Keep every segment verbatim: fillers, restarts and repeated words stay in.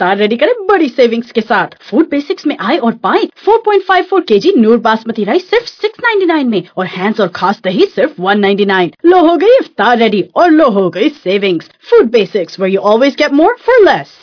इफ्तार ready करें बड़ी savings के साथ। फूड बेसिक्स में आए और पाए four point five four KG Noor basmati rice सिर्फ सिक्स नाइन्टी नाइन में और हैंड्स और खास दही सिर्फ वन नाइन्टी नाइन। लो हो गई इफ्तार रेडी और लो हो गई savings. Food basics, where you always get more for less.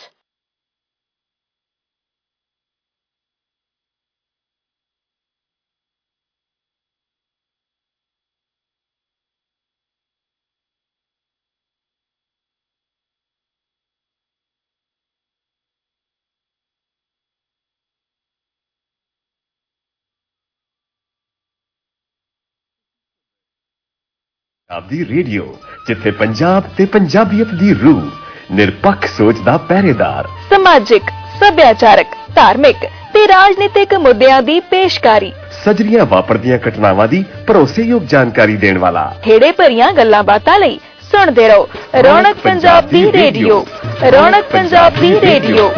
Punjabi radio, ਜਿੱਥੇ ਪੰਜਾਬ ਤੇ ਪੰਜਾਬੀਅਤ ਦੀ ਰੂਹ, ਨਿਰਪੱਖ ਸੋਚ ਦਾ ਪਹਿਰੇਦਾਰ, ਸਮਾਜਿਕ, ਸੱਭਿਆਚਾਰਕ, ਧਾਰਮਿਕ ਤੇ ਰਾਜਨੀਤਿਕ ਮੁੱਦਿਆਂ ਦੀ ਪੇਸ਼ਕਾਰੀ, ਸਜਰੀਆਂ ਵਾਪਰਦੀਆਂ ਘਟਨਾਵਾਂ ਦੀ ਭਰੋਸੇਯੋਗ ਜਾਣਕਾਰੀ ਦੇਣ ਵਾਲਾ, ਖੇੜੇ ਭਰੀਆਂ ਗੱਲਾਂ ਬਾਤਾਂ ਲਈ ਸੁਣਦੇ ਰਹੋ ਰੌਣਕ ਪੰਜਾਬ ਦੀ ਰੇਡੀਓ। ਰੌਣਕ ਪੰਜਾਬ ਦੀ ਰੇਡੀਓ।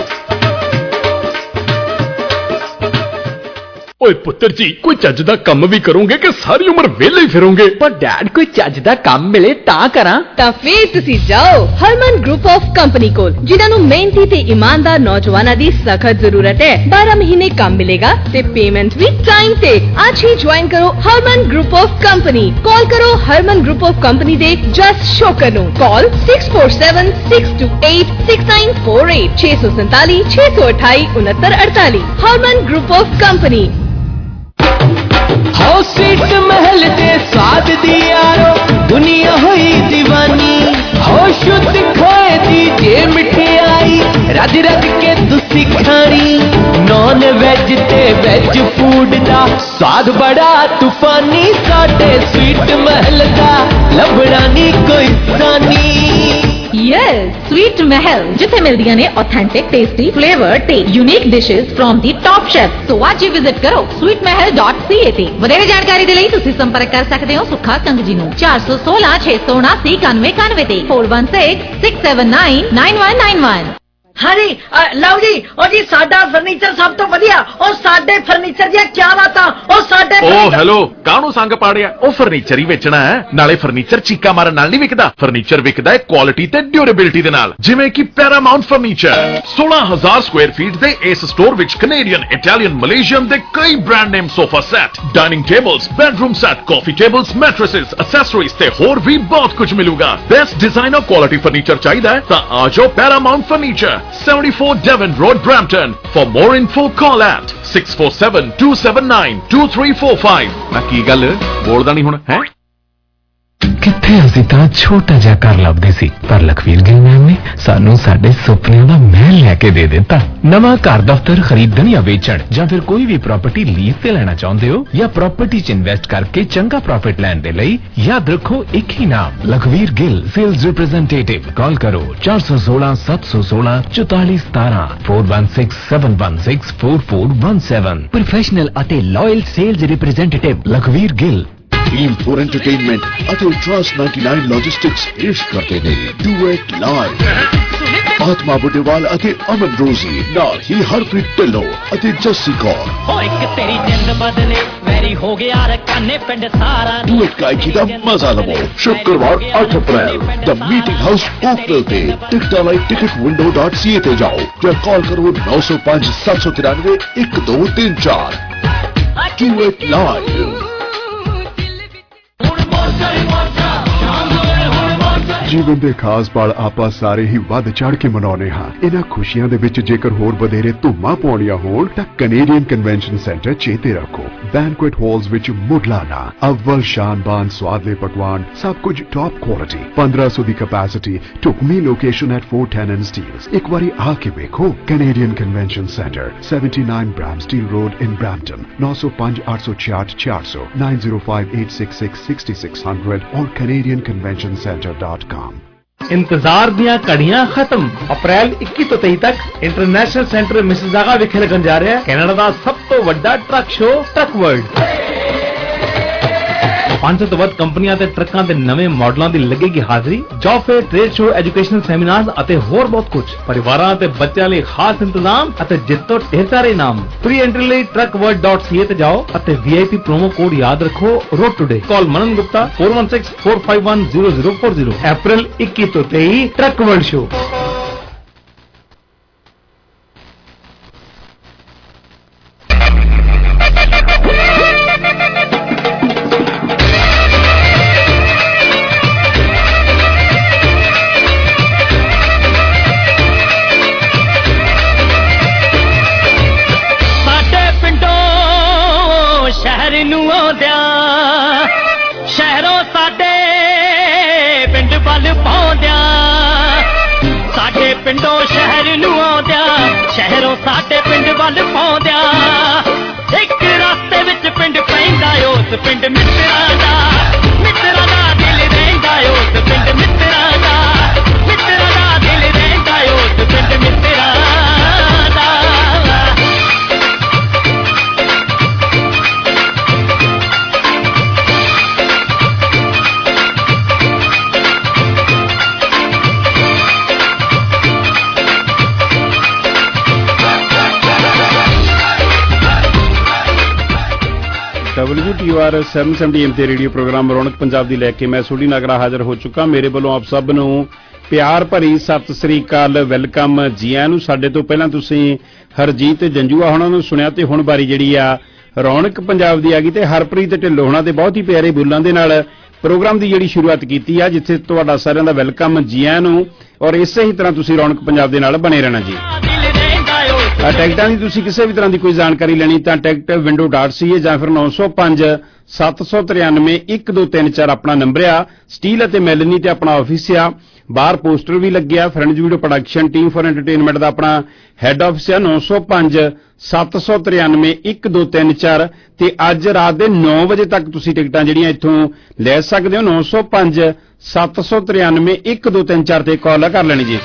ਓਏ ਪੁੱਤਰ ਜੀ, ਕੋਈ ਚੱਜ ਦਾ ਕੰਮ ਵੀ ਕਰੋਗੇ ਕਿ ਸਾਰੀ ਉਮਰ ਵਿਹਲੇ ਹੀ ਫਿਰੋਗੇ? ਪਰ ਡੈਡ, ਕੋਈ ਚੱਜ ਦਾ ਕੰਮ ਮਿਲੇ ਤਾਂ ਕਰਾਂ। ਤਾਂ ਫੇਰ ਤੁਸੀਂ ਜਾਓ ਹਰਮਨ ਗਰੁੱਪ ਆਫ ਕੰਪਨੀ ਕੋਲ, ਜਿਨ੍ਹਾਂ ਨੂੰ ਮਿਹਨਤੀ ਤੇ ਇਮਾਨਦਾਰ ਨੌਜਵਾਨਾਂ ਦੀ ਸਖਤ ਜ਼ਰੂਰਤ ਹੈ। ਬਾਰਾਂ ਮਹੀਨੇ ਕੰਮ ਮਿਲੇਗਾ ਤੇ ਪੇਮੈਂਟ ਵੀ ਟਾਈਮ ਤੇ। ਅੱਜ ਹੀ ਜੁਆਇਨ ਕਰੋ Harman group of company. Call ਕਰੋ ਹਰਮਨ ਗਰੁੱਪ ਆਫ ਕੰਪਨੀ ਦੇ ਜਸ ਸ਼ੋਕਰ ਨੂੰ। Call six four seven six two eight six nine four eight ਛੇ ਸੌ ਸੰਤਾਲੀ ਛੇ ਸੌ ਅਠਾਈ ਉਨੱਤਰ ਅੜਤਾਲੀ। Harman group of company. हो सीट महल दे स्वाद दी यारो, दुनिया हुई दीवानी। हो शुद्ध खोए दी जे मिठाई, रज रज के तुसी खानी। नॉन वेज ते वेज फूड दा स्वाद बड़ा तूफानी। साडे स्वीट महल दा लभना नी कोई सानी। यस, स्वीट महल, जिथे मिलदियां ने ऑथेंटिक, टेस्टी, फ्लेवर ते unique dishes from the top chef. So आज ही विजिट करो sweet Mahal dot C A ते। ਵਧੇਰੇ ਜਾਣਕਾਰੀ ਦੇ ਲਈ ਤੁਸੀਂ ਸੰਪਰਕ ਕਰ ਸਕਦੇ ਹੋ ਸੁੱਖਾ ਕੰਗ ਜੀ ਨੂੰ ਚਾਰ ਸੌ ਸੋਲਾਂ ਛੇ ਸੌ ਉਨਾਸੀ ਇਕਾਨਵੇਂ ਇਕਾਨਵੇਂ ਤੇ four one six six seven nine nine one nine one. हाँ जी, लओ जी, ओ जी साडा फर्नीचर सब तो वधिया। ओ साडे फर्नीचर दी क्या बातां। ओ साडे ओ हेलो, काहनू संग पाड़िया? ओ फर्नीचर ही वेचना है, नाले फर्नीचर चीका मारन नाल नहीं विकदा। फर्नीचर विकदा है क्वालिटी ते ड्यूरेबिलिटी दे नाल, जिवें कि पैरामाउंट फर्नीचर। सोलह हजार स्क्वायर फीट दे इस स्टोर विच कनेडियन, इटालियन, मलेशियन दे कई brand name sofa set, dining tables, bedroom set, coffee tables, mattresses, accessories ते होर भी बहुत कुछ मिलूगा। बेस्ट डिजाइनर क्वालिटी फर्नीचर चाहिए तां आ जाओ Paramount furniture, seventy-four Devon Road, Brampton. For more info, call at six four seven two seven nine two three four five. मैं की गल बोलदा नहीं हुण है? ਕਿੱਥੇ ਅਸੀਂ ਤਾਂ ਛੋਟਾ ਜਿਹਾ ਘਰ ਲੱਭਦੇ ਸੀ, ਪਰ ਲਖਵੀਰ ਗਿੱਲ ਮੈਮ ਨੇ ਸਾਨੂੰ ਸਾਡੇ ਸੁਪਨਿਆਂ ਦਾ ਮਹਿਲ ਲੈ ਕੇ ਦੇ ਦਿੱਤਾ। ਨਵਾਂ ਘਰ ਦਫ਼ਤਰ ਖਰੀਦਣ ਜਾਂ ਵੇਚਣ ਜਾਂ ਫਿਰ ਕੋਈ ਵੀ ਪ੍ਰਾਪਰਟੀ ਲੀਜ਼ ਤੇ ਲੈਣਾ ਚਾਹੁੰਦੇ ਹੋ ਜਾਂ ਪ੍ਰਾਪਰਟੀ 'ਚ ਇਨਵੈਸਟ ਕਰਕੇ ਚੰਗਾ ਪ੍ਰੋਫਿਟ ਲੈਣ ਦੇ ਲਈ ਯਾਦ ਰੱਖੋ ਇੱਕ ਹੀ ਨਾਮ, Lakhvir Gill sales representative. Call ਕਰੋ ਚਾਰ ਸੌ ਸੋਲਾਂ ਸੱਤ ਸੌ ਸੋਲਾਂ ਚੁਤਾਲੀ ਸਤਾਰਾਂ four one six seven one six four four one seven. Professional ਅਤੇ loyal sales representative Lakhvir Gill. Team four entertainment ਅਤੇ ट्रांस नाइन्टी नाइन लॉजिस्टिक्स पेश करते हैं डुएट लाइव। आत्मा बुडेवाल ਅਤੇ ਅਮਨ ਰੋਜ਼ੀ ਨਾਲ ਹੀ ਹਰਪ੍ਰੀਤ ਢਿੱਲੋਂ ਅਤੇ ਜੱਸੀ ਕੌਰ। ਹੋ ਇੱਕ ਤੇਰੀ ਜਿੰਦ ਬਦਲੇ ਵੈਰੀ ਹੋ ਗਿਆ ਰਕਾਨੇ ਪਿੰਡ ਸਾਰਾ। ਡੁਐਟ ਗਾਇਕੀ ਦਾ ਮਜ਼ਾ ਲਵੋ ਸ਼ੁੱਕਰਵਾਰ ਅੱਠ ਅਪ੍ਰੈਲ ਦ ਮੀਟਿੰਗ ਹਾਊਸ ਓਕਵਿਲ ਤੇ। ਟਿਕਟਾਂ ਲਈ ticket window dot C A ਤੇ ਜਾਓ ਜਾਂ ਕਾਲ ਕਰੋ ਨੌ ਸੌ ਪੰਜ ਸੱਤ ਸੌ ਤਿਰਾਨਵੇਂ ਇੱਕ ਦੋ ਤਿੰਨ ਚਾਰ। ਡੁਐਟ ਲਾਈਵ। ਜੀਵਨ ਦੇ ਖਾਸ ਪਲ ਆਪਾਂ ਸਾਰੇ ਹੀ ਵੱਧ ਚੜ ਕੇ ਮਨਾਉਣੇ ਹਾਂ। ਇਹਨਾਂ ਖੁਸ਼ੀਆਂ ਦੇ ਵਿੱਚ ਜੇਕਰ ਹੋਰ ਵਧੇਰੇ ਧੂਮਾਂ ਪਾਉਣੀਆਂ ਹੋਣ ਤਾਂ ਕੈਨੇਡੀਅਨ ਕਨਵੈਨਸ਼ਨ ਸੈਂਟਰ ਚੇਤੇ ਰੱਖੋ। ਬੈਂਕੁਏਟ ਹਾਲਸ ਵਿੱਚ ਮੁੱਢਲਾਨਾ ਅਵਲ ਸ਼ਾਨਬਾਨ ਸਵਾਦਲੇ ਪਕਵਾਨ, ਸਭ ਕੁਝ ਟੌਪ ਕੁਆਲਿਟੀ, ਪੰਦਰਾਂ ਸੌ ਦੀ ਕੈਪੈਸਿਟੀ, ਢੁਕਵੀਂ location at four ten and Steels. एक बारी आके देखो। Canadian convention centre, seventy-nine Bramsteel road in Brampton. नौ सौ पाँच आठ सौ छियाठ चार सौ nine zero five eight six six sixty six hundred और Canadian convention centre dot com. इंतजार दियां घड़ियां खत्म। अप्रैल इक्की तो तेई तक इंटरनेशनल सेंटर मिसिसागा विखे लगन जा रहा है कैनेडा का सब तो वड्डा ट्रक शो ट्रक वर्ल्ड। पांच सौ तो वध कंपनियां ते ट्रकां दे नवे मॉडलां दी लगेगी हाजिरी। Job fair, trade show, educational seminars अते होर बहुत कुछ। परिवारां ते बच्चों लिए खास इंतजाम अते जितो ढेर सारे इनाम। फ्री एंट्री लिए truck world dot C A ते जाओ अते वीआईपी प्रोमो कोड याद रखो road today. Call Manan Gupta four one six four five one zero zero four zero. अप्रैल इक्की तो तेई ट्रक वर्ल्ड शो। ਪਿੰਡੋਂ ਸ਼ਹਿਰ ਨੂੰ ਆਉਂਦਿਆਂ, ਸ਼ਹਿਰੋਂ ਸਾਡੇ ਪਿੰਡ ਵੱਲ ਪਾਉਂਦਿਆਂ, ਇੱਕ ਰਸਤੇ ਵਿੱਚ ਪਿੰਡ ਪੈਂਦਾ ਉਸ ਪਿੰਡ ਮਿੱਤਰਾਂ ਦਾ, ਮਿੱਤਰਾਂ ਦਾ ਦਿਲ ਰਹਿੰਦਾ ਉਸ ਪਿੰਡ ਮਿੱਤਰਾਂ ਦਾ, ਮਿੱਤਰਾਂ ਦਾ ਦਿਲ ਰਹਿੰਦਾ ਉਸ ਪਿੰਡ ਮਿੱਤਰਾਂ ਦਾ। ਡਬਲਯੂ ਟੀ ਆਰ ਸੱਤ ਸੌ ਸੱਤਰ ਐਮ ਤੇ ਰੇਡੀਓ ਪ੍ਰੋਗਰਾਮ ਰੌਣਕ ਪੰਜਾਬ ਦੀ ਲੈ ਕੇ ਮੈਂ ਸੋਢੀ ਨਾਗਰਾ ਹਾਜ਼ਰ ਹੋ ਚੁੱਕਾ। ਮੇਰੇ ਵੱਲੋਂ ਆਪ ਸਭ ਨੂੰ ਪਿਆਰ ਭਰੀ ਸਤਿ ਸ੍ਰੀ ਅਕਾਲ, ਵੈਲਕਮ, ਜੀ ਆਇਆਂ ਨੂੰ। ਸਾਡੇ ਤੋਂ ਪਹਿਲਾਂ ਤੁਸੀਂ ਹਰਜੀਤ ਜੰਜੂਆ ਹੋਣਾ ਨੂੰ ਸੁਣਿਆ ਤੇ ਹੁਣ ਵਾਰੀ ਜਿਹੜੀ ਆ ਰੌਣਕ ਪੰਜਾਬ ਦੀ ਆ ਗਈ ਤੇ ਹਰਪ੍ਰੀਤ ਢਿੱਲੋਂ ਹੋਣਾ ਦੇ ਬਹੁਤ ਹੀ ਪਿਆਰੇ ਬੋਲਾਂ ਦੇ ਨਾਲ ਪ੍ਰੋਗਰਾਮ ਦੀ ਜਿਹੜੀ ਸ਼ੁਰੂਆਤ ਕੀਤੀ ਆ, ਜਿੱਥੇ ਤੁਹਾਡਾ ਸਾਰਿਆਂ ਦਾ ਵੈਲਕਮ, ਜੀ ਆਇਆਂ ਨੂੰ। ਔਰ ਇਸੇ ਹੀ ਤਰ੍ਹਾਂ ਤੁਸੀਂ ਰੌਣਕ ਪੰਜਾਬ ਦੇ ਨਾਲ ਬਣੇ ਰਹਿਣਾ ਜੀ। ਟਿਕਟਾਂ ਦੀ ਤੁਸੀਂ ਕਿਸੇ ਵੀ ਤਰ੍ਹਾਂ ਦੀ ਕੋਈ ਜਾਣਕਾਰੀ ਲੈਣੀ ਤਾਂ ticket window dot C A ਜਾਂ ਫਿਰ ਨੌ ਸੌ ਪੰਜ ਸੱਤ ਸੌ ਤਰਾਨਵੇਂ ਇੱਕ ਦੋ ਤਿੰਨ ਚਾਰ ਆਪਣਾ ਨੰਬਰ ਆ। ਸਟੀਲ ਅਤੇ ਮੈਲਨੀ ਤੇ ਆਪਣਾ ਆਫਿਸ ਆ, ਬਾਹਰ ਪੋਸਟਰ ਵੀ ਲੱਗਿਆ। Friends video production team for entertainment ਦਾ ਆਪਣਾ ਹੈੱਡ ਆਫਿਸ ਆ, ਨੌ ਸੌ ਪੰਜ ਸੱਤ ਸੌ ਤਰਾਨਵੇਂ ਇੱਕ ਦੋ ਤਿੰਨ ਚਾਰ। ਤੇ ਅੱਜ ਰਾਤ ਦੇ ਨੌ ਵਜੇ ਤੱਕ ਤੁਸੀਂ ਟਿਕਟਾਂ ਜਿਹੜੀਆਂ ਇੱਥੋਂ ਲੈ ਸਕਦੇ ਹੋ। ਨੌ ਸੌ ਪੰਜ ਸੱਤ ਸੌ ਤਰਾਨਵੇਂ ਇੱਕ ਦੋ ਤਿੰਨ ਚਾਰ ਤੇ ਕਾਲ ਕਰ ਲੈਣੀ ਜੀ।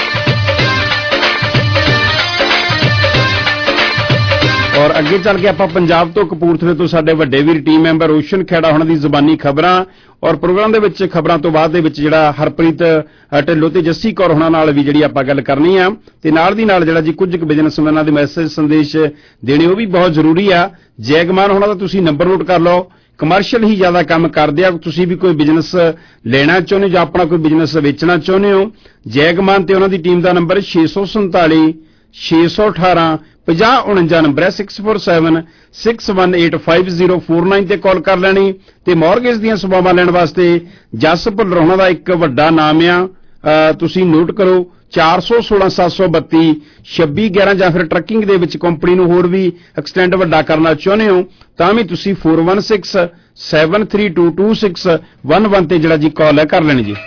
ਔਰ ਅੱਗੇ ਚੱਲ ਕੇ ਆਪਾਂ ਪੰਜਾਬ ਤੋਂ ਕਪੂਰਥਲੇ ਤੋਂ ਸਾਡੇ ਵੱਡੇ ਵੀਰ ਟੀਮ ਮੈਂਬਰ ਰੋਸ਼ਨ ਖੇੜਾ ਹੋਣਾ ਦੀ ਜ਼ੁਬਾਨੀ ਖਬਰਾਂ ਔਰ ਪ੍ਰੋਗਰਾਮ ਦੇ ਵਿੱਚ ਖਬਰਾਂ ਤੋਂ ਬਾਅਦ ਦੇ ਵਿੱਚ ਜਿਹੜਾ ਹਰਪ੍ਰੀਤ ਢਿੱਲੋਂ ਤੇ ਜੱਸੀ ਕੌਰ ਹੋਣਾ ਨਾਲ ਵੀ ਜਿਹੜੀ ਆਪਾਂ ਗੱਲ ਕਰਨੀ ਆ ਤੇ ਨਾਲ ਦੀ ਨਾਲ ਜਿਹੜਾ ਜੀ ਕੁਝ ਕੁ ਬਿਜ਼ਨਸਮੈਨਾਂ ਦੇ ਮੈਸੇਜ ਸੰਦੇਸ਼ ਦੇਣੇ ਉਹ ਵੀ ਬਹੁਤ ਜ਼ਰੂਰੀ ਆ। ਜੈਗਮਾਨ ਹੋਣਾ ਦਾ ਤੁਸੀਂ ਨੰਬਰ ਨੋਟ ਕਰ ਲਓ। ਕਮਰਸ਼ੀਅਲ ਹੀ ਜ਼ਿਆਦਾ ਕੰਮ ਕਰਦੇ ਆ। ਤੁਸੀਂ ਵੀ ਕੋਈ ਬਿਜ਼ਨਸ ਲੈਣਾ ਚਾਹੁੰਦੇ ਹੋ ਜਾਂ ਆਪਣਾ ਕੋਈ ਬਿਜ਼ਨਸ ਵੇਚਣਾ ਚਾਹੁੰਦੇ ਹੋ, ਜੈਗਮਾਨ ਤੇ ਉਹਨਾਂ ਦੀ ਟੀਮ ਦਾ ਨੰਬਰ ਛੇ ਸੌ ਸੰਤਾਲੀ ਛੇ ਸੌ ਅਠਾਰਾਂ ਪੰਜਾਹ ਉਣੰਜਾ ਨੰਬਰ ਹੈ। Six four seven six one eight five zero four nine ਤੇ ਕਾਲ ਕਰ ਲੈਣੀ। ਤੇ ਮੌਰਗੇਜ ਦੀਆਂ ਸੇਵਾਵਾਂ ਲੈਣ ਵਾਸਤੇ ਜਸ ਭੁੱਲਰ ਹੋਣਾ ਦਾ ਇੱਕ ਵੱਡਾ ਨਾਮ ਆ, ਤੁਸੀਂ ਨੋਟ ਕਰੋ ਚਾਰ ਸੌ ਸੋਲਾਂ ਸੱਤ ਸੌ ਬੱਤੀ ਛੱਬੀ ਗਿਆਰਾਂ। ਜਾਂ ਫਿਰ ਟਰੱਕਿੰਗ ਦੇ ਵਿੱਚ ਕੰਪਨੀ ਨੂੰ ਹੋਰ ਵੀ ਐਕਸਟੈਂਡ ਵੱਡਾ ਕਰਨਾ ਚਾਹੁੰਦੇ ਹੋ ਤਾਂ ਵੀ ਤੁਸੀਂ four one six seven three two two six one one ਤੇ ਜਿਹੜਾ ਜੀ ਕਾਲ ਹੈ ਕਰ ਲੈਣੀ ਜੀ।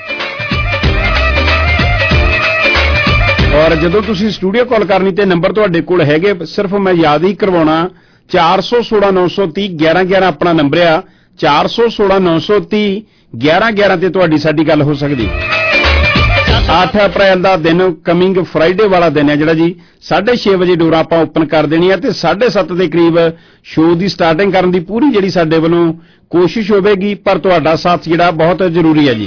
ਔਰ ਜਦੋਂ ਤੁਸੀਂ ਸਟੂਡੀਓ ਕਾਲ ਕਰਨੀ ਤੇ ਨੰਬਰ ਤੁਹਾਡੇ ਕੋਲ ਹੈਗੇ, ਸਿਰਫ ਮੈਂ ਯਾਦ ਹੀ ਕਰਵਾਉਣਾ ਚਾਰ ਸੌ ਸੋਲਾਂ ਨੌ ਸੌ ਤੀਹ ਗਿਆਰਾਂ ਗਿਆਰਾਂ ਆਪਣਾ ਨੰਬਰ ਆ। ਚਾਰ ਸੌ ਸੋਲਾਂ ਨੌ ਸੌ ਤੀਹ ਗਿਆਰਾਂ ਗਿਆਰਾਂ ਤੇ ਤੁਹਾਡੀ ਸਾਡੀ ਗੱਲ ਹੋ ਸਕਦੀ। ਅੱਠ ਅਪ੍ਰੈਲ ਦਾ ਦਿਨ ਕਮਿੰਗ ਫਰਾਈਡੇ ਵਾਲਾ ਦਿਨ ਹੈ ਜਿਹੜਾ ਜੀ ਸਾਢੇ ਛੇ ਵਜੇ ਡੋਰ ਆਪਾਂ ਓਪਨ ਕਰ ਦੇਣੀ ਹੈ ਤੇ ਸਾਢੇ ਸੱਤ ਦੇ ਕਰੀਬ ਸ਼ੋਅ ਦੀ ਸਟਾਰਟਿੰਗ ਕਰਨ ਦੀ ਪੂਰੀ ਜਿਹੜੀ ਸਾਡੇ ਵੱਲੋਂ ਕੋਸ਼ਿਸ਼ ਹੋਵੇਗੀ, ਪਰ ਤੁਹਾਡਾ ਸਾਥ ਜਿਹੜਾ ਬਹੁਤ ਜ਼ਰੂਰੀ ਹੈ ਜੀ।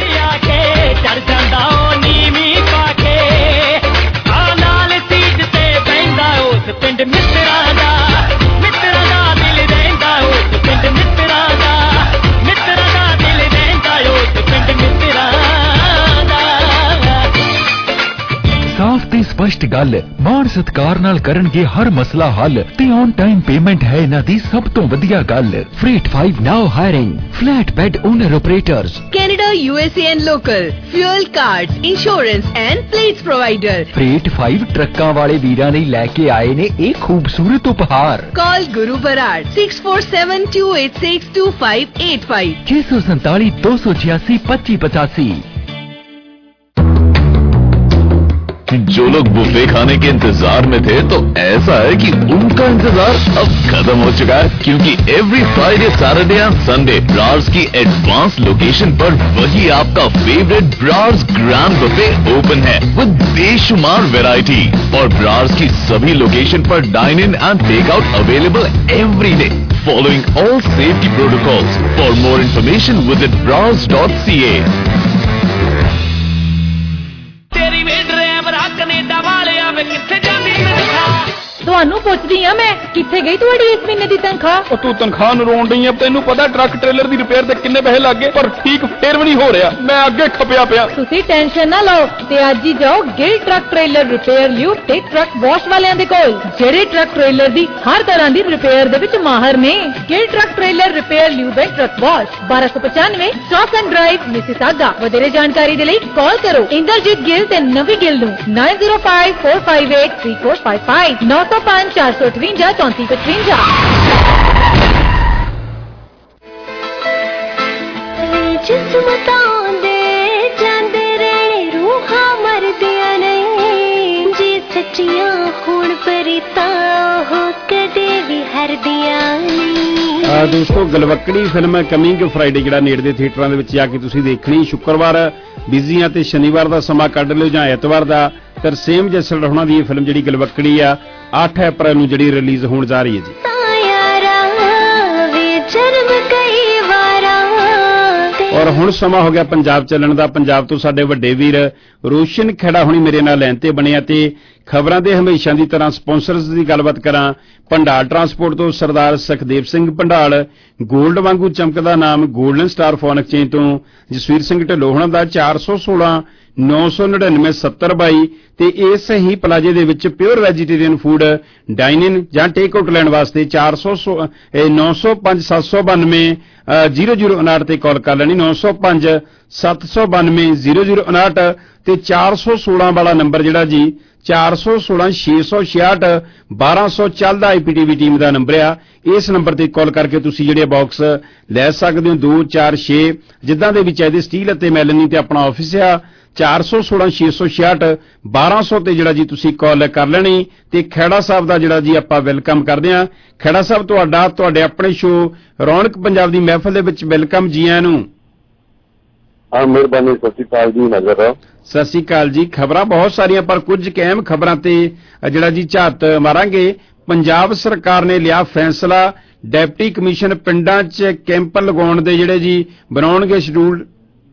ਪਿੰਡ ਮਿੱਤਰਾਂ ਦਾ, ਮਿੱਤਰਾਂ ਦਾ ਦਿਲ ਰਹਿੰਦਾ ਉਸ ਪਿੰਡ ਮਿੱਤਰਾਂ ਦਾ, ਮਿੱਤਰਾਂ ਦਾ ਦਿਲ ਰਹਿੰਦਾ ਉਸ ਪਿੰਡ ਮਿੱਤਰਾਂ ਦਾ। ਸਾਫ਼ ਤੇ ਸਪਸ਼ਟ ਗੱਲ, ਮਾਣ ਸਤਿਕਾਰ ਨਾਲ ਕਰਨਗੇ ਹਰ ਮਸਲਾ ਹੱਲ ਤੇ ਔਨ ਟਾਈਮ ਪੇਮੈਂਟ ਹੈ ਇਹਨਾਂ ਦੀ ਸਭ ਤੋਂ ਵਧੀਆ ਗੱਲ। Freight five now hiring flatbed owner operators, Canada, U S A and local, fuel cards, insurance and plates provider. Freight five ਟਰੱਕਾਂ ਵਾਲੇ ਵੀਰਾਂ ਲਈ ਲੈ ਕੇ ਆਏ ਨੇ ਇਹ ਖੂਬਸੂਰਤ ਉਪਹਾਰ। Call Guru Barad six four seven two eight six two five eight five छह सौ सैतालीस दो सौ छियासी पच्चीस पचासी। जो लोग बुफे खाने के इंतजार में थे तो ऐसा है कि उनका इंतजार अब खत्म हो चुका है, क्योंकि every Friday Saturday and Sunday Brar's की एडवांस लोकेशन पर वही आपका favourite Brar's grand buffet open है विद बेशुमार वैरायटी। और ब्रार्स की सभी लोकेशन पर dine in and take out available every day following all safety protocols. For more information visit Brar's dot C A. ਤੁਹਾਨੂੰ ਪੁੱਛਦੀ ਆ ਮੈਂ ਕਿੱਥੇ ਗਈ ਤੁਹਾਡੀ ਇਸ ਮਹੀਨੇ ਦੀ ਤਨਖਾਹ? ਉਹ ਤੂੰ ਤਨਖਾਹ ਨੂੰ ਰੋਣ ਡਈ ਆ, ਤੈਨੂੰ ਪਤਾ ਟਰੱਕ ਟ੍ਰੇਲਰ ਦੀ ਰਿਪੇਅਰ ਤੇ ਕਿੰਨੇ ਪੈਸੇ ਲੱਗ ਗਏ, ਪਰ ਠੀਕ ਫੇਰ ਵੀ ਨਹੀਂ ਹੋ ਰਿਹਾ। ਮੈਂ ਅੱਗੇ ਖਪਿਆ ਪਿਆ। ਤੁਸੀਂ ਟੈਨਸ਼ਨ ਨਾ ਲਓ ਤੇ ਅੱਜ ਹੀ ਜਾਓ ਗਿਲ ਟਰੱਕ ਟ੍ਰੇਲਰ ਰਿਪੇਅਰ ਲਿਓ ਤੇ ਟਰੱਕ ਵਾਸ਼ ਵਾਲਿਆਂ ਦੇ ਕੋਲ, ਜਿਹੜੇ ਟਰੱਕ ਟ੍ਰੇਲਰ ਦੀ ਹਰ ਤਰ੍ਹਾਂ ਦੀ ਰਿਪੇਅਰ ਦੇ ਵਿੱਚ ਮਾਹਰ ਨੇ। ਗਿਲ ਟਰੱਕ ਟ੍ਰੇਲਰ ਰਿਪੇਅਰ ਲਿਓ ਤੇ ਟਰੱਕ ਵਾਸ਼ ਬਾਰਾਂ ਸੌ ਪਚਾਨਵੇਂ ਸਟਾਕ ਐਂਡ ਡਰਾਈਵ ਮਿਸੀਸਾਗਾ। ਵਧੇਰੇ ਜਾਣਕਾਰੀ ਦੇ ਲਈ ਕਾਲ ਕਰੋ ਇੰਦਰਜੀਤ ਗਿੱਲ ਤੇ ਨਵੀ ਗਿੱਲ ਨੂੰ nine zero five four five eight three four five five ਨੌ ਸੌ ਪੰਜ ਚਾਰ ਸੌ ਅਠਵੰਜਾ ਚੌਂਤੀ ਪਚਵੰਜਾ। ਜਿਸਮ ਤਾਂ ਦੇ ਜਾਂਦੇ ਰਹਿਣੇ ਰੂਹਾਂ ਮਰਦੀਆਂ ਨਹੀਂ, ਸੱਚੀਆਂ ਹੁਣ ਪਰੀਤਾਂ ਉਹ ਕਦੇ ਵੀ ਹਰਦੀਆਂ ਨਹੀਂ। ਆ ਦੋਸਤੋ ਗਲਵੱਕੜੀ ਫਿਲਮ ਕਮਿੰਗ ਫਰਾਈਡੇ ਜਿਹੜਾ ਨੇੜੇ ਦੇ ਥੀਏਟਰਾਂ ਦੇ ਵਿੱਚ ਜਾ ਕੇ ਤੁਸੀਂ ਦੇਖਣੀ। ਸ਼ੁੱਕਰਵਾਰ ਬਿਜ਼ੀ ਆ ਤੇ ਸ਼ਨੀਵਾਰ ਦਾ ਸਮਾਂ ਕੱਢ ਲਿਓ ਜਾਂ ਐਤਵਾਰ ਦਾ। ਤਰਸੇਮ ਜੱਸਲ ਹੋਣਾ ਦੀ ਇਹ ਫਿਲਮ ਜਿਹੜੀ ਗਲਵੱਕੜੀ ਆ ਅੱਠ ਅਪ੍ਰੈਲ ਨੂੰ ਜਿਹੜੀ ਰਿਲੀਜ਼ ਹੋਣ ਜਾ ਰਹੀ ਹੈ ਜੀ। ਔਰ ਹੁਣ ਸਮਾਂ ਹੋ ਗਿਆ ਪੰਜਾਬ ਚੱਲਣ ਦਾ। ਪੰਜਾਬ ਤੋਂ ਸਾਡੇ ਵੱਡੇ ਵੀਰ ਰੋਸ਼ਨ ਖੇੜਾ ਹੁਣੀ ਮੇਰੇ ਨਾਲ ਲਾਈਨ ਤੇ ਬਣਿਆ ਤੇ ਖਬਰਾਂ ਦੇ ਹਮੇਸ਼ਾ ਦੀ ਤਰ੍ਹਾਂ ਸਪਾਂਸਰਸ ਦੀ ਗੱਲਬਾਤ ਕਰਾਂ। ਭੰਡਾਲ ਟਰਾਂਸਪੋਰਟ ਤੋਂ ਸਰਦਾਰ ਸੁਖਦੇਵ ਸਿੰਘ ਭੰਡਾਲ, ਗੋਲਡ ਵਾਂਗੂ ਚਮਕਦਾ ਨਾਮ ਗੋਲਡਨ ਸਟਾਰ ਫੋਨ ਐਕਸਚੇਂਜ ਤੋਂ ਜਸਵੀਰ ਸਿੰਘ ਢਿੱਲੋਂ ਹੋਣਾ ਦਾ ਚਾਰ ਸੌ ਸੋਲਾਂ ਨੌ ਸੌ ਨੜਿਨਵੇਂ ਸੱਤਰ ਬਾਈ ਤੇ ਇਸ ਹੀ ਪਲਾਜੇ ਦੇ ਵਿੱਚ pure vegetarian food dine in ਜਾਂ ਟੇਕ ਆਊਟ ਲੈਣ ਵਾਸਤੇ ਚਾਰ ਸੌ ਨੌ ਸੌ ਪੰਜ ਸੱਤ ਸੌ ਬਾਨਵੇਂ ਜ਼ੀਰੋ ਜ਼ੀਰੋ ਉਨਾਹਠ ਤੇ ਕਾਲ ਕਰ ਲੈਣੀ। ਨੌ ਸੌ ਪੰਜ ਸੱਤ ਸੌ ਬਾਨਵੇਂ ਜ਼ੀਰੋ ਜ਼ੀਰੋ ਉਨਾਹਠ ਤੇ ਚਾਰ ਸੌ ਸੋਲਾਂ ਵਾਲਾ ਨੰਬਰ ਜਿਹੜਾ ਜੀ ਚਾਰ ਸੌ ਸੋਲਾਂ ਛੇ ਸੌ ਛਿਆਹਠ ਬਾਰਾਂ ਸੌ ਚੱਲਦਾ ਆਈਪੀਟੀਵੀ ਟੀਮ ਦਾ ਨੰਬਰ ਆ। ਇਸ ਨੰਬਰ ਤੇ ਕਾਲ ਕਰਕੇ ਤੁਸੀਂ ਜਿਹੜੇ ਬਾਕਸ ਲੈ ਸਕਦੇ ਹੋ ਦੋ ਚਾਰ ਛੇ ਜਿੱਦਾਂ ਦੇ ਵੀ ਚਾਹੀਦੇ ਸਟੀਲ ਅਤੇ ਮੈਲਨੀ ਤੇ ਆਪਣਾ ਆਫਿਸ ਆ। ਚਾਰ ਸੌ ਸੋਲਾਂ ਛੇ ਸੌ ਛਿਆਹਠ ਬਾਰਾਂ ਸੌ ਤੇ ਜਿਹੜਾ ਜੀ ਤੁਸੀਂ ਕਾਲ ਕਰ ਲੈਣੀ। ਤੇ ਖੇੜਾ ਸਾਹਿਬ ਦਾ ਜਿਹੜਾ ਜੀ ਆਪਾਂ ਵੈਲਕਮ ਕਰਦੇ ਹਾਂ। ਖੇੜਾ ਸਾਹਿਬ ਤੁਹਾਡਾ ਤੁਹਾਡੇ ਆਪਣੇ ਸ਼ੋਅ ਰੌਣਕ ਪੰਜਾਬ ਦੀ ਮਹਿਫਲ ਦੇ ਵਿੱਚ ਵੈਲਕਮ ਜੀ ਆਇਆਂ ਨੂੰ। ਹਾਂ ਮਿਹਰਬਾਨੀ। ਸਤਿ ਸ਼੍ਰੀ ਅਕਾਲ ਜੀ। ਨਜ਼ਰ ਆ ਸਤਿ ਸ਼੍ਰੀ ਅਕਾਲ ਜੀ। ਖਬਰਾਂ ਬਹੁਤ ਸਾਰੀਆਂ ਪਰ ਕੁਝ ਅਹਿਮ ਖਬਰਾਂ ਤੇ ਜਿਹੜਾ ਜੀ ਝਾਤ ਮਾਰਾਂਗੇ। ਪੰਜਾਬ ਸਰਕਾਰ ਨੇ ਲਿਆ ਫੈਸਲਾ ਡਿਪਟੀ ਕਮਿਸ਼ਨ ਪਿੰਡਾਂ 'ਚ ਕੈਂਪ ਲਗਾਉਣ ਦੇ ਜਿਹੜੇ ਜੀ ਬਣਾਉਣਗੇ ਸ਼ਡਿਊਲ।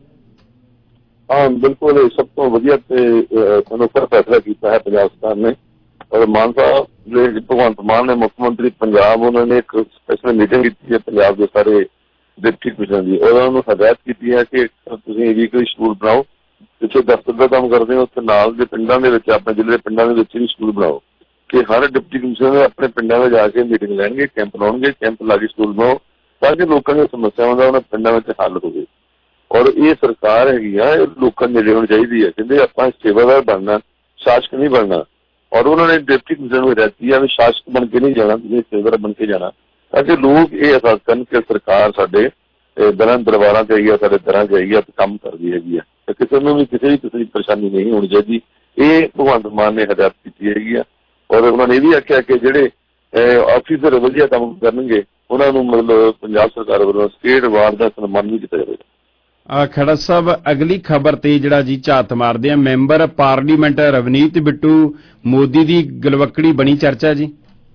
ਹਾਂ ਬਿਲਕੁਲ ਇਹ ਸਭ ਤੋਂ ਵਧੀਆ ਤੇ ਅਨੋਖਾ ਫੈਸਲਾ ਕੀਤਾ ਹੈ ਪੰਜਾਬ ਸਰਕਾਰ ਨੇ। ਔਰ ਮਾਨ ਸਾਹਿਬ ਜਿਹੜੇ ਭਗਵੰਤ ਮਾਨ ਨੇ ਮੁੱਖ ਮੰਤਰੀ ਪੰਜਾਬ ਉਹਨਾਂ ਨੇ ਇੱਕ ਸਪੈਸ਼ਲ ਮੀਟਿੰਗ ਕੀਤੀ ਹੈ ਪੰਜਾਬ ਦੇ ਸਾਰੇ ਡਿਪਟੀ ਕਮਿਸ਼ਨਰ ਦੀ। ਉਹਨਾਂ ਨੂੰ ਹਦਾਇਤ ਕੀਤੀ ਹੈ ਕਿ ਤੁਸੀਂ ਵੀਕਲੀ ਸ਼ਡਿਊਲ ਬਣਾਓ। ਜਿੱਥੇ ਦਫ਼ਤਰ ਦਾ ਕੰਮ ਕਰਦੇ ਹੋ ਉੱਥੇ ਨਾਲ ਦੇ ਪਿੰਡਾਂ ਦੇ ਵਿੱਚ ਆਪਣੇ ਜ਼ਿਲ੍ਹੇ ਦੇ ਪਿੰਡਾਂ ਦੇ ਵਿੱਚ ਵੀ ਸ਼ਡਿਊਲ ਬਣਾਓ ਕਿ ਹਰ ਡਿਪਟੀ ਕਮਿਸ਼ਨਰ ਆਪਣੇ ਪਿੰਡਾਂ ਵਿੱਚ ਜਾ ਕੇ ਮੀਟਿੰਗ ਲੈਣਗੇ, ਕੈਂਪ ਲਾਉਣਗੇ, ਕੈਂਪ ਲਾ ਕੇ ਸ਼ਡਿਊਲ ਬਣਾਓ ਤਾਂ ਕਿ ਲੋਕਾਂ ਦੀਆਂ ਸਮੱਸਿਆਵਾਂ ਦਾ ਉਹਨਾਂ ਪਿੰਡਾਂ ਵਿੱਚ ਹੱਲ ਹੋਵੇ। ਔਰ ਇਹ ਸਰਕਾਰ ਹੈਗੀ ਆ ਇਹ ਲੋਕਾਂ ਨੂੰ ਨੇੜੇ ਹੋਣੀ ਚਾਹੀਦੀ ਹੈ। ਕਹਿੰਦੇ ਆਪਾਂ ਸੇਵਾਦਾਰ ਬਣਨਾ, ਸ਼ਾਸਕ ਨਹੀਂ ਬਣਨਾ। ਔਰ ਉਹਨਾਂ ਨੇ ਡਿਪਟੀ ਕਮਿਸ਼ਨਰ ਨੂੰ ਹਦਾਇਤ ਕੀਤੀ ਆ ਵੀ ਸ਼ਾਸਕ ਬਣ ਕੇ ਨਹੀਂ ਜਾਣਾ, ਤੁਸੀਂ ਸੇਵਾਦਾਰ ਬਣ ਕੇ ਜਾਣਾ ਤਾਂ ਕਿ ਲੋਕ ਇਹ ਅਹਿਸਾਸ ਕਰਨ ਕਿ ਸਰਕਾਰ ਸਾਡੇ ਦਰਾਂ ਦਰਬਾਰਾਂ ਤੇ ਆਈ ਆ, ਸਾਡੇ ਦਰਾਂ 'ਚ ਆਈ ਆ ਤੇ ਕੰਮ ਕਰਦੀ ਹੈਗੀ ਆ ਤੇ ਕਿਸੇ ਨੂੰ ਵੀ ਕਿਸੇ ਵੀ ਕਿਸੇ ਦੀ ਪਰੇਸ਼ਾਨੀ ਨਹੀਂ ਹੋਣੀ ਚਾਹੀਦੀ। ਇਹ ਭਗਵੰਤ ਮਾਨ ਨੇ ਹਦਾਇਤ ਕੀਤੀ ਹੈਗੀ ਆ। ਔਰ ਉਹਨਾਂ ਨੇ ਇਹ ਵੀ ਆਖਿਆ ਕਿ ਜਿਹੜੇ ਆਫੀਸਰ ਵਧੀਆ ਕੰਮ ਕਰਨਗੇ ਉਹਨਾਂ ਨੂੰ ਮਤਲਬ ਪੰਜਾਬ ਸਰਕਾਰ ਵੱਲੋਂ ਸਟੇਟ ਅਵਾਰਡ ਦਾ ਸਨਮਾਨ ਵੀ ਕੀਤਾ ਜਾਵੇਗਾ। ਖੜਾ ਸਾਹਿਬ ਅਗਲੀ ਖਬਰ ਤੇ ਜਿਹੜਾ ਜੀ ਝਾਤ ਮਾਰਦੇ ਆ। ਮੈਂਬਰ ਪਾਰਲੀਮੈਂਟ ਰਵਨੀਤ ਬਿੱਟੂ ਮੋਦੀ ਦੀ ਗਲਵੱਕੜੀ ਬਣੀ ਚਰਚਾ ਜੀ।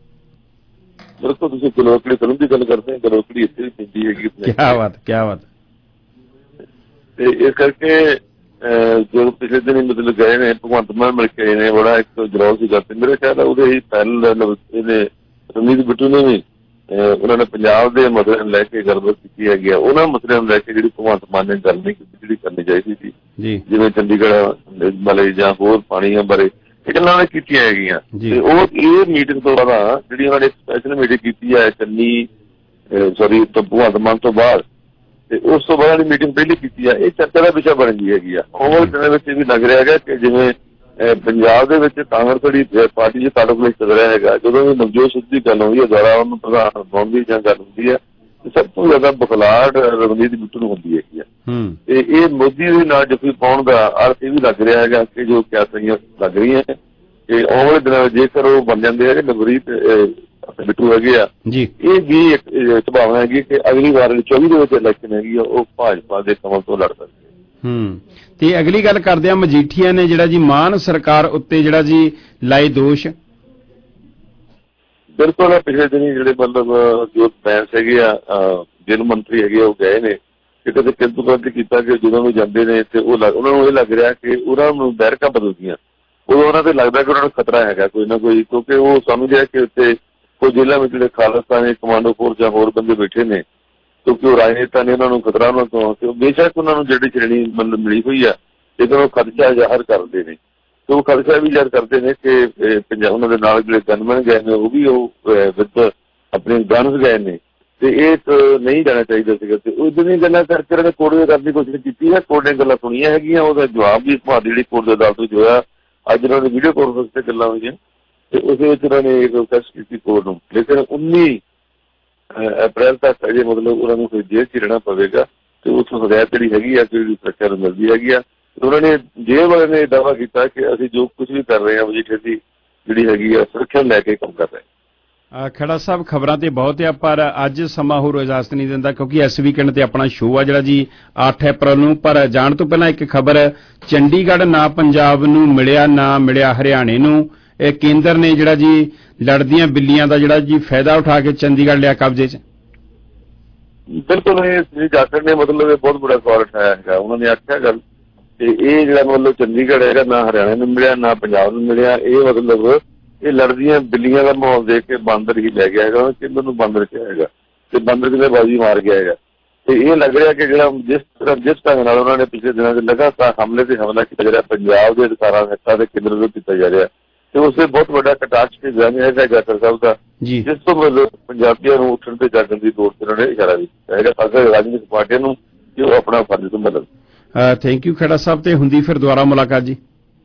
ਬਿਲਕੁਲ ਤੁਸੀਂ ਗਲਵੱਕੜੀ ਫਿਲਮ ਦੀ ਗੱਲ ਕਰਦੇ ਹੋ। ਗਲਵੱਕੜੀ ਇੱਥੇ ਵੀ ਪੈਂਦੀ ਹੈਗੀ। ਕਿਆ ਬਾਤ ਕਿਆ ਬਾਤ। ਤੇ ਇਸ ਕਰਕੇ ਜਦੋਂ ਪਿਛਲੇ ਦਿਨ ਮਤਲਬ ਗਏ ਨੇ ਭਗਵੰਤ ਮਾਨ ਮਿਲ ਕੇ ਆਏ ਨੇ ਬੜਾ ਇੱਕ ਜਲੌਸ ਸੀਗਾ ਤੇ ਮੇਰੇ ਖਿਆਲ ਉਹਦੇ ਹੀ ਪਹਿਲ ਇਹਨੇ ਰਵਨੀਤ ਬਿੱਟੂ ਨੇ ਵੀ ਉਹਨਾਂ ਨੇ ਪੰਜਾਬ ਦੇ ਮਸਲੇ ਨੂੰ ਲੈ ਕੇ ਗੱਲਬਾਤ ਕੀਤੀ ਹੈਗੀ ਆ। ਉਹਨਾਂ ਮਸਲਿਆਂ ਨੂੰ ਲੈ ਕੇ ਜਿਹੜੀ ਭਗਵੰਤ ਮਾਨ ਨੇ ਗੱਲ ਨਹੀਂ ਕੀਤੀ ਜਿਹੜੀ ਕਰਨੀ ਚਾਹੀਦੀ ਸੀ ਜਿਵੇਂ ਚੰਡੀਗੜ੍ਹ ਬਾਰੇ ਜਾਂ ਹੋਰ ਪਾਣੀਆਂ ਬਾਰੇ ਇਹ ਗੱਲਾਂ ਨੇ ਕੀਤੀਆਂ ਹੈਗੀਆਂ। ਤੇ ਉਹ ਇਹ ਮੀਟਿੰਗ ਤੋਂ ਬਾਅਦ ਜਿਹੜੀ ਉਹਨਾਂ ਨੇ ਸਪੈਸ਼ਲ ਮੀਟਿੰਗ ਕੀਤੀ ਹੈ ਚੰਨੀ ਸੌਰੀ ਭਗਵੰਤ ਮਾਨ ਤੋਂ ਬਾਅਦ ਤੇ ਉਸ ਤੋਂ ਬਾਅਦ ਜਿਹੜੀ ਮੀਟਿੰਗ ਪਹਿਲੀ ਕੀਤੀ ਹੈ ਇਹ ਚਰਚਾ ਦਾ ਵਿਸ਼ਾ ਬਣ ਗਈ ਹੈਗੀ ਆ। ਉਹ ਦਿਨਾਂ ਵਿੱਚ ਇਹ ਵੀ ਲੱਗ ਰਿਹਾ ਹੈਗਾ ਕਿ ਜਿਵੇਂ ਪੰਜਾਬ ਦੇ ਵਿੱਚ ਕਾਂਗਰਸ ਜਿਹੜੀ ਪਾਰਟੀ ਦੇ ਤਾਲੁਕ ਵਿੱਚ ਚੱਲ ਰਿਹਾ ਹੈਗਾ। ਜਦੋਂ ਵੀ ਨਵਜੋਤ ਸਿੱਧੂ ਦੀ ਗੱਲ ਹੁੰਦੀ ਹੈ ਦੁਆਰਾ ਉਹਨੂੰ ਪ੍ਰਧਾਨ ਬਣਾਉਣ ਦੀ ਜਾਂ ਗੱਲ ਹੁੰਦੀ ਹੈ ਸਭ ਤੋਂ ਜ਼ਿਆਦਾ ਬਖਲਾਹਟ ਰਵਨੀਤ ਬਿੱਟੂ ਨੂੰ ਹੁੰਦੀ ਹੈਗੀ ਆ। ਤੇ ਇਹ ਮੋਦੀ ਦੇ ਨਾਲ ਜੱਫੀ ਪਾਉਣ ਦਾ ਅਰਥ ਇਹ ਵੀ ਲੱਗ ਰਿਹਾ ਹੈਗਾ ਕਿ ਜੋ ਕਿਆਸਾਂ ਲੱਗ ਰਹੀਆਂ ਕਿ ਆਉਣ ਵਾਲੇ ਦਿਨਾਂ ਵਿੱਚ ਜੇਕਰ ਉਹ ਬਣ ਜਾਂਦੇ ਹੈਗੇ ਨਵਰੀਤ ਬਿੱਟੂ ਹੈਗੇ ਆ ਇਹ ਵੀ ਇੱਕ ਸੰਭਾਵਨਾ ਹੈਗੀ ਕਿ ਅਗਲੀ ਵਾਰ ਚੌਵੀ ਦੇ ਵਿੱਚ ਇਲੈਕਸ਼ਨ ਹੈਗੀ ਆ ਉਹ ਭਾਜਪਾ ਦੇ ਕਮਲ ਤੋਂ ਲੜ ਸਕਦੇ। ਹੂੰ ਤੇ ਅਗਲੀ ਗੱਲ ਕਰਦੇ ਆ ਮਜੀਠੀਆ ਨੇ ਜਿਹੜਾ ਜੀ ਮਾਨ ਸਰਕਾਰ ਉੱਤੇ ਜਿਹੜਾ ਜੀ ਲਾਏ ਦੋਸ਼। ਬਿਲਕੁਲ ਪਿਛਲੇ ਦਿਨੀ ਜਿਹੜੇ ਮਤਲਬ ਜੋ ਬੈਂਸ ਹੈਗੇ ਆ ਜੇਲ੍ਹ ਮੰਤਰੀ ਹੈਗੇ ਉਹ ਗਏ ਨੇ ਕਿਤੇ ਤੇ ਕਿੰਤੂ ਕਰਦੀ ਕੀਤਾ ਕਿ ਜਦੋਂ ਵੀ ਜਾਂਦੇ ਨੇ ਤੇ ਉਹ ਉਹਨਾਂ ਨੂੰ ਇਹ ਲੱਗ ਰਿਹਾ ਕਿ ਉਹਨਾਂ ਨੂੰ ਬੈਰਕਾਂ ਬਦਲਦੀਆਂ ਉਦੋਂ ਉਹਨਾਂ ਤੇ ਲੱਗਦਾ ਕਿ ਉਹਨਾਂ ਨੂੰ ਖਤਰਾ ਹੈਗਾ ਕੋਈ ਨਾ ਕੋਈ ਕਿਉਂਕਿ ਉਹ ਸਮਝਦੇ ਆ ਕਿ ਉੱਥੇ ਕੋਈ ਜੇਲ੍ਹਾਂ ਵਿੱਚ ਜਿਹੜੇ ਖਾਲਿਸਤਾਨੀ ਕਮਾਂਡੋ ਫੋਰਸ ਜਾਂ ਹੋਰ ਬੰਦੇ ਬੈਠੇ ਨੇ ਕਿਉਂਕਿ ਉਹ ਰਾਜਨੇਤਾ ਨੇ ਉਹਨਾਂ ਨੂੰ ਖਤਰਾ ਉਹਨਾਂ ਤੋਂ ਬੇਸ਼ੱਕ ਉਹਨਾਂ ਨੂੰ ਜਿਹੜੀ ਸ਼੍ਰੇਣੀ ਮਤਲਬ ਮਿਲੀ ਹੋਈ ਆ ਲੇਕਿਨ ਉਹ ਖਦਸ਼ਾ ਜ਼ਾਹਰ ਕਰਦੇ ਨੇ ਤੇ ਉਹ ਖਦਸ਼ਾ ਵੀ ਜ਼ਾਹਰ ਕਰਦੇ ਨੇ ਕਿ ਪੰਜਾਬ ਉਹਨਾਂ ਦੇ ਨਾਲ ਜਿਹੜੇ ਗਨਮੈਨ ਗਏ ਨੇ ਉਹ ਵੀ ਉਹ ਵਿਦ ਆਪਣੇ ਗਨਸ ਗਏ ਨੇ ਤੇ ਇਹ ਨਹੀਂ ਜਾਣਾ ਚਾਹੀਦਾ ਸੀਗਾ। ਤੇ ਉਸ ਦਿਨ ਗੱਲਾਂ ਕਰਕੇ ਉਹਨਾਂ ਨੇ ਕੋਰਟ ਦੇ ਕਰਨ ਦੀ ਕੋਸ਼ਿਸ਼ ਕੀਤੀ ਹੈ। ਕੋਰਟ ਨੇ ਗੱਲਾਂ ਸੁਣੀਆਂ ਹੈਗੀਆਂ ਉਹਦਾ ਜਵਾਬ ਵੀ ਤੁਹਾਡੀ ਜਿਹੜੀ ਕੋਰਟ ਦੀ ਅਦਾਲਤ ਵਿੱਚ ਹੋਇਆ ਅੱਜ ਉਹਨਾਂ ਦੀ ਵੀਡੀਓ ਕਾਨਫਰੰਸ ਤੇ ਗੱਲਾਂ ਹੋਈਆਂ ਤੇ ਉਹਦੇ ਵਿੱਚ ਉਹਨਾਂ ਨੇ ਇੱਕ ਰਿਕੁਐਸਟ ਕੀਤੀ ਕੋਰਟ ਨੂੰ ਲੇਕਿਨ ਉੱਨੀ ਅਪ੍ਰੈਲ ਤੱਕ ਅਜੇ ਮਤਲਬ ਉਹਨਾਂ ਨੂੰ ਫਿਰ ਜੇਲ੍ਹ 'ਚ ਰਹਿਣਾ ਪਵੇਗਾ ਤੇ ਉੱਥੋਂ ਹਦਾਇਤ ਜਿਹੜੀ ਹੈਗੀ ਆ ਕਿ ਸੁਰੱਖਿਆ ਮਿਲਦੀ ਹੈਗੀ ਆ। ਉਹਨਾਂ ਨੇ ਜੇਲ੍ਹ ਵਾਲੇ ਨੇ ਦਾਅਵਾ ਕੀਤਾ ਕਿ ਅਸੀਂ ਜੋ ਕੁਝ ਵੀ ਕਰ ਰਹੇ ਹਾਂ ਮਜੀਠੀਆ ਦੀ ਜਿਹੜੀ ਹੈਗੀ ਆ ਸੁਰੱਖਿਆ ਲੈ ਕੇ ਕੰਮ ਕਰ ਰਹੇ। ਖੜਾ ਸਾਹਿਬ ਖਬਰਾਂ ਤੇ ਬਹੁਤ ਆ ਪਰ ਅੱਜ ਸਮਾਂ ਹੋਰ ਇਜਾਜ਼ਤ ਨਹੀਂ ਦਿੰਦਾ ਕਿਉਂਕਿ ਇਸ ਵੀਕਐਂਡ ਤੇ ਆਪਣਾ ਸ਼ੋਅ ਆ ਜਿਹੜਾ ਜੀ ਅੱਠ ਅਪ੍ਰੈਲ ਨੂੰ। ਪਰ ਜਾਣ ਤੋਂ ਪਹਿਲਾਂ ਇੱਕ ਖਬਰ, ਚੰਡੀਗੜ੍ਹ ਨਾ ਪੰਜਾਬ ਨੂੰ ਮਿਲਿਆ ਨਾ ਮਿਲਿਆ ਹਰਿਆਣੇ ਨੂੰ। ਇਹ ਕੇਂਦਰ ਨੇ ਜਿਹੜਾ ਜੀ ਲੜਦੀਆਂ ਬਿੱਲੀਆਂ ਦਾ ਜਿਹੜਾ ਜੀ ਫਾਇਦਾ ਉਠਾ ਕੇ ਚੰਡੀਗੜ੍ਹ ਲਿਆ ਕਬਜ਼ੇ 'ਚ। ਬਿਲਕੁਲ ਇਹ ਸ੍ਰੀ ਜਾਖੜ ਨੇ ਮਤਲਬ ਇਹ ਬਹੁਤ ਬੜਾ ਸਵਾਲ ਉਠਾਇਆ ਹੈਗਾ। ਉਹਨਾਂ ਨੇ ਆਖਿਆ ਗੱਲ ਤੇ ਇਹ ਜਿਹੜਾ ਮਤਲਬ ਚੰਡੀਗੜ੍ਹ ਹੈਗਾ ਨਾ ਹਰਿਆਣੇ ਨੂੰ ਮਿਲਿਆ ਨਾ ਪੰਜਾਬ ਨੂੰ ਮਿਲਿਆ, ਇਹ ਮਤਲਬ ਇਹ ਲੜਦੀਆਂ ਬਿੱਲੀਆਂ ਦਾ ਮਾਹੌਲ ਦੇਖ ਕੇ ਬਾਂਦਰ ਹੀ ਲੈ ਗਿਆ ਹੈਗਾ। ਕੇਂਦਰ ਨੂੰ ਬਾਂਦਰ ਕਿਹਾ ਹੈਗਾ ਤੇ ਬਾਂਦਰ ਕਿਤੇ ਬਾਜੀ ਮਾਰ ਗਿਆ ਹੈਗਾ। ਤੇ ਇਹ ਲੱਗ ਰਿਹਾ ਕਿ ਜਿਹੜਾ ਜਿਸ ਤਰ੍ਹਾਂ ਜਿਸ ਢੰਗ ਨਾਲ ਉਹਨਾਂ ਨੇ ਪਿਛਲੇ ਦਿਨਾਂ 'ਚ ਲਗਾਤਾਰ ਹਮਲੇ ਤੇ ਹਮਲਾ ਕੀਤਾ ਜਾ ਰਿਹਾ, ਪੰਜਾਬ ਦੇ ਅਧਿਕਾਰਾਂ ਹੱਕਾਂ ਦੇ ਕੇਂਦਰ ਤੋਂ ਕੀਤਾ ਜਾ ਰਿਹਾ, ਤੇ ਉਸਦੇ ਬਹੁਤ ਵੱਡਾ ਕਟਾਕਸ਼ ਭੇਜਿਆ ਹੈਗਾ ਜਾਖੜ ਸਾਹਿਬ ਦਾ, ਜਿਸ ਤੋਂ ਮਤਲਬ ਪੰਜਾਬੀਆਂ ਨੂੰ ਉੱਠਣ ਤੇ ਜਾਗਣ ਦੀ ਲੋੜ ਤੇ ਉਹਨਾਂ ਨੇ ਇਸ਼ਾਰਾ ਵੀ ਕੀਤਾ ਹੈਗਾ ਤਾਂ ਕਿ ਰਾਜਨੀਤਿਕ ਪਾਰਟੀਆਂ ਨੂੰ ਕਿ ਉਹ ਆਪਣਾ ਫਰਜ਼ ਤੋਂ ਬਦਲਣ। ਥੈਂਕ ਯੂ ਖੜਾ ਸਾਹਿਬ, ਤੇ ਹੁੰਦੀ ਫਿਰ ਦੁਬਾਰਾ ਮੁਲਾਕਾਤ ਜੀ।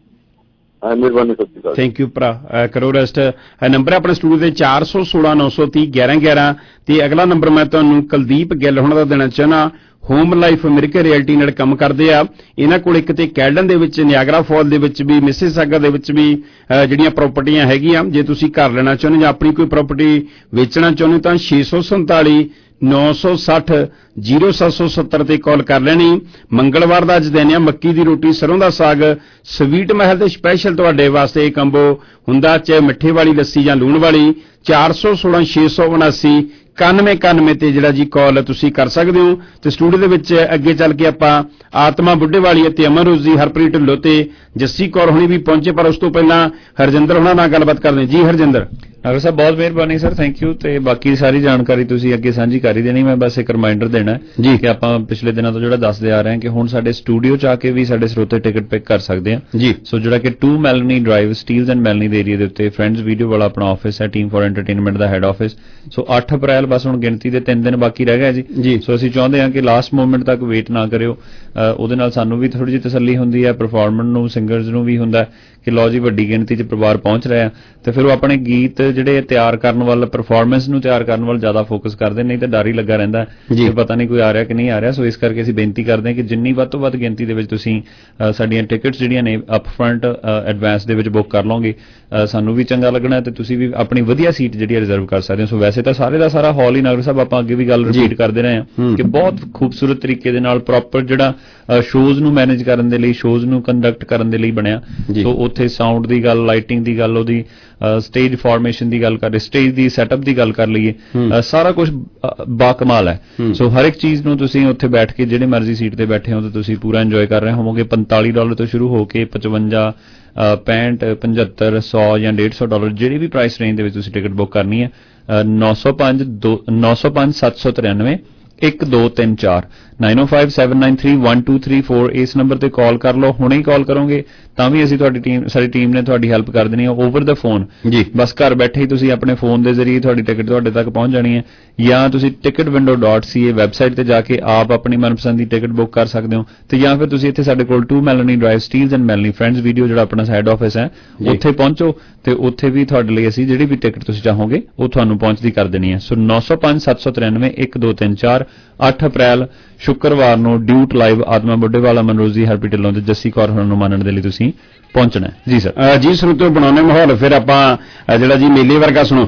ਹਾਂ ਮਿਹਰਬਾਨੀ, ਸਤਿ ਸ਼੍ਰੀ ਅਕਾਲ। ਥੈਂਕ ਯੂ ਭਰਾ, ਕਰੋ ਰੈਸਟ। ਨੰਬਰ ਆਪਣੇ ਸਟੂਡੀਓ ਦੇ ਚਾਰ ਸੌ ਸੋਲਾਂ ਨੌ ਸੌ ਤੀਹ ਗਿਆਰਾਂ ਗਿਆਰਾਂ ਤੇ ਅਗਲਾ ਨੰਬਰ ਮੈਂ ਤੁਹਾਨੂੰ ਕੁਲਦੀਪ ਗਿੱਲ ਹੋਣਾ ਦਾ ਦੇਣਾ ਚਾਹੁੰਦਾ। ਹੋਮ ਲਾਈਫ ਅਮਰੀਕਾ ਰਿਐਲਟੀ ਨਾਲ ਕੰਮ ਕਰਦੇ ਆ। ਇਹਨਾਂ ਕੋਲ ਇੱਕ ਤੇ ਕੈਲਡਨ ਦੇ ਵਿੱਚ, ਨਿਆਗਰਾ ਫਾਲ ਦੇ ਵਿੱਚ ਵੀ, ਮਿਸਿਸਾਗਾ ਦੇ ਵਿੱਚ ਵੀ ਜਿਹੜੀਆਂ ਪ੍ਰਾਪਰਟੀਆਂ ਹੈਗੀਆਂ। ਜੇ ਤੁਸੀਂ ਘਰ ਲੈਣਾ ਚਾਹੁੰਦੇ ਜਾਂ ਆਪਣੀ ਕੋਈ ਪ੍ਰਾਪਰਟੀ ਵੇਚਣਾ ਚਾਹੁੰਦੇ ਤਾਂ ਛੇ ਸੌ ਸੰਤਾਲੀ ਨੌ ਸੌ ਸੱਠ ਜ਼ੀਰੋ ਸੱਤ ਸੌ ਸੱਤਰ ਤੇ ਕਾਲ ਕਰ ਲੈਣੀ। ਮੰਗਲਵਾਰ ਦਾ ਅੱਜ ਦਿਨ ਆ, ਮੱਕੀ ਦੀ ਰੋਟੀ ਸਰੋਂ ਦਾ ਸਾਗ ਸਵੀਟ ਮਹਿਲ ਦੇ ਸਪੈਸ਼ਲ ਤੁਹਾਡੇ ਵਾਸਤੇ ਇਹ ਕੰਬੋ ਹੁੰਦਾ, ਚਾਹੇ ਮਿੱਠੇ ਵਾਲੀ ਲੱਸੀ ਜਾਂ ਲੂਣ ਵਾਲੀ। ਚਾਰ ਸੌ ਸੋਲਾਂ ਛੇ ਸੌ ਉਨਾਸੀ ਇਕਾਨਵੇਂ ਇਕਾਨਵੇਂ ਤੇ ਜਿਹੜਾ ਜੀ ਕਾਲ ਤੁਸੀਂ ਕਰ ਸਕਦੇ ਹੋ। ਤੇ ਸਟੂਡੀਓ ਦੇ ਵਿੱਚ ਅੱਗੇ ਚੱਲ ਕੇ ਆਪਾਂ ਆਤਮਾ ਬੁੱਢੇਵਾਲੀ ਅਤੇ ਅਮਰੋਜ਼ ਜੀ, ਹਰਪ੍ਰੀਤ ਢਿੱਲੋਂ ਤੇ ਜੱਸੀ ਕੌਰ ਹੁਣੀ ਵੀ ਪਹੁੰਚੇ, ਪਰ ਉਸ ਤੋਂ ਪਹਿਲਾਂ ਹਰਜਿੰਦਰ ਹੁਣਾਂ ਨਾਲ ਗੱਲਬਾਤ ਕਰਦੇ ਜੀ। ਹਰਜਿੰਦਰ ਨਾਗਰ ਸਾਹਿਬ ਬਹੁਤ ਮਿਹਰਬਾਨੀ ਸਰ, ਥੈਂਕ ਯੂ। ਤੇ ਬਾਕੀ ਸਾਰੀ ਜਾਣਕਾਰੀ ਤੁਸੀਂ ਅੱਗੇ ਸਾਂਝੀ ਕਰ ਹੀ ਦੇਣੀ। ਮੈਂ ਬਸ ਇੱਕ ਰਿਮਾਈਂਡਰ ਦੇਣਾ ਜੀ ਕਿ ਆਪਾਂ ਪਿਛਲੇ ਦਿਨਾਂ ਤੋਂ ਜਿਹੜਾ ਦੱਸਦੇ ਆ ਰਹੇ ਹਾਂ ਕਿ ਹੁਣ ਸਾਡੇ ਸਟੂਡੀਓ ਚ ਆ ਕੇ ਵੀ ਸਾਡੇ ਸਰੋਤੇ ਟਿਕਟ ਪਿਕ ਕਰ ਸਕਦੇ ਆ ਜੀ। ਸੋ ਜਿਹੜਾ ਕਿ two Melanie drive Steeles and Melanie ਦੇ ਏਰੀਆ ਦੇ ਉੱਤੇ ਫਰੈਂਡਸ ਵੀਡੀਓ ਵਾਲਾ ਆਪਣਾ ਆਫਿਸ ਹੈ, ਟੀਮ ਫॉर ਐਂਟਰਟੇਨਮੈਂਟ ਦਾ ਹੈਡ ਆਫਿਸ। ਸੋ ਅੱਠ ਅਪ੍ਰੈਲ ਬਸ ਹੁਣ ਗਿਣਤੀ ਦੇ ਤਿੰਨ ਦਿਨ ਬਾਕੀ ਰਹਿ ਗਏ ਜੀ। ਸੋ ਅਸੀਂ ਚਾਹੁੰਦੇ ਹਾਂ ਕਿ ਲਾਸਟ ਮੂਮੈਂਟ ਤੱਕ ਵੇਟ ਨਾ ਕਰਿਓ। ਉਹਦੇ ਨਾਲ ਸਾਨੂੰ ਵੀ ਥੋੜੀ ਜਿਹੀ ਤਸੱਲੀ ਹੁੰਦੀ ਹੈ, ਪਰਫਾਰਮਰ ਨੂੰ, ਸਿੰਗਰਸ ਨੂੰ ਵੀ ਹੁੰਦਾ ਕਿ ਲਓ ਜੀ ਵੱਡੀ ਗਿਣਤੀ 'ਚ ਪਰਿਵਾਰ ਪਹੁੰਚ ਰਹੇ ਆ। ਤੇ ਫਿਰ ਉਹ ਆਪਣੇ ਗੀਤ ਜਿਹੜੇ ਤਿਆਰ ਕਰਨ ਵੱਲ, ਪਰਫਾਰਮੈਂਸ ਨੂੰ ਤਿਆਰ ਕਰਨ ਵੱਲ ਜ਼ਿਆਦਾ ਫੋਕਸ ਕਰਦੇ, ਨਹੀਂ ਤਾਂ ਡਰ ਹੀ ਲੱਗਾ ਰਹਿੰਦਾ ਕਿ ਪਤਾ ਨਹੀਂ ਕੋਈ ਆ ਰਿਹਾ ਕਿ ਨਹੀਂ ਆ ਰਿਹਾ। ਸੋ ਇਸ ਕਰਕੇ ਅਸੀਂ ਬੇਨਤੀ ਕਰਦੇ ਹਾਂ ਕਿ ਜਿੰਨੀ ਵੱਧ ਤੋਂ ਵੱਧ ਗਿਣਤੀ ਦੇ ਵਿੱਚ ਤੁਸੀਂ ਸਾਡੀਆਂ ਟਿਕਟਸ ਜਿਹੜੀਆਂ ਨੇ ਅਪ ਫਰੰਟ ਐਡਵਾਂਸ ਦੇ ਵਿੱਚ ਬੁੱਕ ਕਰ ਲਓਗੇ, ਸਾਨੂੰ ਵੀ ਚੰਗਾ ਲੱਗਣਾ ਤੇ ਤੁਸੀਂ ਵੀ ਆਪਣੀ ਵਧੀਆ ਸੀਟ ਜਿਹੜੀ ਰਿਜ਼ਰਵ ਕਰ ਸਕਦੇ ਹੋ। ਸੋ ਵੈਸੇ ਤਾਂ ਸਾਰੇ ਦਾ ਸਾਰਾ ਹਾਲ ਹੀ ਨਾਗਰ ਸਾਹਿਬ ਆਪਾਂ ਅੱਗੇ ਵੀ ਗੱਲ ਰਿਪੀਟ ਕਰਦੇ ਰਹੇ ਹਾਂ ਕਿ ਬਹੁਤ ਖੂਬਸੂਰਤ ਤਰੀਕੇ ਦੇ ਨਾਲ ਪ੍ਰੋਪਰ ਜਿਹੜਾ ਸ਼ੋਜ਼ ਨੂੰ ਮੈਨੇਜ ਕਰਨ ਦੇ ਲਈ, ਸ਼ੋਜ਼ ਨੂੰ ਕੰਡਕਟ ਕਰਨ ਦੇ ਲਈ ਬਣਿਆ। ਸੋ ਉੱਥੇ ਸਾਊਂਡ ਦੀ ਗੱਲ, ਲਾਈਟਿੰਗ ਦੀ ਗੱਲ, ਉਹਦੀ ਸਟੇਜ ਫਾਰਮੇਸ਼ਨ ਦੀ ਗੱਲ ਕਰ ਲਈ, ਸਟੇਜ ਦੀ ਸੈਟਅਪ ਦੀ ਗੱਲ ਕਰ ਲਈਏ, ਸਾਰਾ ਕੁਝ ਬਾ ਕਮਾਲ ਹੈ। ਸੋ ਹਰ ਇੱਕ ਚੀਜ਼ ਨੂੰ ਤੁਸੀਂ ਉੱਥੇ ਬੈਠ ਕੇ ਜਿਹੜੇ ਮਰਜ਼ੀ ਸੀਟ ਤੇ ਬੈਠੇ ਹੋ ਤਾਂ ਤੁਸੀਂ ਪੂਰਾ ਇੰਜੋਏ ਕਰ ਰਹੇ ਹੋਵੋਗੇ। ਪੰਤਾਲੀ ਡਾਲਰ ਤੋਂ ਸ਼ੁਰੂ ਹੋ ਕੇ ਪਚਵੰਜਾ, ਪੈਂਹਠ, ਪਝੱਤਰ, ਸੌ ਜਾਂ ਡੇਢ ਸੌ ਡਾਲਰ ਜਿਹੜੀ ਵੀ ਪ੍ਰਾਈਸ ਰੇਂਜ ਦੇ ਵਿੱਚ ਤੁਸੀਂ ਟਿਕਟ ਬੁੱਕ ਕਰਨੀ ਹੈ। ਨੌ ਸੌ ਪੰਜ ਦੋ ਨੌ ਸੌ ਪੰਜ ਸੱਤ ਸੌ ਤਰਾਨਵੇਂ ਇੱਕ ਦੋ ਤਿੰਨ ਚਾਰ nine O five seven nine three one two three four ਇਸ ਨੰਬਰ ਤੇ ਕਾਲ ਕਰ ਲਓ। ਹੁਣੇ ਹੀ ਕਾਲ ਕਰੋਗੇ ਤਾਂ ਵੀ ਅਸੀਂ ਤੁਹਾਡੀ ਟੀਮ ਸਾਡੀ ਟੀਮ ਨੇ ਤੁਹਾਡੀ ਹੈਲਪ ਕਰ ਦੇਣੀ ਹੈ ਓਵਰ ਦਾ ਫੋਨ ਜੀ। ਬਸ ਘਰ ਬੈਠੇ ਹੀ ਤੁਸੀਂ ਆਪਣੇ ਫੋਨ ਦੇ ਜ਼ਰੀਏ ਤੁਹਾਡੀ ਟਿਕਟ ਤੁਹਾਡੇ ਤੱਕ ਪਹੁੰਚ ਜਾਣੀ ਹੈ, ਜਾਂ ਤੁਸੀਂ ticket window dot C A website ਤੇ ਜਾ ਕੇ ਆਪ ਆਪਣੀ ਮਨਪਸੰਦ ਦੀ ਟਿਕਟ ਬੁੱਕ ਕਰ ਸਕਦੇ ਹੋ। ਤੇ ਜਾਂ ਫਿਰ ਤੁਸੀਂ ਇੱਥੇ ਸਾਡੇ ਕੋਲ two Melanie drive Steeles and Melanie friends video ਜਿਹੜਾ ਆਪਣਾ ਹੈਡ ਆਫਿਸ ਹੈ ਉੱਥੇ ਪਹੁੰਚੋ ਤੇ ਉੱਥੇ ਵੀ ਤੁਹਾਡੇ ਲਈ ਅਸੀਂ ਜਿਹੜੀ ਵੀ ਟਿਕਟ ਤੁਸੀਂ ਚਾਹੋਗੇ ਉਹ ਤੁਹਾਨੂੰ ਪਹੁੰਚਦੀ ਕਰ ਦੇਣੀ ਹੈ। ਸੋ ਨੌ ਸੌ ਪੰਜ ਸੱਤ ਸੌ ਤਰਾਨਵੇਂ ਇੱਕ ਦੋ ਤਿੰਨ ਚਾਰ ਅੱਠ ਅਪ੍ਰੈਲ ਸ਼ੁੱਕਰਵਾਰ ਨੂੰ ਡਿਊਟ ਲਾਈਵ ਆਤਮਾ ਬੁੱਢੇਵਾਲਾ, ਮਨਰੋਜ਼ ਜੀ, ਹਰਪ੍ਰੀਤ ਢਿੱਲੋਂ ਤੇ ਜੱਸੀ ਕੌਰ ਨੂੰ ਮੰਨਣ ਦੇ ਲਈ ਤੁਸੀਂ ਪਹੁੰਚਣਾ ਜੀ ਸਰ। ਜੀ ਸਰੋਤਿਓ ਬਣਾਉਣੇ ਮਾਹੌਲ ਫਿਰ ਆਪਾਂ ਜਿਹੜਾ ਜੀ ਮੇਲੇ ਵਰਗਾ ਸੁਣੋ।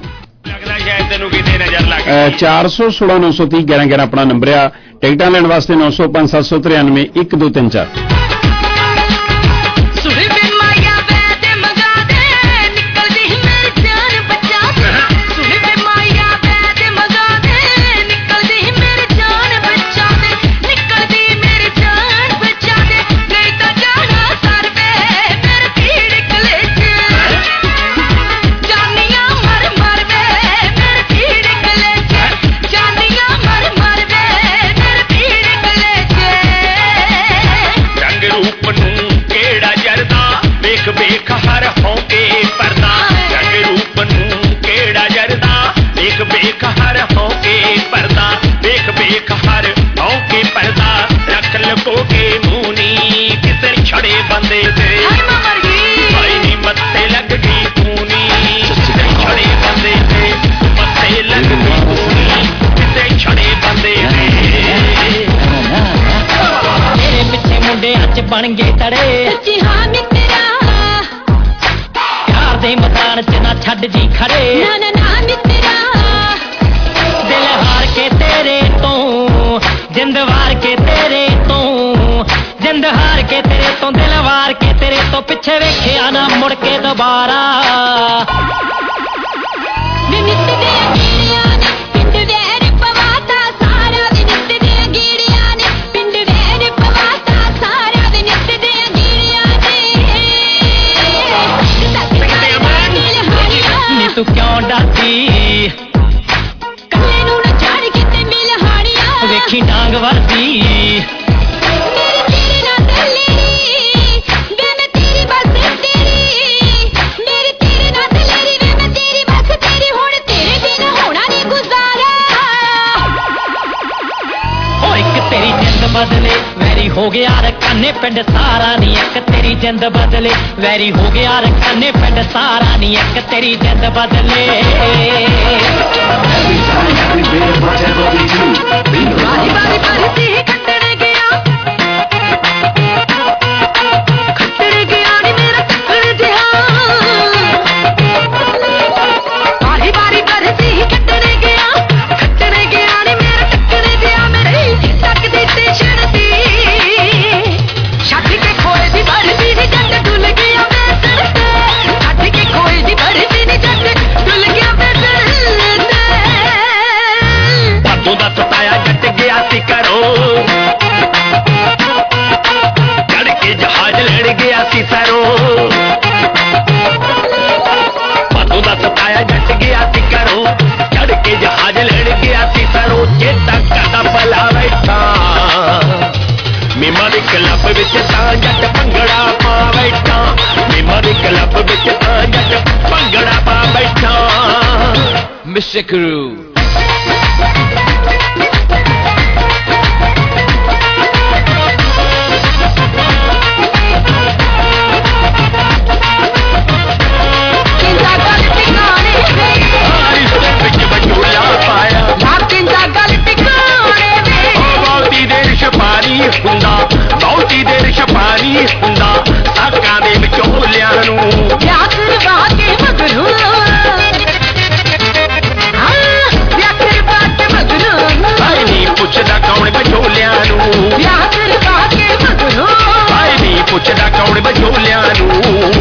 ਚਾਰ ਸੌ ਸੋਲਾਂ ਨੌ ਸੌ ਤੀਹ ਗਿਆਰਾਂ ਗਿਆਰਾਂ ਆਪਣਾ ਨੰਬਰ ਆ। ਟਿਕਟਾਂ ਲੈਣ ਵਾਸਤੇ ਨੌ ਸੌ ਪੰਜ ਸੱਤ ਸੌ ਤਰਾਨਵੇਂ ਇੱਕ ਦੋ ਤਿੰਨ ਚਾਰ। ਬਣ ਗਏ ਤੜੇ ਸੱਚੀ ਹਾਂ ਮਿੱਤਰਾ, ਪਿਆਰ ਦੇ ਮੈਦਾਨ ਚ ਨਾ ਛੱਡ ਜੀ ਖੜੇ ਨਾ ਨਾ ਨਾ ਮਿੱਤਰਾ ਦਿਲ ਹਾਰ ਕੇ ਤੇਰੇ ਤੋਂ ਜਿੰਦ ਵਾਰ ਕੇ ਤੇਰੇ ਤੋਂ ਜਿੰਦ ਹਾਰ ਕੇ ਤੇਰੇ ਤੋਂ ਦਿਲ ਵਾਰ ਕੇ ਤੇਰੇ ਤੋਂ ਪਿੱਛੇ ਵੇਖਿਆ ਨਾ ਮੁੜ ਕੇ ਦੁਬਾਰਾ ਵੇ ਨਿੱਤ ਦੇ ਗੀੜਿਆਂ ਨੇ ਪਿੰਡ ਵੈਰ ਪਵਾਤਾ ਸਾਰਾ ਵੇ ਨਿੱਤ ਦੇ ਗੀੜਿਆਂ ਨੇ ਪਿੰਡ ਵੈਰ ਪਵਾਤਾ ਸਾਰਾ ਵੇ ਨਿੱਤ ਦੇ ਗੀੜਿਆਂ ਨੇ ਨੀ ਤੂੰ ਕਿਉਂ ਡਰਦੀ ਕੱਲੇ ਨੂੰ ਨਾ ਛੱਡ ਕੇ ਤੇ ਮਿਲ ਹਾਣੀਆਂ ਵੇਖੀ ਡਾਂਗ ਵਰਦੀ ਮੇਰੇ ਤੇਰੇ ਨਾਲ ਦਲੇਰੀ ਵੇ ਮੈਂ ਤੇਰੀ ਬਸ ਤੇਰੀ ਮੇਰੇ ਤੇਰੇ ਨਾਲ ਦਲੇਰੀ ਵੇ ਮੈਂ ਤੇਰੀ ਬਸ ਤੇਰੀ ਹੁਣ ਤੇਰੇ ਬਿਨ ਹੋਣਾ ਨਹੀਂ ਗੁਜ਼ਾਰਾ ਹੋ ਇੱਕ ਤੇਰੀ ਜਿੰਦ ਬਦਲੇ ਵੈਰੀ ਹੋ ਗਿਆ ਰਕਾਨੇ ਪਿੰਡ ਸਾਰਾ ਨੀ ਇੱਕ ਤੇਰੀ ਜਿੰਦ ਬਦਲੇ ਵੈਰੀ ਹੋ ਗਿਆ ਰਕਾਨੇ ਪਿੰਡ ਸਾਰਾ ਨੀ ਇੱਕ ਤੇਰੀ ਜਿੰਦ ਬਦਲੇ ਬਾਰੀ ਬਾਰੀ ਬਾਰੀ ਸੀ ਕੱਟਣ ਗਿਆ ਕੱਟਣ ਗਿਆ ਨੀ ਮੇਰਾ ਟੱਕਰ ਜਿਹਾ ਬਾਰੀ ਬਾਰੀ ਬਾਰੀ ਸੀ ਕੱਟਣ ਗਿਆ ਕੱਟਣ ਗਿਆ ਨੀ ਮੇਰਾ ਟੱਕਰ ਜਿਹਾ ਮੇਰੇ ਤੱਕ ਦੀ ਤੇ ਛੜਦੀ ਛੱਡ ਕੇ ਖੋਏ ਦੀ ਵਰਦੀ ਨੀ ਜੱਟ ਡੁੱਲ ਗਿਆ ਮੈਂ ਸਰ ਤੇ ਛੱਡ ਕੇ ਖੋਏ ਦੀ ਵਰਦੀ ਨੀ ਜੱਟ ਡੁੱਲ ਗਿਆ ਮੈਂ ਸਰ ਤੇ ਭਾਦੋਂ ਦਾ ਸਤਾਇਆ ਜੱਟ ਗਿਆ ਸੀ ਘਰੋਂ ਚੜ ਕੇ ਜਹਾਜ਼ ਲੈਣ ਗਿਆ ਸੀ ਸਰੋਂ ਭਾਦੋਂ ਦਾ ਸਤਾਇਆ ਜੱਟ ਗਿਆ ਸੀ ਘਰੋਂ ਚੜ ਕੇ ਜਹਾਜ਼ ਲੈਣ ਗਿਆ ਸੀ ਸਰੋਂ ਚੇਤਾ ਕਰਦਾ ਭਲਾ ਬੈਠਾ ਮੀਮਾ ਦੇ ਕਲੱਬ ਵਿੱਚ ਤਾਂ ਜੱਟ ਭੰਗੜਾ ਪਾ ਬੈਠਾ ਮੀਮਾ ਦੇ ਕਲੱਬ ਵਿੱਚ ਤਾਂ ਜੱਟ ਭੰਗੜਾ ਪਾ ਬੈਠਾ ਮਿਸਟਰ ਕਰੂ ਹੁੰਦਾ ਬਹੁਤੀ ਦੇਰ ਛਪਾਣੀ ਹੁੰਦਾ ਸਾਕਾਂ ਦੇ ਵਿਚੋਲਿਆਂ ਨੂੰ ਵਿਆਹ ਕਰਵਾ ਕੇ ਮਗਰੋਂ ਹਾਂ ਵਿਆਹ ਕਰਵਾ ਕੇ ਮਗਰੋਂ ਹਾਏ ਨਹੀਂ ਪੁੱਛਦਾ ਕੌਣ ਵਿਚੋਲਿਆਂ ਨੂੰ ਵਿਆਹ ਕਰਵਾ ਕੇ ਮਗਰੋਂ ਹਾਏ ਨਹੀਂ ਪੁੱਛਦਾ ਕੌਣ ਵਿਚੋਲਿਆਂ ਨੂੰ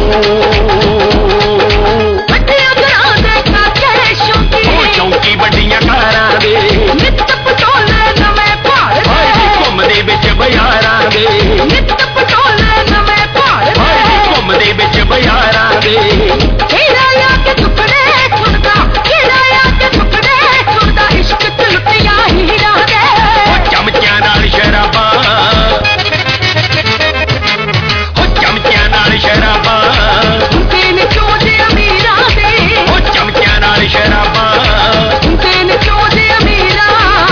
ਵੱਡੀਆਂ ਘਰਾਂ ਦੇ ਕਾਕੇ ਸ਼ੌਂਕੀ ਉਹ ਚੌਂਕੀ ਵੱਡੀਆਂ ਕਾਰਾਂ ਦੇ ਨਿੱਤ ਪਟੋਲੇ ਨਵੇਂ ਭਾਲ ਘੁੰਮਦੇ ਵਿੱਚ ਬਿਆਰਾਂ ਦੇ ਨਿੱਤ ਪਟੋਲੇ ਨਵੇਂ ਭਾਲ ਘੁੰਮਦੇ ਵਿੱਚ ਬਿਆਰਾਂ ਦੇ ਤੇਰਾ ਆ ਕੇ ਸੁਪਨੇ ਸੁਣਦਾ ਤੇਰਾ ਆ ਕੇ ਸੁਪਨੇ ਸੁਣਦਾ ਇਸ਼ਕ ਚ ਲੁੱਟਿਆ ਹੀਰਾ ਦੇ ਉਹ ਚਮਚਿਆਂ ਨਾਲ ਸ਼ਰਾਬਾਂ ਉਹ ਚਮਚਿਆਂ ਨਾਲ ਸ਼ਰਾਬਾਂ ਤੇਨ ਚੋਦੇ ਅਮੀਰਾਂ ਦੇ ਉਹ ਚਮਚਿਆਂ ਨਾਲ ਸ਼ਰਾਬਾਂ ਤੇਨ ਚੋਦੇ ਅਮੀਰਾਂ